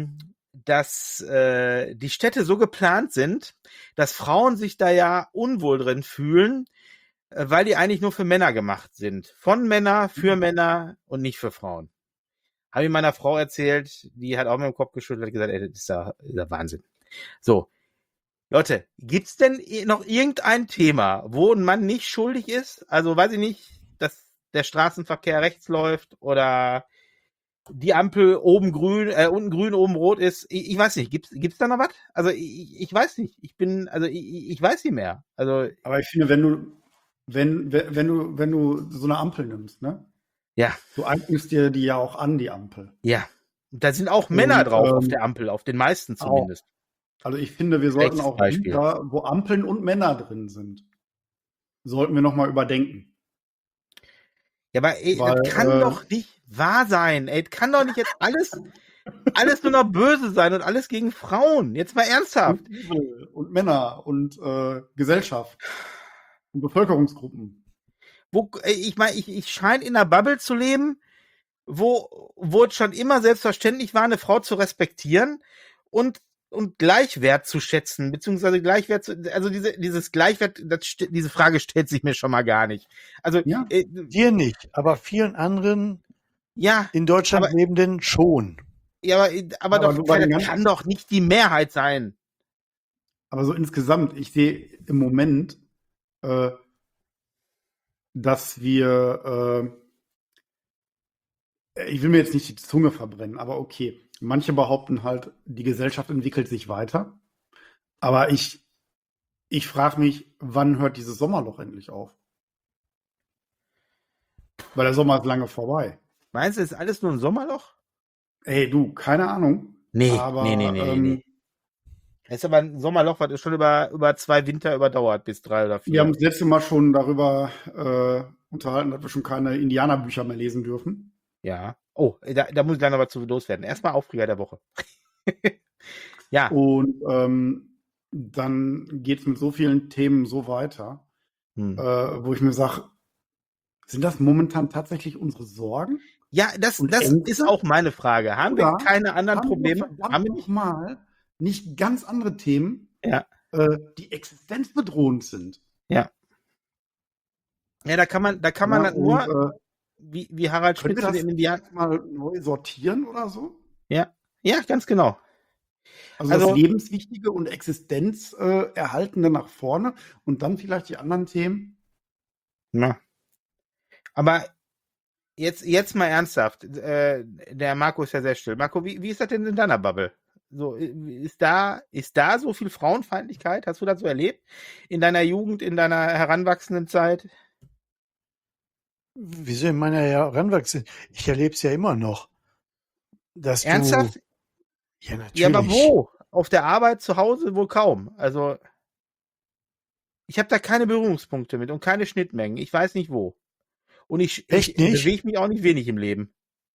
dass äh, die Städte so geplant sind, dass Frauen sich da ja unwohl drin fühlen, äh, weil die eigentlich nur für Männer gemacht sind. Von Männer, für Männer und nicht für Frauen. Habe ich meiner Frau erzählt, die hat auch mit dem Kopf geschüttelt und gesagt, ey, das ist ja, das ist ja Wahnsinn. So, Leute, gibt's denn noch irgendein Thema, wo ein Mann nicht schuldig ist? Also weiß ich nicht, dass der Straßenverkehr rechts läuft oder die Ampel oben grün, äh, unten grün, oben rot ist. Ich, ich weiß nicht, gibt's, gibt's da noch was? Also ich, ich weiß nicht. Ich bin, also ich, ich weiß nicht mehr. Also Aber ich finde, wenn du, wenn, wenn wenn du, wenn du so eine Ampel nimmst, ne? ja, Du eignest dir die ja auch an, die Ampel. ja. Da sind auch Männer Und, drauf auf ähm, der Ampel, auf den meisten auch. zumindest. Also ich finde, wir sollten Schlechtes auch Beispiel. da, wo Ampeln und Männer drin sind, sollten wir nochmal überdenken. Ja, aber ey, Weil, das kann äh, doch nicht wahr sein. Ey, das kann doch nicht jetzt alles, alles nur noch böse sein und alles gegen Frauen. Jetzt mal ernsthaft. Und Übel und Männer und äh, Gesellschaft und Bevölkerungsgruppen. Wo, ey, ich meine, ich, ich scheine in einer Bubble zu leben, wo, wo es schon immer selbstverständlich war, eine Frau zu respektieren und, und Gleichwert zu schätzen, beziehungsweise Gleichwert zu, also diese, dieses Gleichwert, das, st- diese Frage stellt sich mir schon mal gar nicht. Also, Ja. äh, Dir nicht, aber vielen anderen ja, in Deutschland Aber- Lebenden schon. ja, aber, aber, Aber doch, du bei den das ganzen- kann doch nicht die Mehrheit sein. Aber so insgesamt, ich sehe im Moment, äh, dass wir, äh, ich will mir jetzt nicht die Zunge verbrennen, aber okay. Manche behaupten halt, die Gesellschaft entwickelt sich weiter. Aber ich, ich frage mich, wann hört dieses Sommerloch endlich auf? Weil der Sommer ist lange vorbei. Meinst du, ist alles nur ein Sommerloch? Ey, du, keine Ahnung. Nee, aber, nee, nee, nee, ähm, nee. Das ist aber ein Sommerloch, was schon über, über zwei Winter überdauert, bis drei oder vier. Wir haben das letzte Mal schon darüber äh, unterhalten, dass wir schon keine Indianerbücher mehr lesen dürfen. Ja. Oh, da, da muss ich gleich noch was zu loswerden. Erstmal Aufreger der Woche. ja. Und ähm, dann geht es mit so vielen Themen so weiter, Hm. äh, wo ich mir sage, sind das momentan tatsächlich unsere Sorgen? Ja, das, Und das Ängste? ist auch meine Frage. Haben wir Oder keine anderen haben Probleme? wir verdammt Haben wir nicht? nochmal nicht ganz andere Themen, Ja. äh, die existenzbedrohend sind? Ja, da kann man, da kann man Ja, das nur, und, äh, wie, wie Harald können Schmidt wir zu das dem Indianer. mal neu sortieren oder so? Ja, ja, ganz genau. Also, Also- das Lebenswichtige und Existenzerhaltende äh, Erhaltende nach vorne und dann vielleicht die anderen Themen. Ja. Aber jetzt, jetzt mal ernsthaft. Äh, der Marco ist ja sehr still. Marco, wie, wie ist das denn in deiner Bubble? So, ist da, ist da so viel Frauenfeindlichkeit? Hast du das so erlebt? In deiner Jugend, in deiner heranwachsenden Zeit? Wieso in meiner Heranwachsenden? Ich erlebe es ja immer noch. Dass Ernsthaft? Du, ja, natürlich. Ja, aber wo? Auf der Arbeit, zu Hause wohl kaum. Also, ich habe da keine Berührungspunkte mit und keine Schnittmengen. Ich weiß nicht wo. Und ich, Echt ich nicht? bewege mich auch nicht wenig im Leben.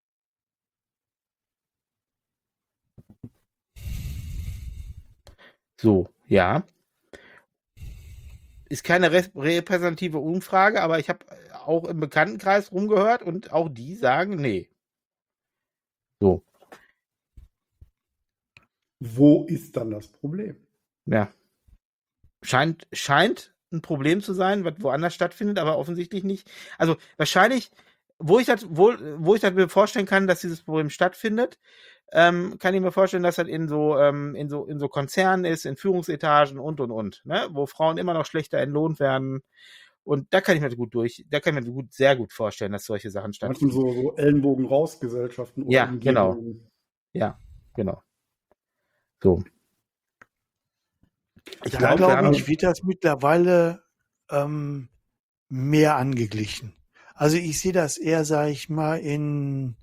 So, ja. Ist keine rep- repräsentative Umfrage, aber ich habe auch im Bekanntenkreis rumgehört und auch die sagen, nee. So, Wo ist dann das Problem? ja. Scheint, scheint ein Problem zu sein, was woanders stattfindet, aber offensichtlich nicht. Also wahrscheinlich, wo ich das, wo, wo ich das mir vorstellen kann, dass dieses Problem stattfindet, ähm, kann ich mir vorstellen, dass das in so, ähm, in so, in so Konzernen ist, in Führungsetagen und und und, ne? Wo Frauen immer noch schlechter entlohnt werden. Und da kann ich mir gut durch, da kann ich mir gut, sehr gut vorstellen, dass solche Sachen Manchmal stattfinden. so, so Ellenbogen-Raus-Gesellschaften oder Ja, Umgebungen. Ja, genau. So. Ich Da glaube, wir glaube haben, ich, wird das mittlerweile ähm, mehr angeglichen. Also ich sehe das eher, sage ich mal, in,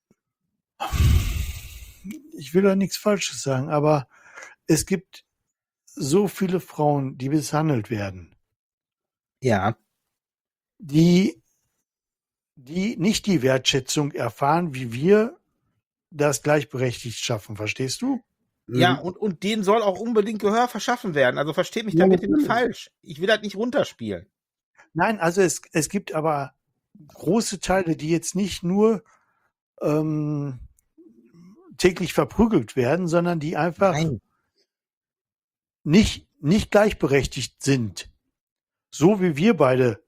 ich will da nichts Falsches sagen, aber es gibt so viele Frauen, die misshandelt werden, ja, die, die nicht die Wertschätzung erfahren, wie wir das gleichberechtigt schaffen. Verstehst du? ja, Mhm. und, und denen soll auch unbedingt Gehör verschaffen werden. Also versteht mich Ja, da bitte nicht natürlich. falsch. Ich will das nicht runterspielen. Nein, also es, es gibt aber große Teile, die jetzt nicht nur ähm, täglich verprügelt werden, sondern die einfach Nein. nicht, nicht gleichberechtigt sind. So wie wir beide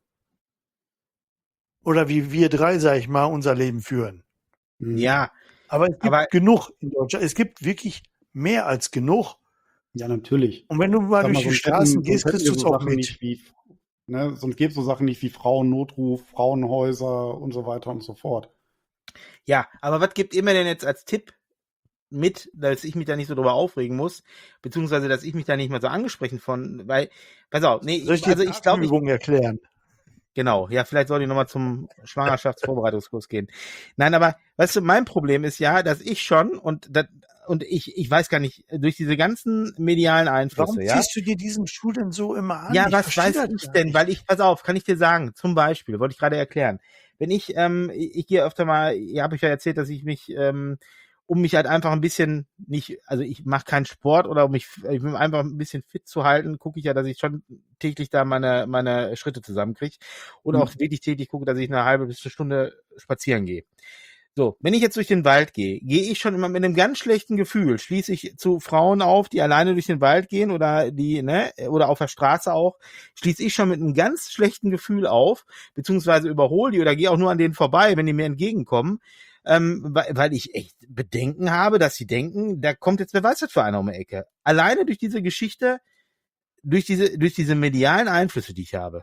oder wie wir drei, sag ich mal, unser Leben führen. Ja, Aber es gibt Aber- genug in Deutschland. Es gibt wirklich mehr als genug. Ja, natürlich. Und wenn du mal Sag durch mal, die sonst Straßen hätten- gehst, sonst kriegst hätten du wir es auch Sachen mit. nicht wie, ne, sonst gäbe es so Sachen nicht wie Frauennotruf, Frauenhäuser und so weiter und so fort. ja, aber was gibt ihr mir denn jetzt als Tipp mit, dass ich mich da nicht so drüber aufregen muss, beziehungsweise dass ich mich da nicht mehr so angesprochen von, weil, pass auf, nee, Soll ich ich, dir also ich glaube, ich, Übungen erklären? genau, ja, vielleicht soll ich nochmal zum Schwangerschaftsvorbereitungskurs gehen. Nein, aber, weißt du, mein Problem ist ja, dass ich schon, und das, und ich, ich weiß gar nicht, durch diese ganzen medialen Einflüsse, Warum ja. ziehst du dir diesen Schuh denn so immer an? Ja, Ich was verstehe weiß das ich gar denn? nicht. Weil ich, pass auf, kann ich dir sagen, zum Beispiel, wollte ich gerade erklären. Wenn ich, ähm, ich, ich gehe öfter mal, ja, habe ich ja erzählt, dass ich mich, ähm, um mich halt einfach ein bisschen nicht, also ich mache keinen Sport oder um mich, ich will einfach ein bisschen fit zu halten, gucke ich ja, dass ich schon täglich da meine, meine Schritte zusammenkriege und Mhm. auch wirklich täglich gucke, dass ich eine halbe bis eine Stunde spazieren gehe. So, wenn ich jetzt durch den Wald gehe, gehe ich schon immer mit einem ganz schlechten Gefühl, schließe ich zu Frauen auf, die alleine durch den Wald gehen oder die, ne, oder auf der Straße auch, schließe ich schon mit einem ganz schlechten Gefühl auf, beziehungsweise überhole die oder gehe auch nur an denen vorbei, wenn die mir entgegenkommen, ähm, weil, weil ich echt Bedenken habe, dass sie denken, da kommt jetzt wer weiß was für einer um die Ecke. Alleine durch diese Geschichte, durch diese, durch diese medialen Einflüsse, die ich habe.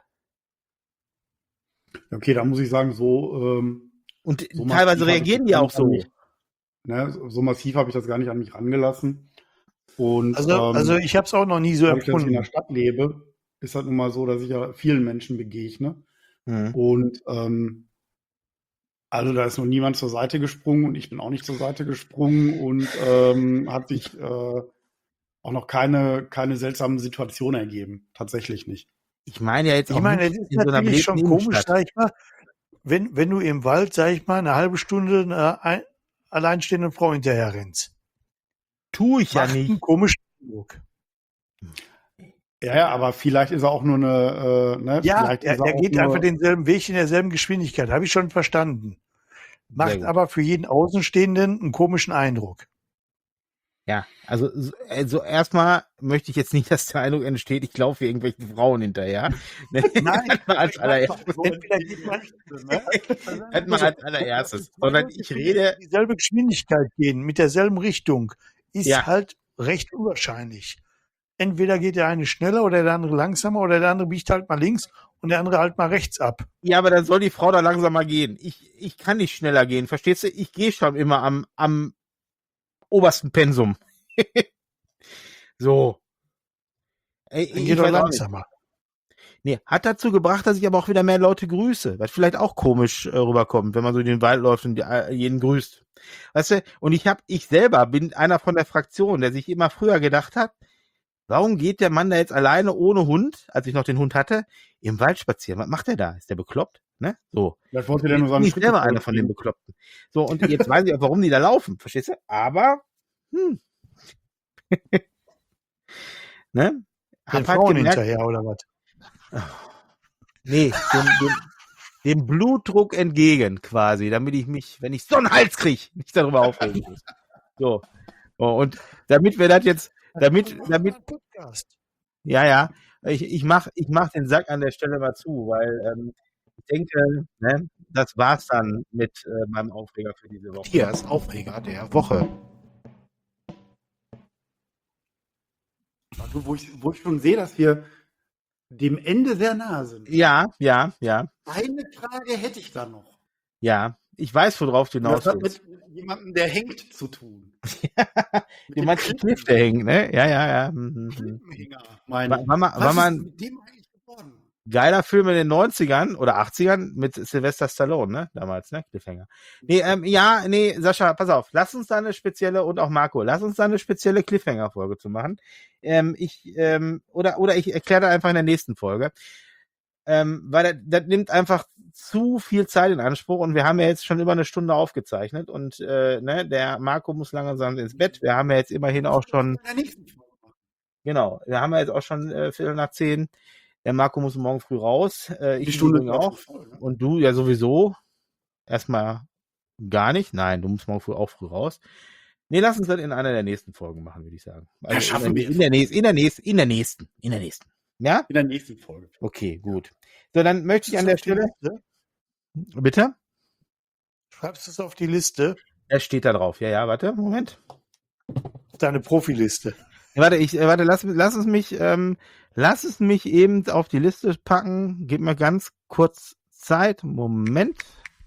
Okay, da muss ich sagen, so, ähm, Und so massiv teilweise habe ich reagieren das die gar auch nicht an so. mich- Ne, so- so massiv habe ich das gar nicht an mich rangelassen. Und Also, ähm, also ich habe es auch noch nie so dadurch, dass ich in der empfunden. Stadt lebe, ist halt nun mal so, dass ich ja vielen Menschen begegne. Hm. Und ähm, also da ist noch niemand zur Seite gesprungen und ich bin auch nicht zur Seite gesprungen und ähm, hat sich äh, auch noch keine, keine seltsamen Situationen ergeben. Tatsächlich nicht. Ich meine ja jetzt Ich auch meine, nicht es ist in so einer natürlich schon belebten komisch, Innenstadt. sag ich mal, wenn, wenn du im Wald, sag ich mal, eine halbe Stunde einer ein, alleinstehenden Frau hinterher rennst. Tue ich ja Macht nicht. einen komischen Eindruck. Ja, ja, aber vielleicht ist er auch nur eine, äh, ne, Ja, vielleicht er, ist er er auch geht nur, einfach denselben Weg in derselben Geschwindigkeit, habe ich schon verstanden. Sehr Macht gut. aber für jeden Außenstehenden einen komischen Eindruck. Ja, also, so- also erstmal möchte ich jetzt nicht, dass der Eindruck entsteht, ich laufe irgendwelchen Frauen hinterher. Ne? Nein, mal als allererstes. entweder geht man, Hätten wir als allererstes. Sondern ich rede, dieselbe Geschwindigkeit gehen, mit derselben Richtung, ist Ja. halt recht unwahrscheinlich. Entweder geht der eine schneller oder der andere langsamer oder der andere biegt halt mal links und der andere halt mal rechts ab. ja, aber dann soll die Frau da langsamer gehen. Ich, ich kann nicht schneller gehen, verstehst du? Ich gehe schon immer am, am obersten Pensum. So. Ey, Dann ich geht er weiß auch nicht. langsamer. Nee, hat dazu gebracht, dass ich aber auch wieder mehr Leute grüße, was vielleicht auch komisch äh, rüberkommt, wenn man so in den Wald läuft und die, äh, jeden grüßt. Weißt du, und ich hab, ich selber bin einer von der Fraktion, der sich immer früher gedacht hat, warum geht der Mann da jetzt alleine ohne Hund, als ich noch den Hund hatte, im Wald spazieren? Was macht der da? Ist der bekloppt? Ne? So. vielleicht wollte der nur Ich seine bin Schritte selber einer von den vollkriegen. Bekloppten. So, und jetzt weiß ich auch, warum die da laufen, verstehst du? Aber, hm. Ne? Den Hab halt Frauen gemerkt, hinterher oder was? nee, dem, dem, dem Blutdruck entgegen quasi, damit ich mich, wenn ich so einen Hals kriege, nicht darüber aufregen muss. So. Oh, und damit wir das jetzt, damit, damit, Podcast. ja, ja, ich, ich mach, ich mach den Sack an der Stelle mal zu, weil ähm, ich denke, ne, das war's dann mit äh, meinem Aufreger für diese Woche. Hier ist Aufreger der Woche. Also, wo ich, wo ich schon sehe, dass wir dem Ende sehr nahe sind. Ja, ja, ja, Eine Frage hätte ich da noch. ja. Ich weiß, worauf du hinaus Das hat willst. mit jemandem, der hängt, zu tun. Du meinst den Cliff, der hängt, ne? Ja, ja, ja. Mhm, mhm. Cliffhanger, meine War, ich. war, mal, Was war mal ist ein mit dem eigentlich geworden? geiler Film in den neunzigern oder achtzigern mit Sylvester Stallone, ne? Damals, ne? Cliffhanger. Nee, ähm, ja, nee, Sascha, pass auf, lass uns da eine spezielle, und auch Marco, lass uns da eine spezielle Cliffhanger-Folge zu machen. Ähm, ich, ähm, oder, oder ich erkläre da einfach in der nächsten Folge. Ähm, weil das, das nimmt einfach zu viel Zeit in Anspruch und wir haben ja jetzt schon über eine Stunde aufgezeichnet und äh, ne, der Marco muss langsam ins Bett. Wir haben ja jetzt immerhin auch schon, In der nächsten Folge machen. genau, wir haben ja jetzt auch schon äh, Viertel nach zehn. Der Marco muss morgen früh raus. Äh, ich Die im Stunde Übrigen ist auch. schon voll, ne? Und du ja sowieso. Erstmal gar nicht. Nein, du musst morgen früh auch früh raus. Nee, lass uns das in einer der nächsten Folgen machen, würde ich sagen. Ja, Also schaffen in, wir. in, der nächsten, in der nächsten, in der nächsten, in der nächsten. Ja? In der nächsten Folge. Okay, gut. So, dann möchte ich an der Auf die Stelle. Liste? Bitte? Schreibst du es auf die Liste? Er steht da drauf. Ja, ja, warte, Moment. Auf deine Profiliste. Warte, ich, äh, warte, lass, lass es mich, ähm, lass es mich eben auf die Liste packen. Gib mir ganz kurz Zeit. Moment.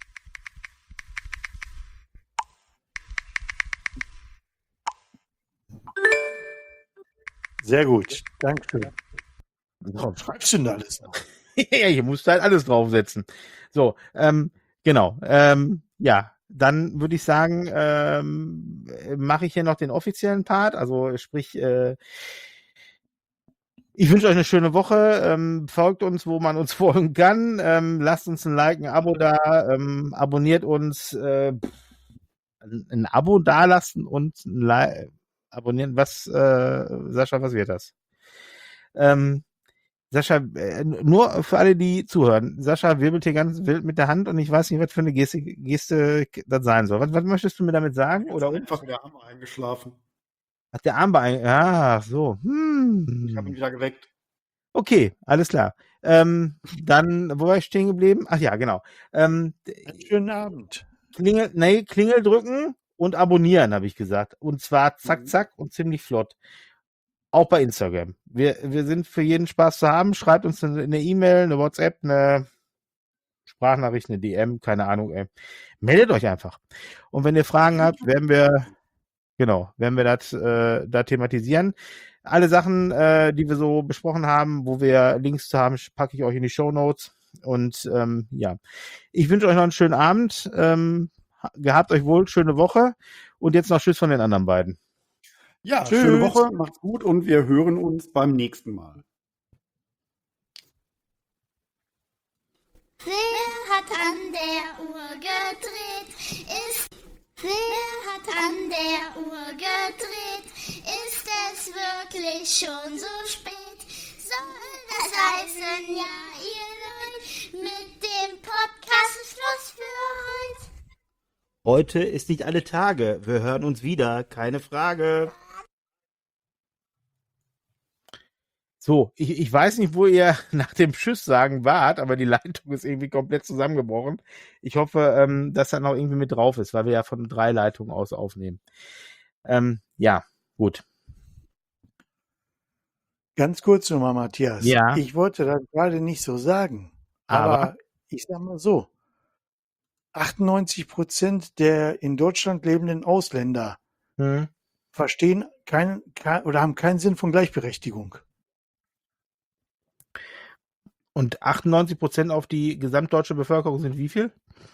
Sehr gut. Dankeschön. So. Was schreibst du denn da alles noch? Ja, hier musst du halt alles draufsetzen. So, ähm, genau. Ähm, ja, dann würde ich sagen, ähm, mache ich hier noch den offiziellen Part. Also sprich, äh, ich wünsche euch eine schöne Woche. Ähm, folgt uns, wo man uns folgen kann. Ähm, lasst uns ein Like, ein Abo da. Ähm, abonniert uns. Äh, ein, ein Abo dalassen und ein Like, abonnieren. Was, äh, Sascha, was wird das? Ähm, Sascha, äh, nur für alle, die zuhören. Sascha wirbelt hier ganz wild mit der Hand und ich weiß nicht, was für eine Geste, Geste das sein soll. Was, was möchtest du mir damit sagen? Oder einfach der Arm eingeschlafen. hat der Arm bei... Ja, so. Hm. Ich habe ihn wieder geweckt. Okay, alles klar. Ähm, dann, wo war ich stehen geblieben? Ach ja, genau. Ähm, Einen schönen Abend. Klingel, nee, Klingel drücken und abonnieren, habe ich gesagt. Und zwar zack, Mhm. zack und ziemlich flott. Auch bei Instagram. Wir, wir sind für jeden Spaß zu haben. Schreibt uns eine eine E-Mail, eine WhatsApp, eine Sprachnachricht, eine D M, keine Ahnung, ey. Meldet euch einfach. Und wenn ihr Fragen habt, werden wir, genau, werden wir das äh, da thematisieren. Alle Sachen, äh, die wir so besprochen haben, wo wir Links zu haben, packe ich euch in die Shownotes. Und ähm, ja, ich wünsche euch noch einen schönen Abend. Ähm, gehabt euch wohl, schöne Woche. Und jetzt noch Tschüss von den anderen beiden. Ja, Tschüss. schöne Woche, macht's gut und wir hören uns beim nächsten Mal. Wer hat an der Uhr gedreht? Ist Wer hat an der Uhr gedreht? Ist es wirklich schon so spät? Soll das heißen, ja, ihr Leute, mit dem Podcast ist Schluss für heute? Heute ist nicht alle Tage. Wir hören uns wieder, keine Frage. So, ich, ich weiß nicht, wo ihr nach dem Tschüss sagen wart, aber die Leitung ist irgendwie komplett zusammengebrochen. Ich hoffe, ähm, dass das noch irgendwie mit drauf ist, weil wir ja von drei Leitungen aus aufnehmen. Ähm, ja, gut. Ganz kurz nochmal, Matthias. Ja. Ich wollte das gerade nicht so sagen. Aber? Aber ich sag mal so. achtundneunzig Prozent der in Deutschland lebenden Ausländer Hm. verstehen keinen kein, oder haben keinen Sinn von Gleichberechtigung. Und achtundneunzig Prozent auf die gesamtdeutsche Bevölkerung sind wie viel?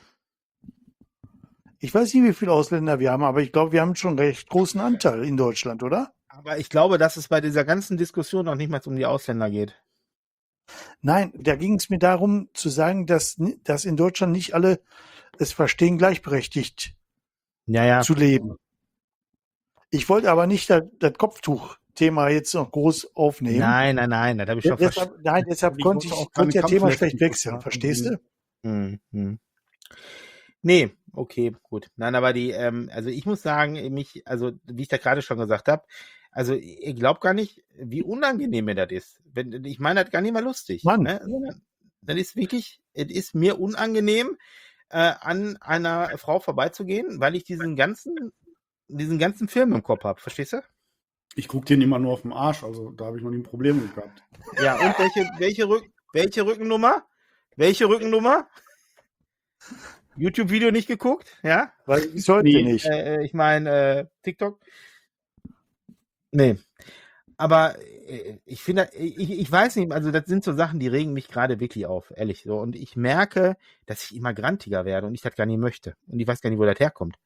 Ich weiß nicht, wie viele Ausländer wir haben, aber ich glaube, wir haben schon einen recht großen Anteil in Deutschland, oder? Aber ich glaube, dass es bei dieser ganzen Diskussion noch nicht mal um die Ausländer geht. Nein, da ging es mir darum zu sagen, dass, dass in Deutschland nicht alle es verstehen, gleichberechtigt Ja, ja. zu leben. Ich wollte aber nicht das, das Kopftuch-Thema jetzt noch groß aufnehmen. Nein, nein, nein, das habe ich schon deshalb, verstanden. nein, deshalb Ich konnte wollte ich, auch keine konnte ja Thema Kampflächen schlecht wechseln, haben. verstehst du? Hm, hm. Nee, okay, gut. Nein, aber die, ähm, also ich muss sagen, mich, also wie ich da gerade schon gesagt habe, also ihr glaubt gar nicht, wie unangenehm mir das ist. Wenn, ich meine das gar nicht mal lustig. Mann. Ne? Sondern das ist wirklich, es ist mir unangenehm, äh, an einer Frau vorbeizugehen, weil ich diesen ganzen, diesen ganzen Film im Kopf habe. Verstehst du? Ich gucke den immer nur auf den Arsch, also da habe ich noch nie ein Problem mit gehabt. Ja, und welche, welche, Rück, welche Rückennummer? Welche Rückennummer? YouTube-Video nicht geguckt, ja? Weil bis heute Nee. nicht. Äh, ich meine, äh, TikTok? Nee. Aber äh, ich finde, ich, ich weiß nicht, also das sind so Sachen, die regen mich gerade wirklich auf, ehrlich so. Und ich merke, dass ich immer grantiger werde und ich das gar nicht möchte. Und ich weiß gar nicht, wo das herkommt.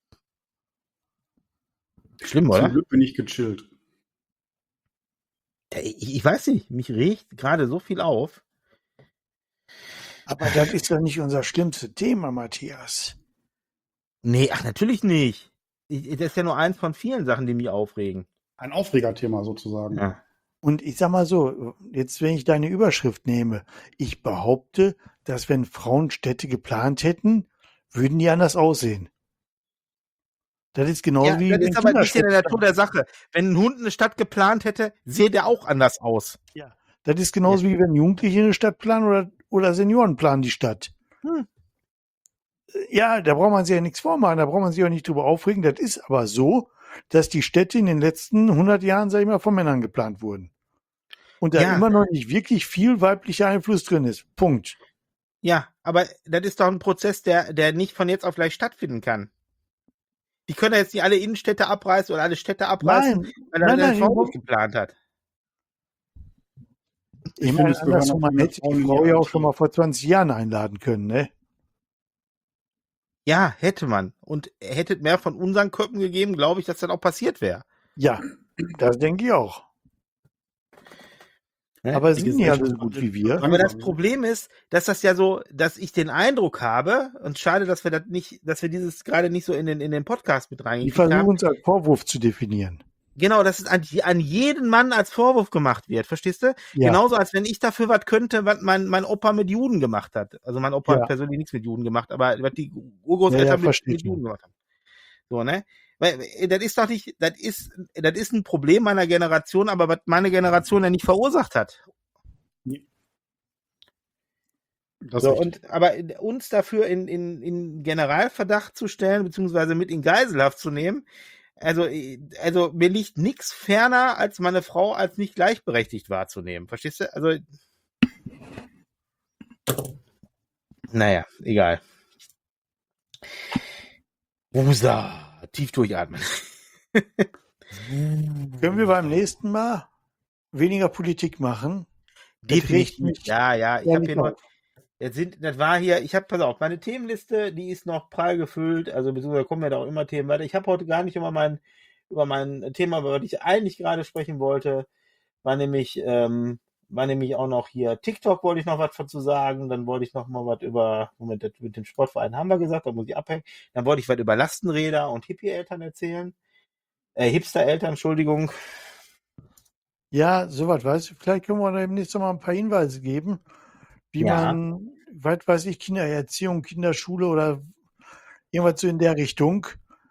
Schlimm, Zum oder? Glück bin ich gechillt. Ja, Ich, ich weiß nicht, mich regt gerade so viel auf. Aber das ist doch nicht unser schlimmstes Thema, Matthias. Nee, ach, natürlich nicht. Ich, das ist ja nur eins von vielen Sachen, die mich aufregen. Ein Aufregerthema sozusagen. Ja. Und ich sag mal so, jetzt wenn ich deine Überschrift nehme, ich behaupte, dass wenn Frauen Städte geplant hätten, würden die anders aussehen. Das ist genauso Ja, wie das wenn ist aber nicht in der Kinderstätten- Natur der Sache. Wenn ein Hund eine Stadt geplant hätte, sähe der auch anders aus. Ja, das ist genauso wie wenn Jugendliche eine Stadt planen oder, oder Senioren planen die Stadt. Hm. Ja, da braucht man sich ja nichts vormachen, da braucht man sich auch nicht drüber aufregen. Das ist aber so, dass die Städte in den letzten hundert Jahren, sag ich mal, von Männern geplant wurden. Und da Ja. immer noch nicht wirklich viel weiblicher Einfluss drin ist. Punkt. Ja, aber das ist doch ein Prozess, der, der nicht von jetzt auf gleich stattfinden kann. Die können ja jetzt nicht alle Innenstädte abreißen oder alle Städte abreißen, Nein, weil er nein, den nein, Vorwurf überhaupt- geplant hat. Ich Ich finde, meine, es gehören andersrum, auch man viele hätte die Frauen in Frau die ja auch I T. schon mal vor zwanzig Jahren einladen können, ne? Ja, hätte man. Und hätte mehr von unseren Köpfen gegeben, glaube ich, dass das auch passiert wäre. Ja, das denke ich auch. Ne? Aber Die sind nicht alle so Gesellschaft- gut wie wir. Aber das Problem ist, dass das ja so, dass ich den Eindruck habe, und schade, dass wir das nicht, dass wir dieses gerade nicht so in den, in den Podcast mit Die reingekriegt versuchen haben. uns als Vorwurf zu definieren. Genau, dass es an, an jeden Mann als Vorwurf gemacht wird, verstehst du? Ja. Genauso, als wenn ich dafür was könnte, was mein, mein Opa mit Juden gemacht hat. Also mein Opa Ja. hat persönlich nichts mit Juden gemacht, aber was die Ja, Urgroßeltern ja, mit, versteht mit man. Juden gemacht haben. So, ne? Weil, äh, das ist doch nicht, das ist, das ist ein Problem meiner Generation, aber was meine Generation ja nicht verursacht hat. Das So, ist richtig. und, aber uns dafür in, in, in Generalverdacht zu stellen, beziehungsweise mit in Geiselhaft zu nehmen, also, also mir liegt nichts ferner, als meine Frau als nicht gleichberechtigt wahrzunehmen. Verstehst du? Also, naja, egal. Rosa, tief durchatmen. Können wir beim nächsten Mal weniger Politik machen? Das regt Definitiv. mich Ja, ja, ich ja habe nicht hier nur, auf. jetzt sind, das war hier, ich habe, pass auf, meine Themenliste, die ist noch prall gefüllt, also beziehungsweise kommen ja da auch immer Themen weiter. Ich habe heute gar nicht über mein, über mein Thema, über das ich eigentlich gerade sprechen wollte, war nämlich, ähm, war nämlich auch noch hier TikTok, wollte ich noch was dazu sagen, dann wollte ich noch mal was über, Moment, das mit dem Sportverein haben wir gesagt, da muss ich abhängen, dann wollte ich was über Lastenräder und Hippie-Eltern erzählen, äh, Hipster-Eltern, Entschuldigung. Ja, soweit weiß ich. Vielleicht können wir demnächst noch mal ein paar Hinweise geben, wie Ja. man, weit weiß ich, Kindererziehung, Kinderschule oder irgendwas so in der Richtung.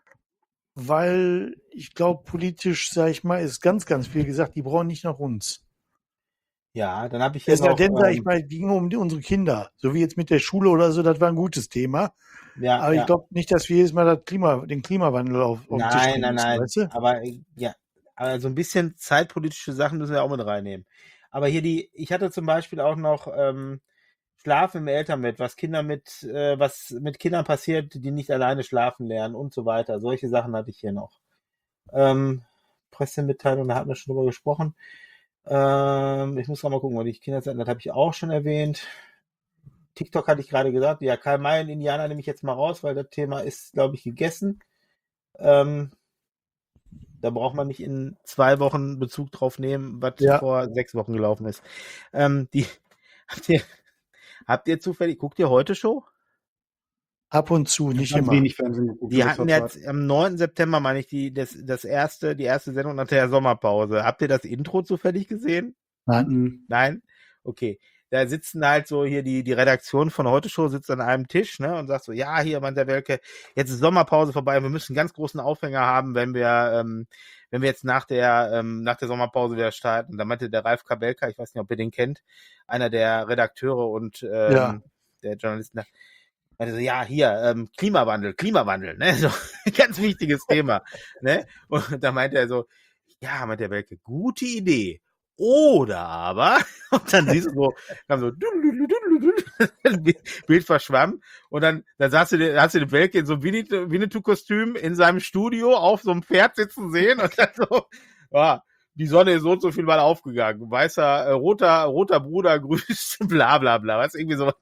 Weil ich glaube, politisch, sag ich mal, ist ganz, ganz viel gesagt, die brauchen nicht nach uns. Ja, dann habe ich hier Es sei noch, denn, sag ich ähm, mal, ging um die, unsere Kinder. So wie jetzt mit der Schule oder so, das war ein gutes Thema. ja, Aber ja. ich glaube nicht, dass wir jedes Mal das Klima, den Klimawandel auf, auf den Tisch Nein, legen nein, müssen, nein. weißt du? Aber äh, ja, aber so ein bisschen zeitpolitische Sachen müssen wir auch mit reinnehmen. Aber hier die, ich hatte zum Beispiel auch noch ähm, Schlafen im Elternbett, was Kinder mit, äh, was mit Kindern passiert, die nicht alleine schlafen lernen und so weiter. Solche Sachen hatte ich hier noch. Ähm, Pressemitteilung, da hatten wir schon drüber gesprochen. Ähm, ich muss noch mal gucken, weil die Kinderzeiten, das habe ich auch schon erwähnt. TikTok hatte ich gerade gesagt. Ja, Karl May und Indianer nehme ich jetzt mal raus, weil das Thema ist, glaube ich, gegessen. Ähm, da braucht man nicht in zwei Wochen Bezug drauf nehmen, was Ja. vor sechs Wochen gelaufen ist. Ähm, die, habt ihr, habt ihr zufällig, guckt ihr heute Show? Ab und zu, Ich nicht habe ganz immer. wenig Fernsehen geguckt. Die in hatten letzter jetzt am neunten September, meine ich, die, das, das erste, die erste Sendung nach der Sommerpause. Habt ihr das Intro zufällig gesehen? Zeit. Mhm. Nein? Okay. Da sitzen halt so hier die, die Redaktion von Heute Show sitzt an einem Tisch, ne, und sagt so, ja, hier, Mann, der Welke, jetzt ist Sommerpause vorbei, wir müssen einen ganz großen Aufhänger haben, wenn wir, ähm, wenn wir jetzt nach der, ähm, nach der Sommerpause wieder starten. Da meinte der Ralf Kabelka, ich weiß nicht, ob ihr den kennt, einer der Redakteure und, ähm, Ja. der Journalisten, da, meinte so, ja, hier, ähm, Klimawandel, Klimawandel, ne, so, ganz wichtiges Thema, ne, und da meinte er so, ja, meinte der Welke, gute Idee. Oder aber, und dann siehst du so, kam so, Bild verschwamm, und dann, dann saß du, den- hast du den Welke in so einem Winnetou- Winnetou-Kostüm in seinem Studio auf so einem Pferd sitzen sehen und dann so, ja, die Sonne ist so und so viel mal aufgegangen, weißer, äh, roter, roter Bruder grüßt, bla bla bla, was irgendwie so.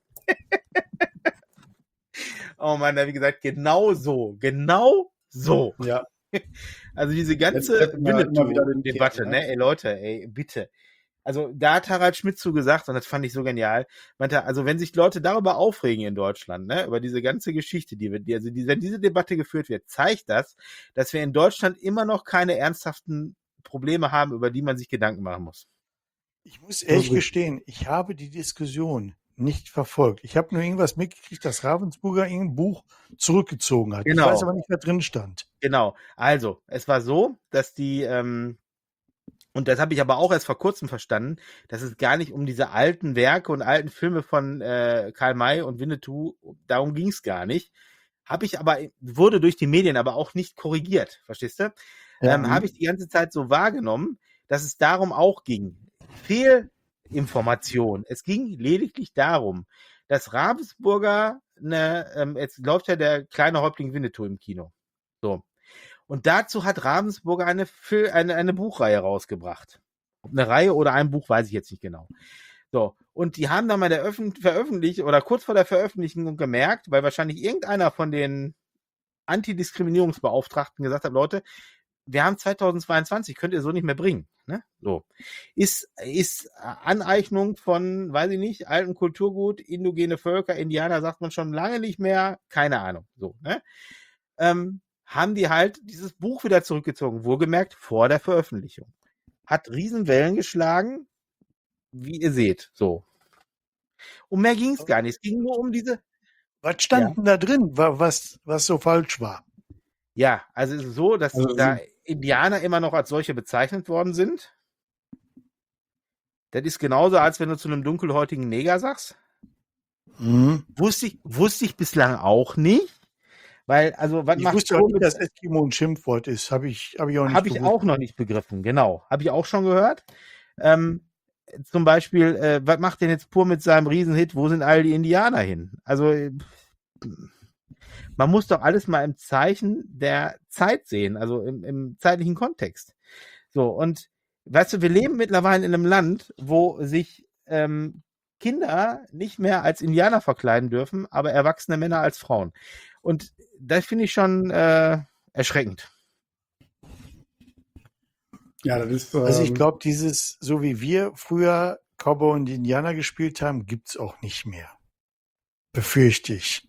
Oh Mann, da wie gesagt, genau so, genau so. Ja. Also diese Jetzt ganze wird immer- immer wieder den Winnetou-Debatte, Thema, ne? ne? Ey Leute, ey, bitte. Also da hat Harald Schmidt zu gesagt, und das fand ich so genial, meinte, also wenn sich Leute darüber aufregen in Deutschland, ne, über diese ganze Geschichte, die wir, die, also die, wenn diese Debatte geführt wird, zeigt das, dass wir in Deutschland immer noch keine ernsthaften Probleme haben, über die man sich Gedanken machen muss. Ich muss ehrlich Also- gestehen, ich habe die Diskussion nicht verfolgt. Ich habe nur irgendwas mitgekriegt, dass Ravensburger irgendein Buch zurückgezogen hat. Genau. Ich weiß aber nicht, was drin stand. Genau. Also, es war so, dass die, ähm, und das habe ich aber auch erst vor kurzem verstanden, dass es gar nicht um diese alten Werke und alten Filme von äh, Karl May und Winnetou, darum ging es gar nicht. Habe ich aber, wurde durch die Medien aber auch nicht korrigiert, verstehst du? Ja. Ähm, habe ich die ganze Zeit so wahrgenommen, dass es darum auch ging. Fehlinformation. Es ging lediglich darum, dass Ravensburger, eine, ähm, jetzt läuft ja der kleine Häuptling Winnetou im Kino. So. Und dazu hat Ravensburger eine, eine, eine Buchreihe rausgebracht. Ob eine Reihe oder ein Buch, weiß ich jetzt nicht genau. So, und die haben dann mal der Öffn- veröffentlicht oder kurz vor der Veröffentlichung gemerkt, weil wahrscheinlich irgendeiner von den Antidiskriminierungsbeauftragten gesagt hat, Leute, wir haben zweitausendzweiundzwanzig, könnt ihr so nicht mehr bringen. Ne? So. Ist, ist Aneignung von, weiß ich nicht, alten Kulturgut, indogene Völker, Indianer, sagt man schon lange nicht mehr, keine Ahnung. So, ne? Ähm, haben die halt dieses Buch wieder zurückgezogen, wohlgemerkt vor der Veröffentlichung. Hat Riesenwellen geschlagen, wie ihr seht, so. Um mehr ging es gar nicht. Es ging nur um diese. Was stand Ja. denn da drin, wa- was, was so falsch war? Ja, also es ist so, dass Also, da Indianer immer noch als solche bezeichnet worden sind. Das ist genauso, als wenn du zu einem dunkelhäutigen Neger sagst. Mhm. Wusste ich, wusste ich bislang auch nicht. Weil, also, was Ich macht wusste auch nicht, dass Eskimo ein Schimpfwort ist. Habe ich, hab ich auch nicht Habe ich gewusst. auch noch nicht begriffen, genau. Habe ich auch schon gehört. Ähm, zum Beispiel, äh, was macht denn jetzt Pur mit seinem Riesenhit? Wo sind all die Indianer hin? Also, äh, man muss doch alles mal im Zeichen der Zeit sehen, also im, im zeitlichen Kontext. So, und weißt du, wir leben mittlerweile in einem Land, wo sich ähm, Kinder nicht mehr als Indianer verkleiden dürfen, aber erwachsene Männer als Frauen. Und das finde ich schon äh, erschreckend. Ja, das ist. Ähm, Also ich glaube, dieses, so wie wir früher Cowboy und Indianer gespielt haben, gibt's auch nicht mehr. Befürchte ich.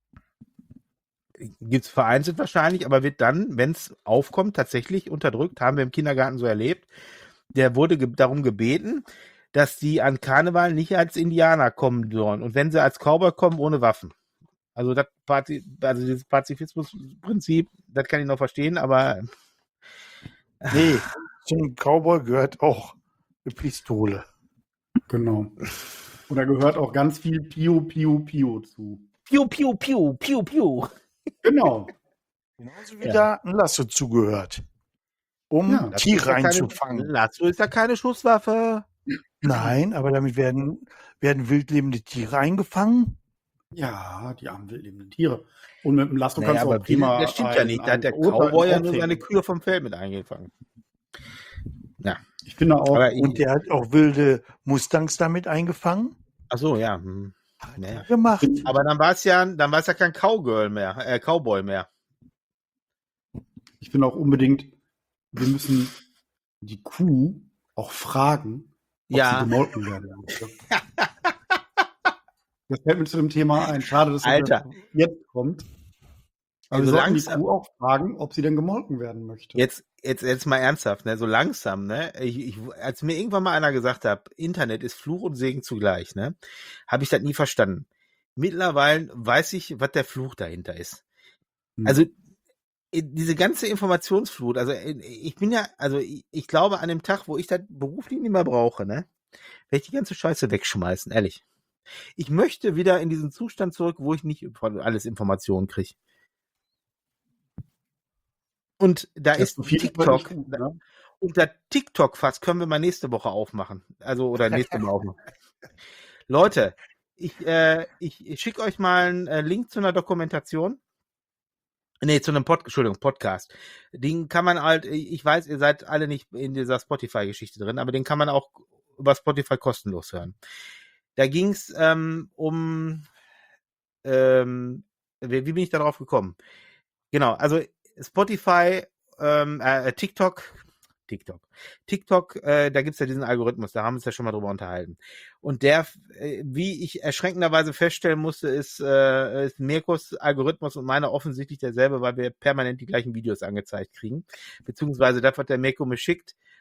Gibt es vereinzelt wahrscheinlich, aber wird dann, wenn es aufkommt, tatsächlich unterdrückt, haben wir im Kindergarten so erlebt. Der wurde ge- darum gebeten, dass die an Karneval nicht als Indianer kommen sollen und wenn sie als Cowboy kommen, ohne Waffen. Also das Pazi- also dieses Pazifismusprinzip, das kann ich noch verstehen, aber Nee, zum Cowboy gehört auch eine Pistole. Genau. Und da gehört auch ganz viel Pio, Pio, Pio zu. piu, piu, piu, piu, piu. Genau. Genauso wie Ja. da ein Lasso zugehört. Um Ja, Das Tiere ist ja keine- einzufangen. Lasso ist ja keine Schusswaffe. Nein, aber damit werden, werden wildlebende Tiere eingefangen. Ja, die armen wildlebenden Tiere. Und mit dem Lasso Naja, kannst du aber auch prima. das stimmt ja ein- nicht. Da ein hat der Verurteilten Cowboy ja nur aufhängen. seine Kühe vom Feld mit eingefangen. Ja. Ich finde auch. Aber ich- Und der hat auch wilde Mustangs damit eingefangen. Ach so, ja. hm. Hat Nee. er gemacht. Aber dann war es ja, dann war es ja kein Cowgirl mehr, äh, Cowboy mehr. Ich finde auch unbedingt, wir müssen die Kuh auch fragen, ob Ja. sie gemolken werden möchte. Das fällt mir zu dem Thema ein. Schade, dass Alter. das jetzt kommt. Aber Also wir sollten die langsam- Kuh auch fragen, ob sie denn gemolken werden möchte. Jetzt, jetzt, jetzt mal ernsthaft, ne? So langsam, ne? Ich, ich, als mir irgendwann mal einer gesagt hat, Internet ist Fluch und Segen zugleich, ne? Habe ich das nie verstanden. Mittlerweile weiß ich, was der Fluch dahinter ist. Hm. Also äh, diese ganze Informationsflut, also äh, ich bin ja, also ich, ich glaube an dem Tag, wo ich das beruflich nicht mehr brauche, ne? Werde ich die ganze Scheiße wegschmeißen, ehrlich. Ich möchte wieder in diesen Zustand zurück, wo ich nicht von alles Informationen kriege. Und da Das ist ist auf jeden Fall TikTok, nicht gut, ne? und das TikTok-Fass können wir mal nächste Woche aufmachen. Also, oder nächste Woche aufmachen. Leute, ich, äh, ich, ich schicke euch mal einen äh, Link zu einer Dokumentation. Nee, zu einem Pod, Entschuldigung, Podcast. Den kann man halt, ich weiß, ihr seid alle nicht in dieser Spotify-Geschichte drin, aber den kann man auch über Spotify kostenlos hören. Da ging es ähm, um, ähm, wie, wie bin ich da drauf gekommen? Genau, also Spotify, ähm, äh, TikTok, TikTok, TikTok, äh, da gibt's ja diesen Algorithmus, da haben wir uns ja schon mal drüber unterhalten. Und der, äh, wie ich erschreckenderweise feststellen musste, ist, äh, ist Mirkos Algorithmus und meiner offensichtlich derselbe, weil wir permanent die gleichen Videos angezeigt kriegen. Beziehungsweise das, was der Mirko mir schickt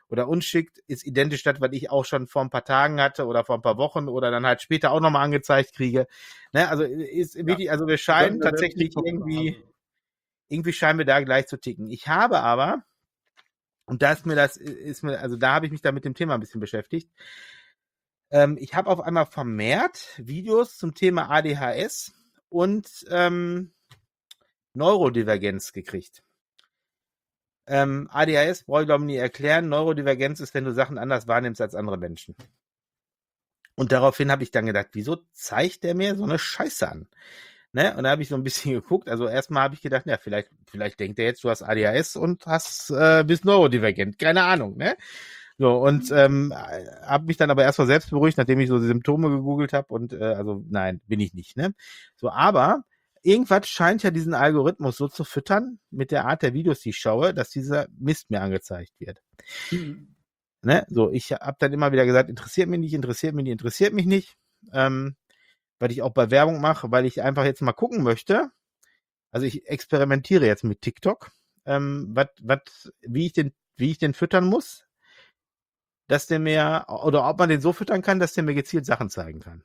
oder uns schickt, ist identisch das, was ich auch schon vor ein paar Tagen hatte oder vor ein paar Wochen oder dann halt später auch nochmal angezeigt kriege. Ne? Also ist ja. wirklich, also wir scheinen Ja, tatsächlich irgendwie, irgendwie scheinen wir da gleich zu ticken. Ich habe aber, und da ist mir das, ist mir, also da habe ich mich da mit dem Thema ein bisschen beschäftigt. Ähm, ich habe auf einmal vermehrt Videos zum Thema A D H S und ähm, Neurodivergenz gekriegt. Ähm, A D H S brauche ich glaube ich nie erklären. Neurodivergenz ist, wenn du Sachen anders wahrnimmst als andere Menschen. Und daraufhin habe ich dann gedacht, wieso zeigt der mir so eine Scheiße an? Ne? Und da habe ich so ein bisschen geguckt. Also erstmal habe ich gedacht, ja, vielleicht, vielleicht denkt er jetzt, du hast A D H S und hast, äh, bist neurodivergent. Keine Ahnung, ne? So, und ähm, habe mich dann aber erstmal selbst beruhigt, nachdem ich so Symptome gegoogelt habe. Und äh, also nein, bin ich nicht, ne? So, aber irgendwas scheint ja diesen Algorithmus so zu füttern mit der Art der Videos, die ich schaue, dass dieser Mist mir angezeigt wird. Mhm. Ne? So, ich habe dann immer wieder gesagt, interessiert mich nicht, interessiert mich nicht, interessiert mich nicht. Ähm, weil ich auch bei Werbung mache, weil ich einfach jetzt mal gucken möchte. Also ich experimentiere jetzt mit TikTok, ähm, wat, wat, wie ich den, wie ich den füttern muss, dass der mir, oder ob man den so füttern kann, dass der mir gezielt Sachen zeigen kann.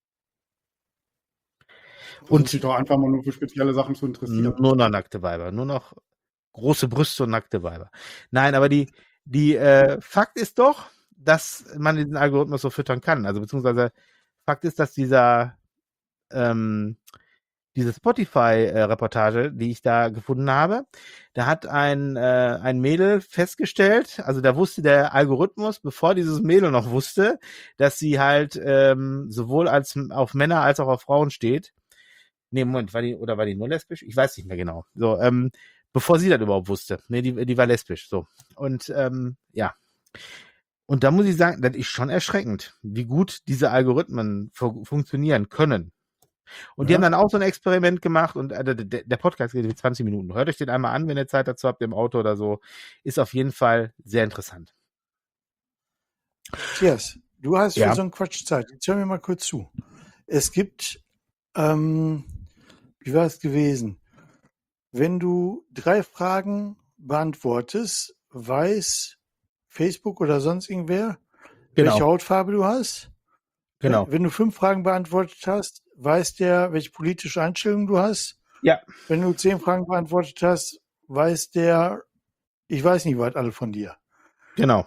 Und sich doch einfach mal nur für spezielle Sachen zu interessieren. Nur noch nackte Weiber, nur noch große Brüste und nackte Weiber. Nein, aber die, die äh, Fakt ist doch, dass man diesen Algorithmus so füttern kann. Also beziehungsweise Fakt ist, dass dieser ähm, diese Spotify-Reportage, die ich da gefunden habe, da hat ein, äh, ein Mädel festgestellt, also da wusste der Algorithmus, bevor dieses Mädel noch wusste, dass sie halt ähm, sowohl als auf Männer als auch auf Frauen steht. Nee, Moment, war die, oder war die nur lesbisch? Ich weiß nicht mehr genau. So, ähm, bevor sie das überhaupt wusste. Nee, die, die war lesbisch, so. Und, ähm, ja. Und da muss ich sagen, das ist schon erschreckend, wie gut diese Algorithmen fu- funktionieren können. Und ja. Die haben dann auch so ein Experiment gemacht und äh, der, der Podcast geht wie zwanzig Minuten. Hört euch den einmal an, wenn ihr Zeit dazu habt, im Auto oder so. Ist auf jeden Fall sehr interessant. Matthias, du hast ja. für so einen Quatsch Zeit. Jetzt hör mir mal kurz zu. Es gibt, ähm, wie war es gewesen? Wenn du drei Fragen beantwortest, weiß Facebook oder sonst irgendwer, genau. welche Hautfarbe du hast. Genau. Wenn, wenn du fünf Fragen beantwortet hast, weiß der, welche politische Einstellung du hast. Ja. Wenn du zehn Fragen beantwortet hast, weiß der, ich weiß nicht was alle von dir. Genau.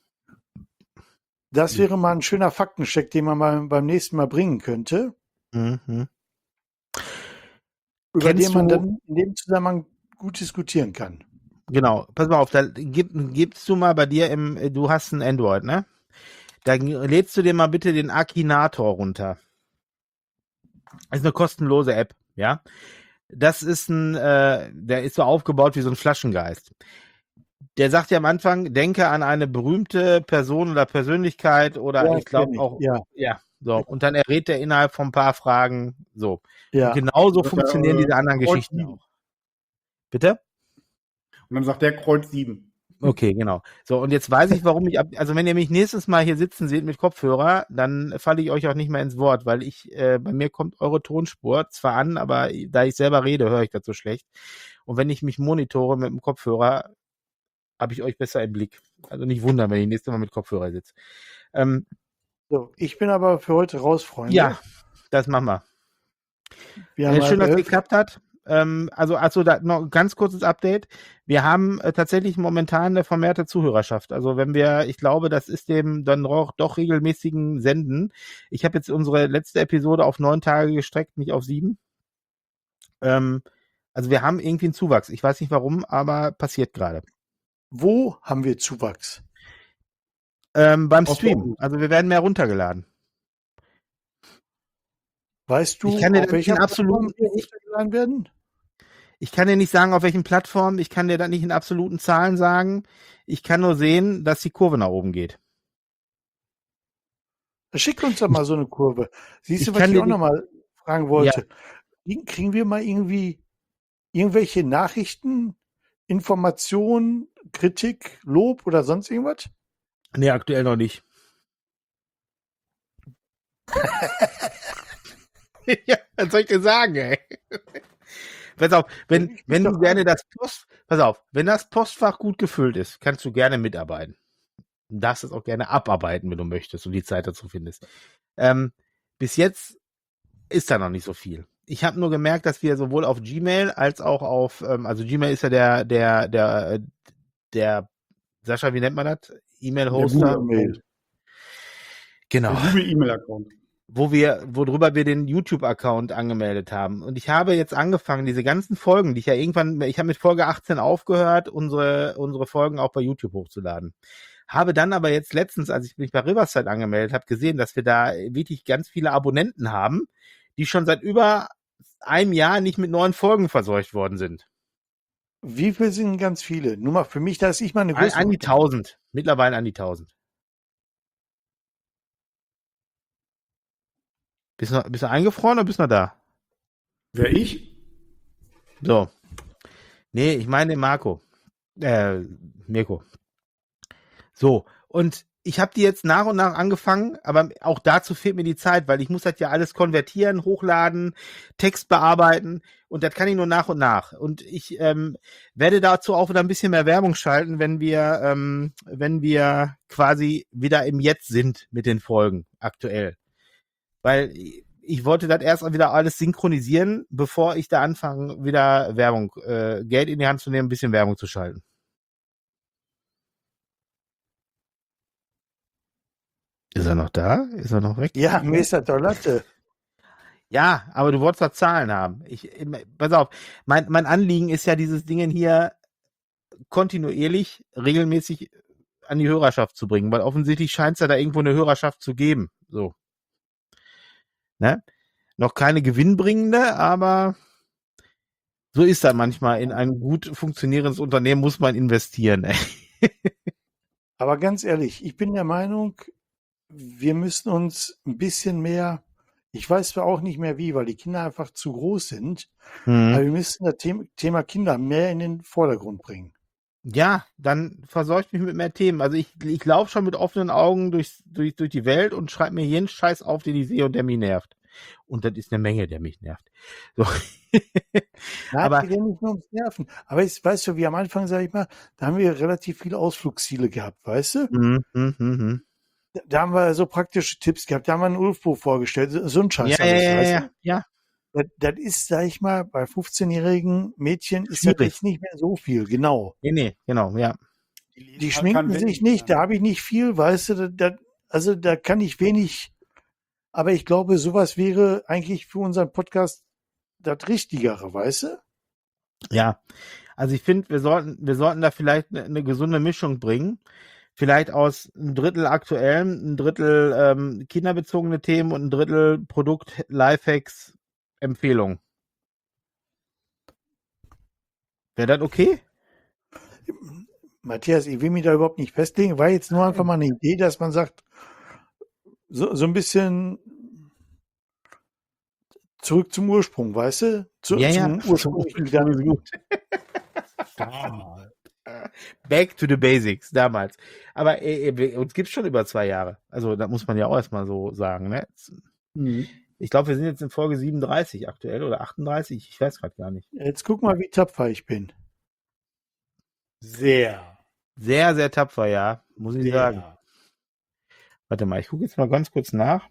Das wäre mal ein schöner Faktencheck, den man mal beim nächsten Mal bringen könnte. Mhm. Über Kennst den man du, dann in dem Zusammenhang gut diskutieren kann. Genau, pass mal auf, da gib, gibst du mal bei dir im, du hast ein Android, ne? Da lädst du dir mal bitte den Akinator runter. Das ist eine kostenlose App, ja. Das ist ein, äh, der ist so aufgebaut wie so ein Flaschengeist. Der sagt ja am Anfang, denke an eine berühmte Person oder Persönlichkeit oder ja, ich glaube auch, ja. ja, so. Und dann errät er innerhalb von ein paar Fragen, so. Ja. Und genauso funktionieren äh, diese anderen Geschichten sieben. Auch. Bitte? Und dann sagt der Kreuz sieben. Okay, genau. So, und jetzt weiß ich, warum ich, ab, also wenn ihr mich nächstes Mal hier sitzen seht mit Kopfhörer, dann falle ich euch auch nicht mehr ins Wort, weil ich, äh, bei mir kommt eure Tonspur zwar an, aber da ich selber rede, höre ich das so schlecht. Und wenn ich mich monitore mit dem Kopfhörer, habe ich euch besser im Blick. Also nicht wundern, wenn ich nächstes Mal mit Kopfhörer sitze. Ähm, so, ich bin aber für heute raus, Freunde. Ja, das machen wir. wir haben äh, schön, dass es geklappt hat. Ähm, also, also da noch ein ganz kurzes Update. Wir haben äh, tatsächlich momentan eine vermehrte Zuhörerschaft. Also wenn wir, ich glaube, das ist dem dann auch doch regelmäßigen Senden. Ich habe jetzt unsere letzte Episode auf neun Tage gestreckt, nicht auf sieben. Ähm, also wir haben irgendwie einen Zuwachs. Ich weiß nicht warum, aber passiert gerade. Wo haben wir Zuwachs? Ähm, beim Stream. Also wir werden mehr runtergeladen. Weißt du, ich kann dir auf welcher absoluten, Plattform wir runtergeladen werden? Ich kann dir nicht sagen, auf welchen Plattformen. Ich kann dir da nicht in absoluten Zahlen sagen. Ich kann nur sehen, dass die Kurve nach oben geht. Schick uns doch mal so eine Kurve. Siehst du, was ich auch noch mal fragen wollte? Ja. Kriegen wir mal irgendwie irgendwelche Nachrichten, Informationen, Kritik, Lob oder sonst irgendwas? Nee, aktuell noch nicht. Ja, was soll ich dir sagen, ey? Pass auf, wenn, wenn du gerne das Post, pass auf, wenn das Postfach gut gefüllt ist, kannst du gerne mitarbeiten. Du darfst es auch gerne abarbeiten, wenn du möchtest und die Zeit dazu findest. Ähm, bis jetzt ist da noch nicht so viel. Ich habe nur gemerkt, dass wir sowohl auf Gmail als auch auf, ähm, also Gmail ist ja der, der, der, der, Sascha, wie nennt man das? E-Mail-Hoster. Google-Mail. Genau. Der Google-E-Mail-Account. Wo wir, worüber wir den YouTube-Account angemeldet haben. Und ich habe jetzt angefangen, diese ganzen Folgen, die ich ja irgendwann, ich habe mit Folge achtzehn aufgehört, unsere, unsere Folgen auch bei YouTube hochzuladen. Habe dann aber jetzt letztens, als ich mich bei Riverside angemeldet habe, gesehen, dass wir da wirklich ganz viele Abonnenten haben, die schon seit über einem Jahr nicht mit neuen Folgen verseucht worden sind. Wie viel sind ganz viele? Nur mal für mich, dass ich mal eine An, größere... an die tausend. Mittlerweile an die tausend. Bist du, bist du eingefroren oder bist du noch da? Wer ich? So. Nee, ich meine den Marco. Äh, Mirko. So, und ich habe die jetzt nach und nach angefangen, aber auch dazu fehlt mir die Zeit, weil ich muss das ja alles konvertieren, hochladen, Text bearbeiten und das kann ich nur nach und nach. Und ich ähm, werde dazu auch wieder ein bisschen mehr Werbung schalten, wenn wir, ähm, wenn wir quasi wieder im Jetzt sind mit den Folgen aktuell. Weil ich wollte das erst wieder alles synchronisieren, bevor ich da anfange, wieder Werbung, äh, Geld in die Hand zu nehmen, ein bisschen Werbung zu schalten. Ist er noch da? Ist er noch weg? Ja, mir ist das doch Latte. Ja, aber du wolltest doch Zahlen haben. Ich, pass auf, mein, mein Anliegen ist ja, dieses Ding hier kontinuierlich, regelmäßig an die Hörerschaft zu bringen, weil offensichtlich scheint es ja da irgendwo eine Hörerschaft zu geben. So. Ne? Noch keine gewinnbringende, aber so ist das manchmal. In ein gut funktionierendes Unternehmen muss man investieren. Aber ganz ehrlich, ich bin der Meinung, wir müssen uns ein bisschen mehr, ich weiß zwar auch nicht mehr wie, weil die Kinder einfach zu groß sind, Hm. aber wir müssen das The- Thema Kinder mehr in den Vordergrund bringen. Ja, dann versorgt mich mit mehr Themen. Also ich, ich laufe schon mit offenen Augen durch, durch, durch die Welt und schreibe mir jeden Scheiß auf, den ich sehe und der mich nervt. Und das ist eine Menge, der mich nervt. So. Na, Aber- aber geht ja nicht nur ums Nerven. Aber jetzt, weißt du, wie am Anfang, sag ich mal, da haben wir relativ viele Ausflugsziele gehabt, weißt du? Mhm, mhm, mhm. Da, da haben wir so praktische Tipps gehabt, da haben wir ein Ulfbuch vorgestellt, so so ein Scheiß Ja, ja, alles, ja, weißt ja, du? ja. Das, das ist, sag ich mal, bei fünfzehnjährigen Mädchen ist das Schwierig. jetzt nicht mehr so viel, genau. Nee, nee, genau, ja. Die schminken sich nicht, da habe ich nicht viel, weißt du, da, da, also da kann ich wenig, aber ich glaube, sowas wäre eigentlich für unseren Podcast das Richtigere, weißt du? Ja. Also ich finde, wir sollten, wir sollten da vielleicht eine, eine gesunde Mischung bringen. Vielleicht aus ein Drittel aktuellem, ein Drittel ähm, kinderbezogene Themen und ein Drittel Produkt, Lifehacks, Empfehlungen. Wäre das okay? Matthias, ich will mich da überhaupt nicht festlegen, war jetzt nur einfach mal eine Idee, dass man sagt, so, so ein bisschen zurück zum Ursprung, weißt du? Zu, Ja, ja. zum ursprünglichen Gedanken. gut. Back to the basics, damals. Aber äh, uns gibt's schon über zwei Jahre. Also da muss man ja auch erstmal so sagen. Ne? Mhm. Ich glaube, wir sind jetzt in Folge siebenunddreißig aktuell oder achtunddreißig. Ich weiß gerade gar nicht. Jetzt guck mal, wie tapfer ich bin. Sehr. Sehr, sehr tapfer, ja. Muss ich sagen. Sehr. Warte mal, ich gucke jetzt mal ganz kurz nach.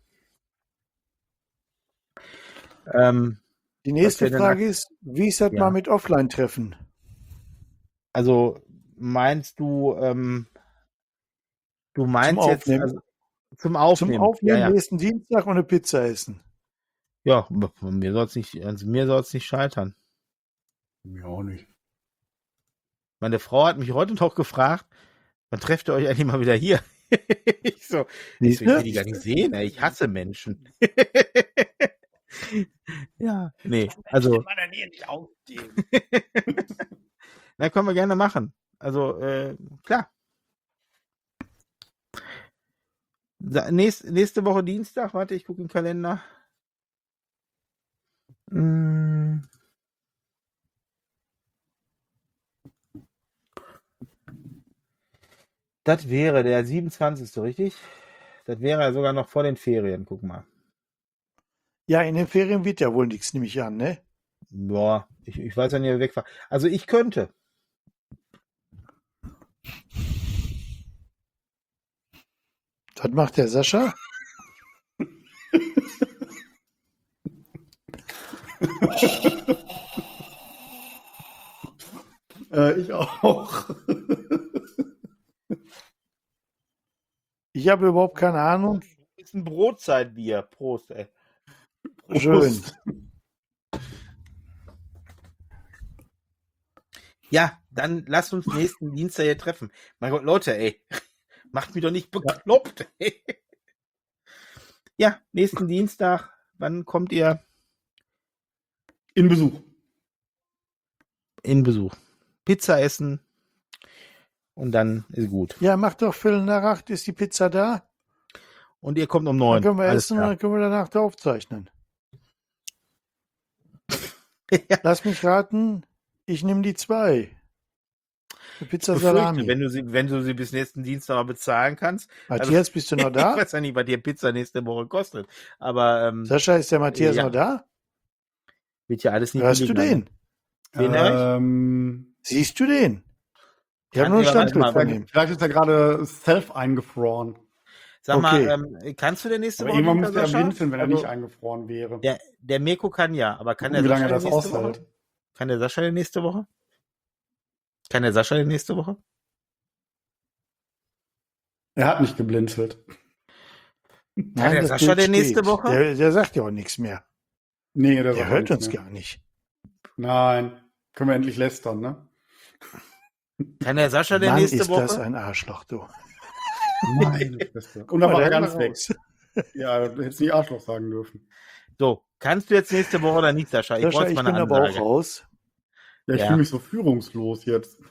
Ähm, Die nächste wäre denn Frage ist, wie ist das Ja. mal mit Offline-Treffen? also meinst du, ähm, du meinst Zum jetzt Aufnehmen. also, zum Aufnehmen? Zum Aufnehmen ja, ja. nächsten Dienstag und eine Pizza essen. ja, von mir soll es nicht, also mir soll es nicht scheitern. Mir auch nicht. Meine Frau hat mich heute noch gefragt, wann trefft ihr euch eigentlich mal wieder hier? ich so, ich, so, ich will die gar nicht sehen, ey. Ich hasse Menschen. ja, nee, also, man dann hier nicht aufstehen. na, können wir gerne machen. Also, äh, klar. Da, nächst, nächste Woche Dienstag, warte, ich gucke im Kalender. Mm. Das wäre der siebenundzwanzigste, richtig? Das wäre ja sogar noch vor den Ferien, guck mal. Ja, in den Ferien wird ja wohl nichts, nehme ich an, ne? Boah, ich, ich weiß ja nicht, wer wegfahrt. Also ich könnte. Was macht der Sascha? Äh, ich auch. Ich habe überhaupt keine Ahnung. Ist ein Brotzeitbier. Prost, ey. Schön. Ja, dann lasst uns nächsten Dienstag hier treffen. Mein Gott, Leute, ey. Macht mich doch nicht bekloppt, ey. Ja, nächsten Dienstag. Wann kommt ihr? In Besuch. In Besuch. Pizza essen. Und dann ist gut. Ja, mach doch Viertel nach acht, ist die Pizza da? Und ihr kommt um Dann neun. können wir Alles essen und klar. dann können wir danach da aufzeichnen. Ja. Lass mich raten, ich nehme die zwei. Die Pizza Befürchte, Salami. wenn du sie, wenn du sie bis nächsten Dienstag mal bezahlen kannst. Matthias, bist du noch Ich da? weiß ja nicht, was die Pizza nächste Woche kostet. Aber ähm, Sascha, ist der Matthias Ja. noch da? wird ja alles nicht Hörst du billig sein. den? Wen hör Ähm, Siehst du den? Ich habe Kann nur ein ich aber Standbild mal- von ihm. vielleicht ist er gerade self eingefroren. Sag Okay. mal, ähm, kannst du denn nächste Aber Woche irgendwann Dienstag, müsste er Sascha? blinzeln, wenn er Also, nicht eingefroren wäre. Der, der Mirko kann ja, aber kann der Gucken, wie lange Sascha er denn das nächste Woche? aushält. Kann der Sascha denn nächste Woche? Kann der Sascha denn nächste Woche? Er hat nicht geblinzelt. Nein, der das Sascha Bild denn nächste steht. Woche? Der, der sagt ja auch nichts mehr. Nee, der, Der sagt hört nichts uns mehr. gar nicht. Nein. Können wir endlich lästern, ne? Kann der Sascha denn Mann, nächste ist Woche? das ein Arschloch, du. Nein. Und dann war er der ganz war weg. raus. Ja, du hättest nicht Arschloch sagen dürfen. So, kannst du jetzt nächste Woche oder nicht, Sascha? Ich Sascha, brauche ich mal bin eine aber auch Ansage. raus. Ja, ich Ja. fühle mich so führungslos jetzt.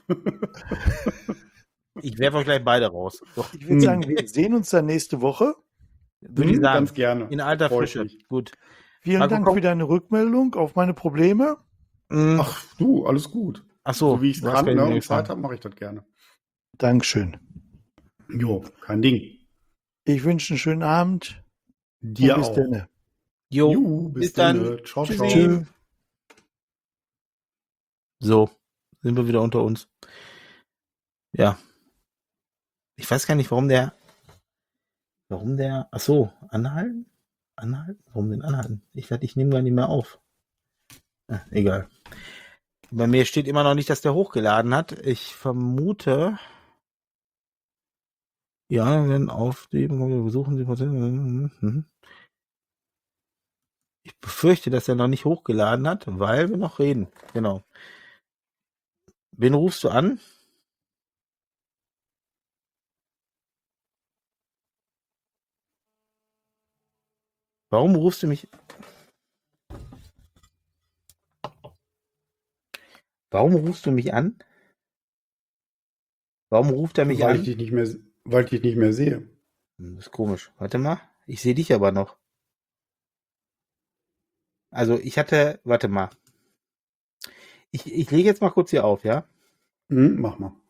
Ich werfe euch gleich beide raus. So, Ich würde sagen, wir sehen uns dann nächste Woche. würde ich Hm, sagen. Ganz gerne. In alter Freu ich Frische. mich. Gut. Vielen Marco, Dank komm. für deine Rückmeldung auf meine Probleme. Mm, Ach du, alles gut. Ach so, So wie ich es du hast kann keine ne, und Mail Zeit gefragt. habe, mache ich das gerne. Dankeschön. Jo, kein Ding. Ich wünsche einen schönen Abend. Dir und bis auch. dann. Jo, Ju, bis, bis dann. dann. Ciao, Tschüssi. ciao. Tschüss. So, sind wir wieder unter uns. Ja. Ich weiß gar nicht, warum der. Warum der. Ach so, anhalten? Anhalten? Warum denn anhalten? Ich dachte, ich nehme gar nicht mehr auf. Ah, egal. Bei mir steht immer noch nicht, dass der hochgeladen hat. Ich vermute. Ja, wenn auf dem besuchen Sie Prozent. Ich befürchte, dass er noch nicht hochgeladen hat, weil wir noch reden. Genau. Wen rufst du an? Warum rufst du mich? Warum rufst du mich an? Warum ruft er mich Weil an? ich dich nicht mehr, weil ich dich nicht mehr sehe. Hm, Das ist komisch. Warte mal. Ich sehe dich aber noch. Also ich hatte, warte mal. Ich, ich lege jetzt mal kurz hier auf, ja? Hm, mach mal.